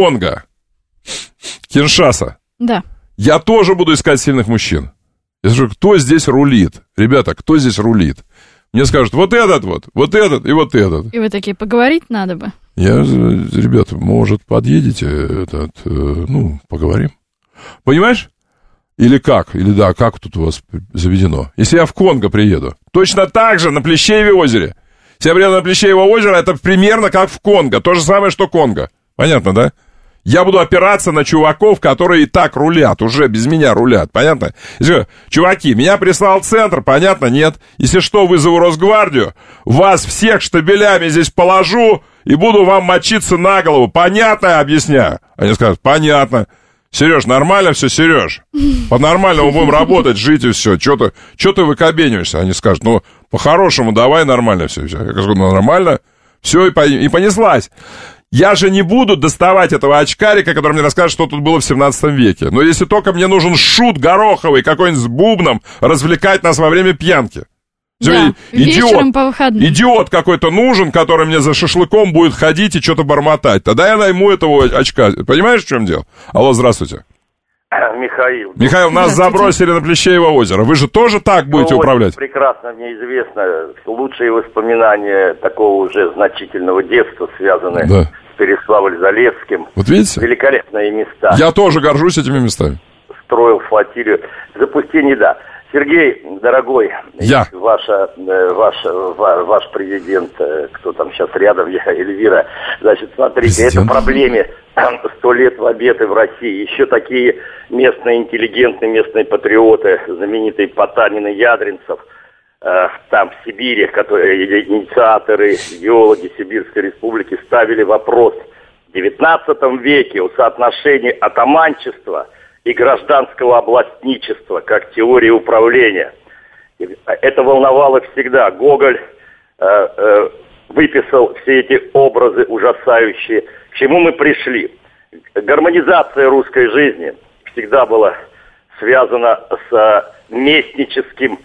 Киншаса, да. Я тоже буду искать сильных мужчин. Я скажу, кто здесь рулит? Ребята, кто здесь рулит? Мне скажут, вот этот и вот этот. И вы такие, поговорить надо бы. Ребята, может, подъедете, поговорим. Понимаешь? Или как? Или да, как тут у вас заведено? Если я в Конго приеду, точно так же на Плещееве озере. Если я приеду на Плещеево озеро, это примерно как в Конго. То же самое, что Конго. Понятно, да? Я буду опираться на чуваков, которые и так рулят, уже без меня рулят, понятно? Если, чуваки, меня прислал центр, понятно, нет? Если что, вызову Росгвардию, вас всех штабелями здесь положу и буду вам мочиться на голову. Понятно, я объясняю? Они скажут, понятно. Сереж, нормально все, Сереж? По-нормальному будем работать, жить и все. Че ты выкобениваешься? Они скажут, по-хорошему, давай нормально все. Я скажу, нормально. Все, и понеслась. Я же не буду доставать этого очкарика, который мне расскажет, что тут было в 17 веке. Но если только мне нужен шут гороховый, какой-нибудь с бубном, развлекать нас во время пьянки. Да, вечером по выходным. Идиот какой-то нужен, который мне за шашлыком будет ходить и что-то бормотать. Тогда я найму этого очка. Понимаешь, в чем дело? Алло, здравствуйте. Михаил, нас забросили на Плещеево озеро. Вы же тоже так будете управлять? Прекрасно, мне известно. Лучшие воспоминания такого уже значительного детства связаны с Переславль-Залесским. Вот видите? Великолепные места. Я тоже горжусь этими местами. Строил флотилию. Запустение, да. Сергей, дорогой, ваш президент, кто там сейчас рядом, Эльвира, значит, смотрите, это проблеме 100 лет в обед и в России. Еще такие местные интеллигентные, местные патриоты, знаменитые Потанин и Ядринцев, там в Сибири, которые инициаторы, геологи Сибирской республики ставили вопрос в XIX веке о соотношении атаманчества и гражданского областничества как теории управления. Это волновало всегда. Гоголь выписал все эти образы ужасающие. К чему мы пришли? Гармонизация русской жизни всегда была связана с местнической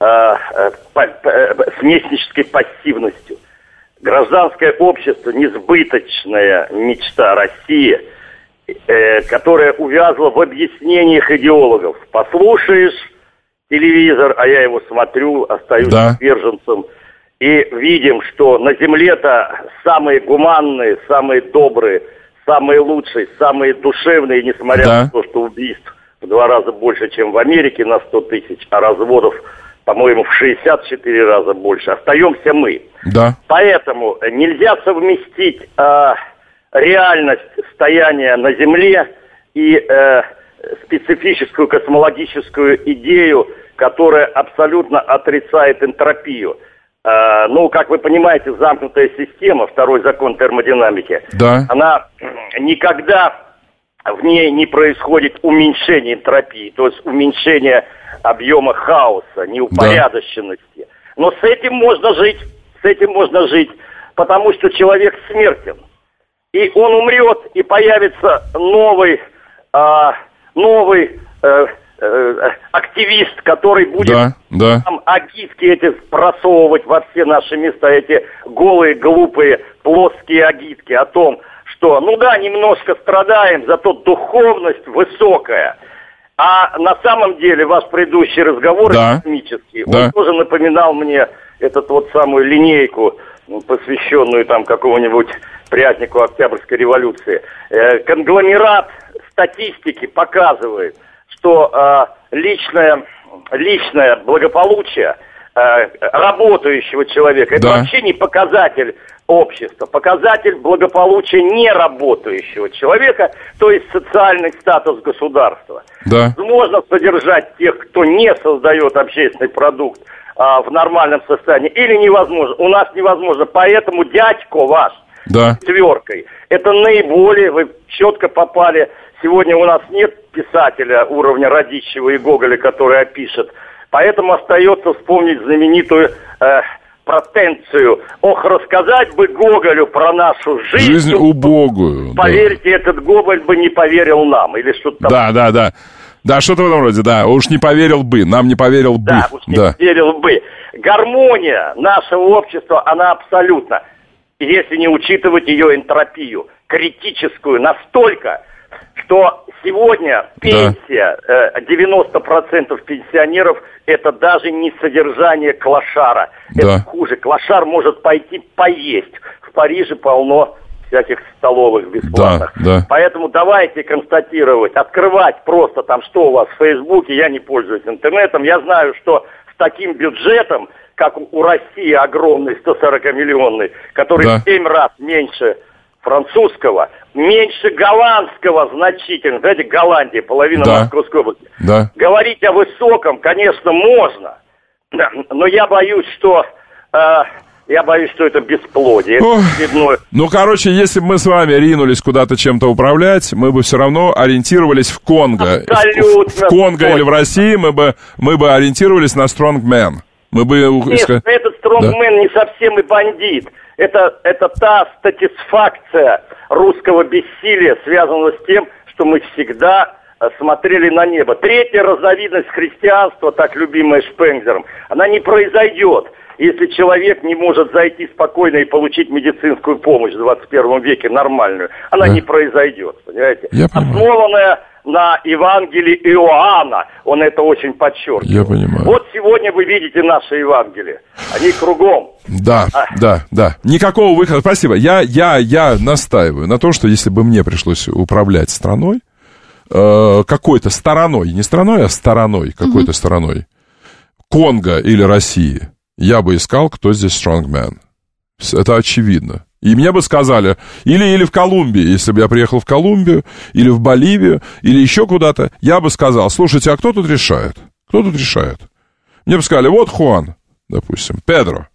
пассивностью. Гражданское общество – несбыточная мечта России, которая увязла в объяснениях идеологов. Послушаешь телевизор, а я его смотрю, остаюсь приверженцем, и видим, что на земле-то самые гуманные, самые добрые, самые лучшие, самые душевные, несмотря на то, что убийств в 2 раза больше, чем в Америке на 100 тысяч, а разводов, по-моему, в 64 раза больше, остаемся мы. Да. Поэтому нельзя совместить реальность стояния на Земле и специфическую космологическую идею, которая абсолютно отрицает энтропию. Как вы понимаете, замкнутая система, второй закон термодинамики, она никогда в ней не происходит уменьшение энтропии, то есть уменьшение объема хаоса, неупорядоченности. Но с этим можно жить, потому что человек смертен. И он умрет, и появится новый активист, который будет там агитки эти просовывать во все наши места, эти голые, глупые, плоские агитки о том, что, ну да, немножко страдаем, зато духовность высокая. А на самом деле ваш предыдущий разговор экономический, он тоже напоминал мне эту вот самую линейку, посвященную там какому-нибудь празднику Октябрьской революции. Конгломерат статистики показывает, что личное благополучие работающего человека, это вообще не показатель общества, показатель благополучия неработающего человека, то есть социальный статус государства. Возможно содержать тех, кто не создает общественный продукт в нормальном состоянии, или невозможно. У нас невозможно, поэтому дядько ваш четверкой, это наиболее, вы четко попали. Сегодня у нас нет писателя уровня Радищева и Гоголя, который опишет. Поэтому остается вспомнить знаменитую протенцию. Ох, рассказать бы Гоголю про нашу жизнь убогую. Поверьте, этот Гоголь бы не поверил нам. Или что-то там. Да, что-то в этом роде, уж не поверил бы, нам не поверил бы. Да, уж не поверил бы. Гармония нашего общества, она абсолютно, если не учитывать ее энтропию, критическую, настолько, что сегодня пенсия, 90% пенсионеров, это даже не содержание клошара. Это хуже. Клошар может пойти поесть. В Париже полно всяких столовых бесплатных. Поэтому давайте констатировать, открывать просто там, что у вас в Фейсбуке, я не пользуюсь интернетом, я знаю, что с таким бюджетом, как у России огромный, 140-миллионный, который в 7 раз меньше французского, меньше голландского значительно. Знаете, Голландия, половина Московской области. Говорить о высоком, конечно, можно, но я боюсь, что это бесплодие. Ну, короче, если бы мы с вами ринулись куда-то чем-то управлять, мы бы все равно ориентировались в Конго. Абсолютно. В Конго или в России мы бы ориентировались на стронгмен. Нет, этот стронгмен не совсем и бандит. Это та статисфакция русского бессилия, связанного с тем, что мы всегда смотрели на небо. Третья разновидность христианства, так любимая Шпенглером, она не произойдет, если человек не может зайти спокойно и получить медицинскую помощь в 21 веке нормальную. Она не произойдет, понимаете? Основанная на Евангелии Иоанна. Он это очень подчеркивает. Я понимаю. Вот сегодня вы видите наши Евангелия. Они кругом. Да. Никакого выхода. Спасибо. Я настаиваю на том, что если бы мне пришлось управлять страной, какой-то стороной, не страной, а стороной, какой-то стороной, Конго или России, я бы искал, кто здесь стронгмен. Это очевидно. И мне бы сказали, или в Колумбии, если бы я приехал в Колумбию, или в Боливию, или еще куда-то, я бы сказал, слушайте, а кто тут решает? Кто тут решает? Мне бы сказали, вот Хуан, допустим, Педро,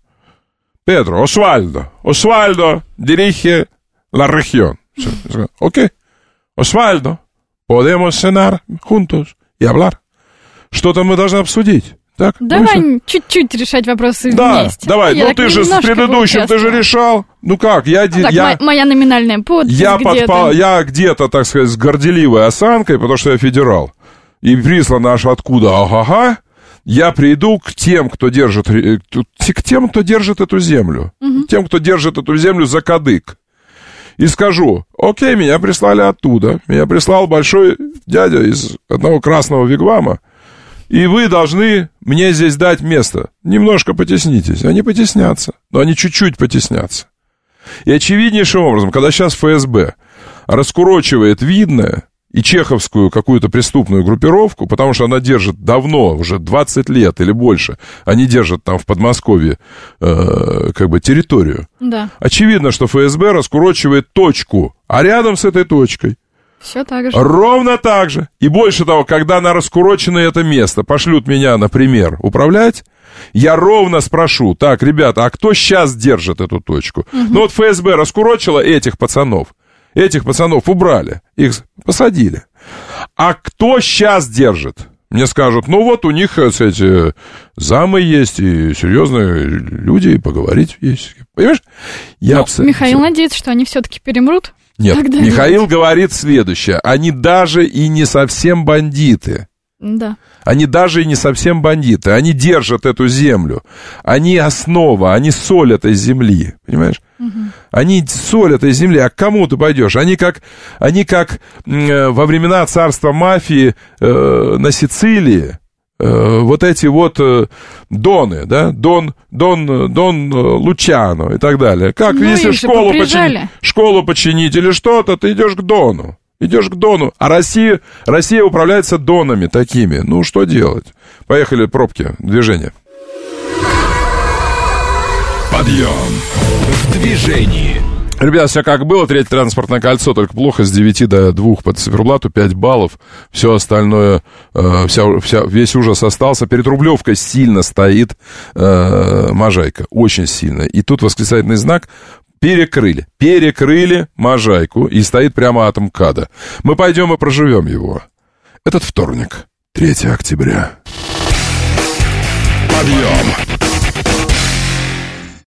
Освальдо, dirige la región. Окей, Освальдо, podemos cenar juntos y hablar. Что-то мы должны обсудить. Так? Давай чуть-чуть решать вопросы вместе. Давай, ты же с предыдущим, ты же решал. Ну как, моя номинальная подпись я где-то, так сказать, с горделивой осанкой, потому что я федерал, и прислан аж откуда, я приду к тем, кто держит эту землю, тем, кто держит эту землю за кадык, и скажу, окей, меня прислали оттуда, меня прислал большой дядя из одного красного вигвама, и вы должны мне здесь дать место. Немножко потеснитесь. Они потеснятся, но они чуть-чуть потеснятся. И очевиднейшим образом, когда сейчас ФСБ раскурочивает видное и чеховскую какую-то преступную группировку, потому что она держит давно, уже 20 лет или больше, они держат там в Подмосковье территорию. Да. Очевидно, что ФСБ раскурочивает точку, а рядом с этой точкой все так же. Ровно так же. И больше того, когда на раскуроченное это место пошлют меня, например, управлять, я ровно спрошу, так, ребята, а кто сейчас держит эту точку? Ну вот ФСБ раскурочила этих пацанов убрали, их посадили. А кто сейчас держит? Мне скажут, ну вот у них, кстати, замы есть, и серьезные люди, и поговорить есть. Понимаешь? Михаил надеется, что они все-таки перемрут. Нет, Михаил говорит следующее. Они даже и не совсем бандиты. Да. Они даже и не совсем бандиты. Они держат эту землю. Они основа, они соль этой земли. Понимаешь? Угу. Они соль этой земли. А к кому ты пойдешь? Они как во времена царства мафии на Сицилии. Вот эти вот доны, да, Дон Лучано и так далее. Как, если школу починить или что-то, ты идешь к Дону. Идешь к Дону. А Россия управляется донами такими. Ну, что делать? Поехали, пробки, движение. Подъем в движении. Ребят, все как было, третье транспортное кольцо, только плохо с 9 до 2 по циферблату, 5 баллов, все остальное, весь ужас остался. Перед Рублевкой сильно стоит Можайка, очень сильно. И тут восклицательный знак перекрыли Можайку, и стоит прямо от МКАДа. Мы пойдем и проживем его. Этот вторник, 3 октября. Подъем!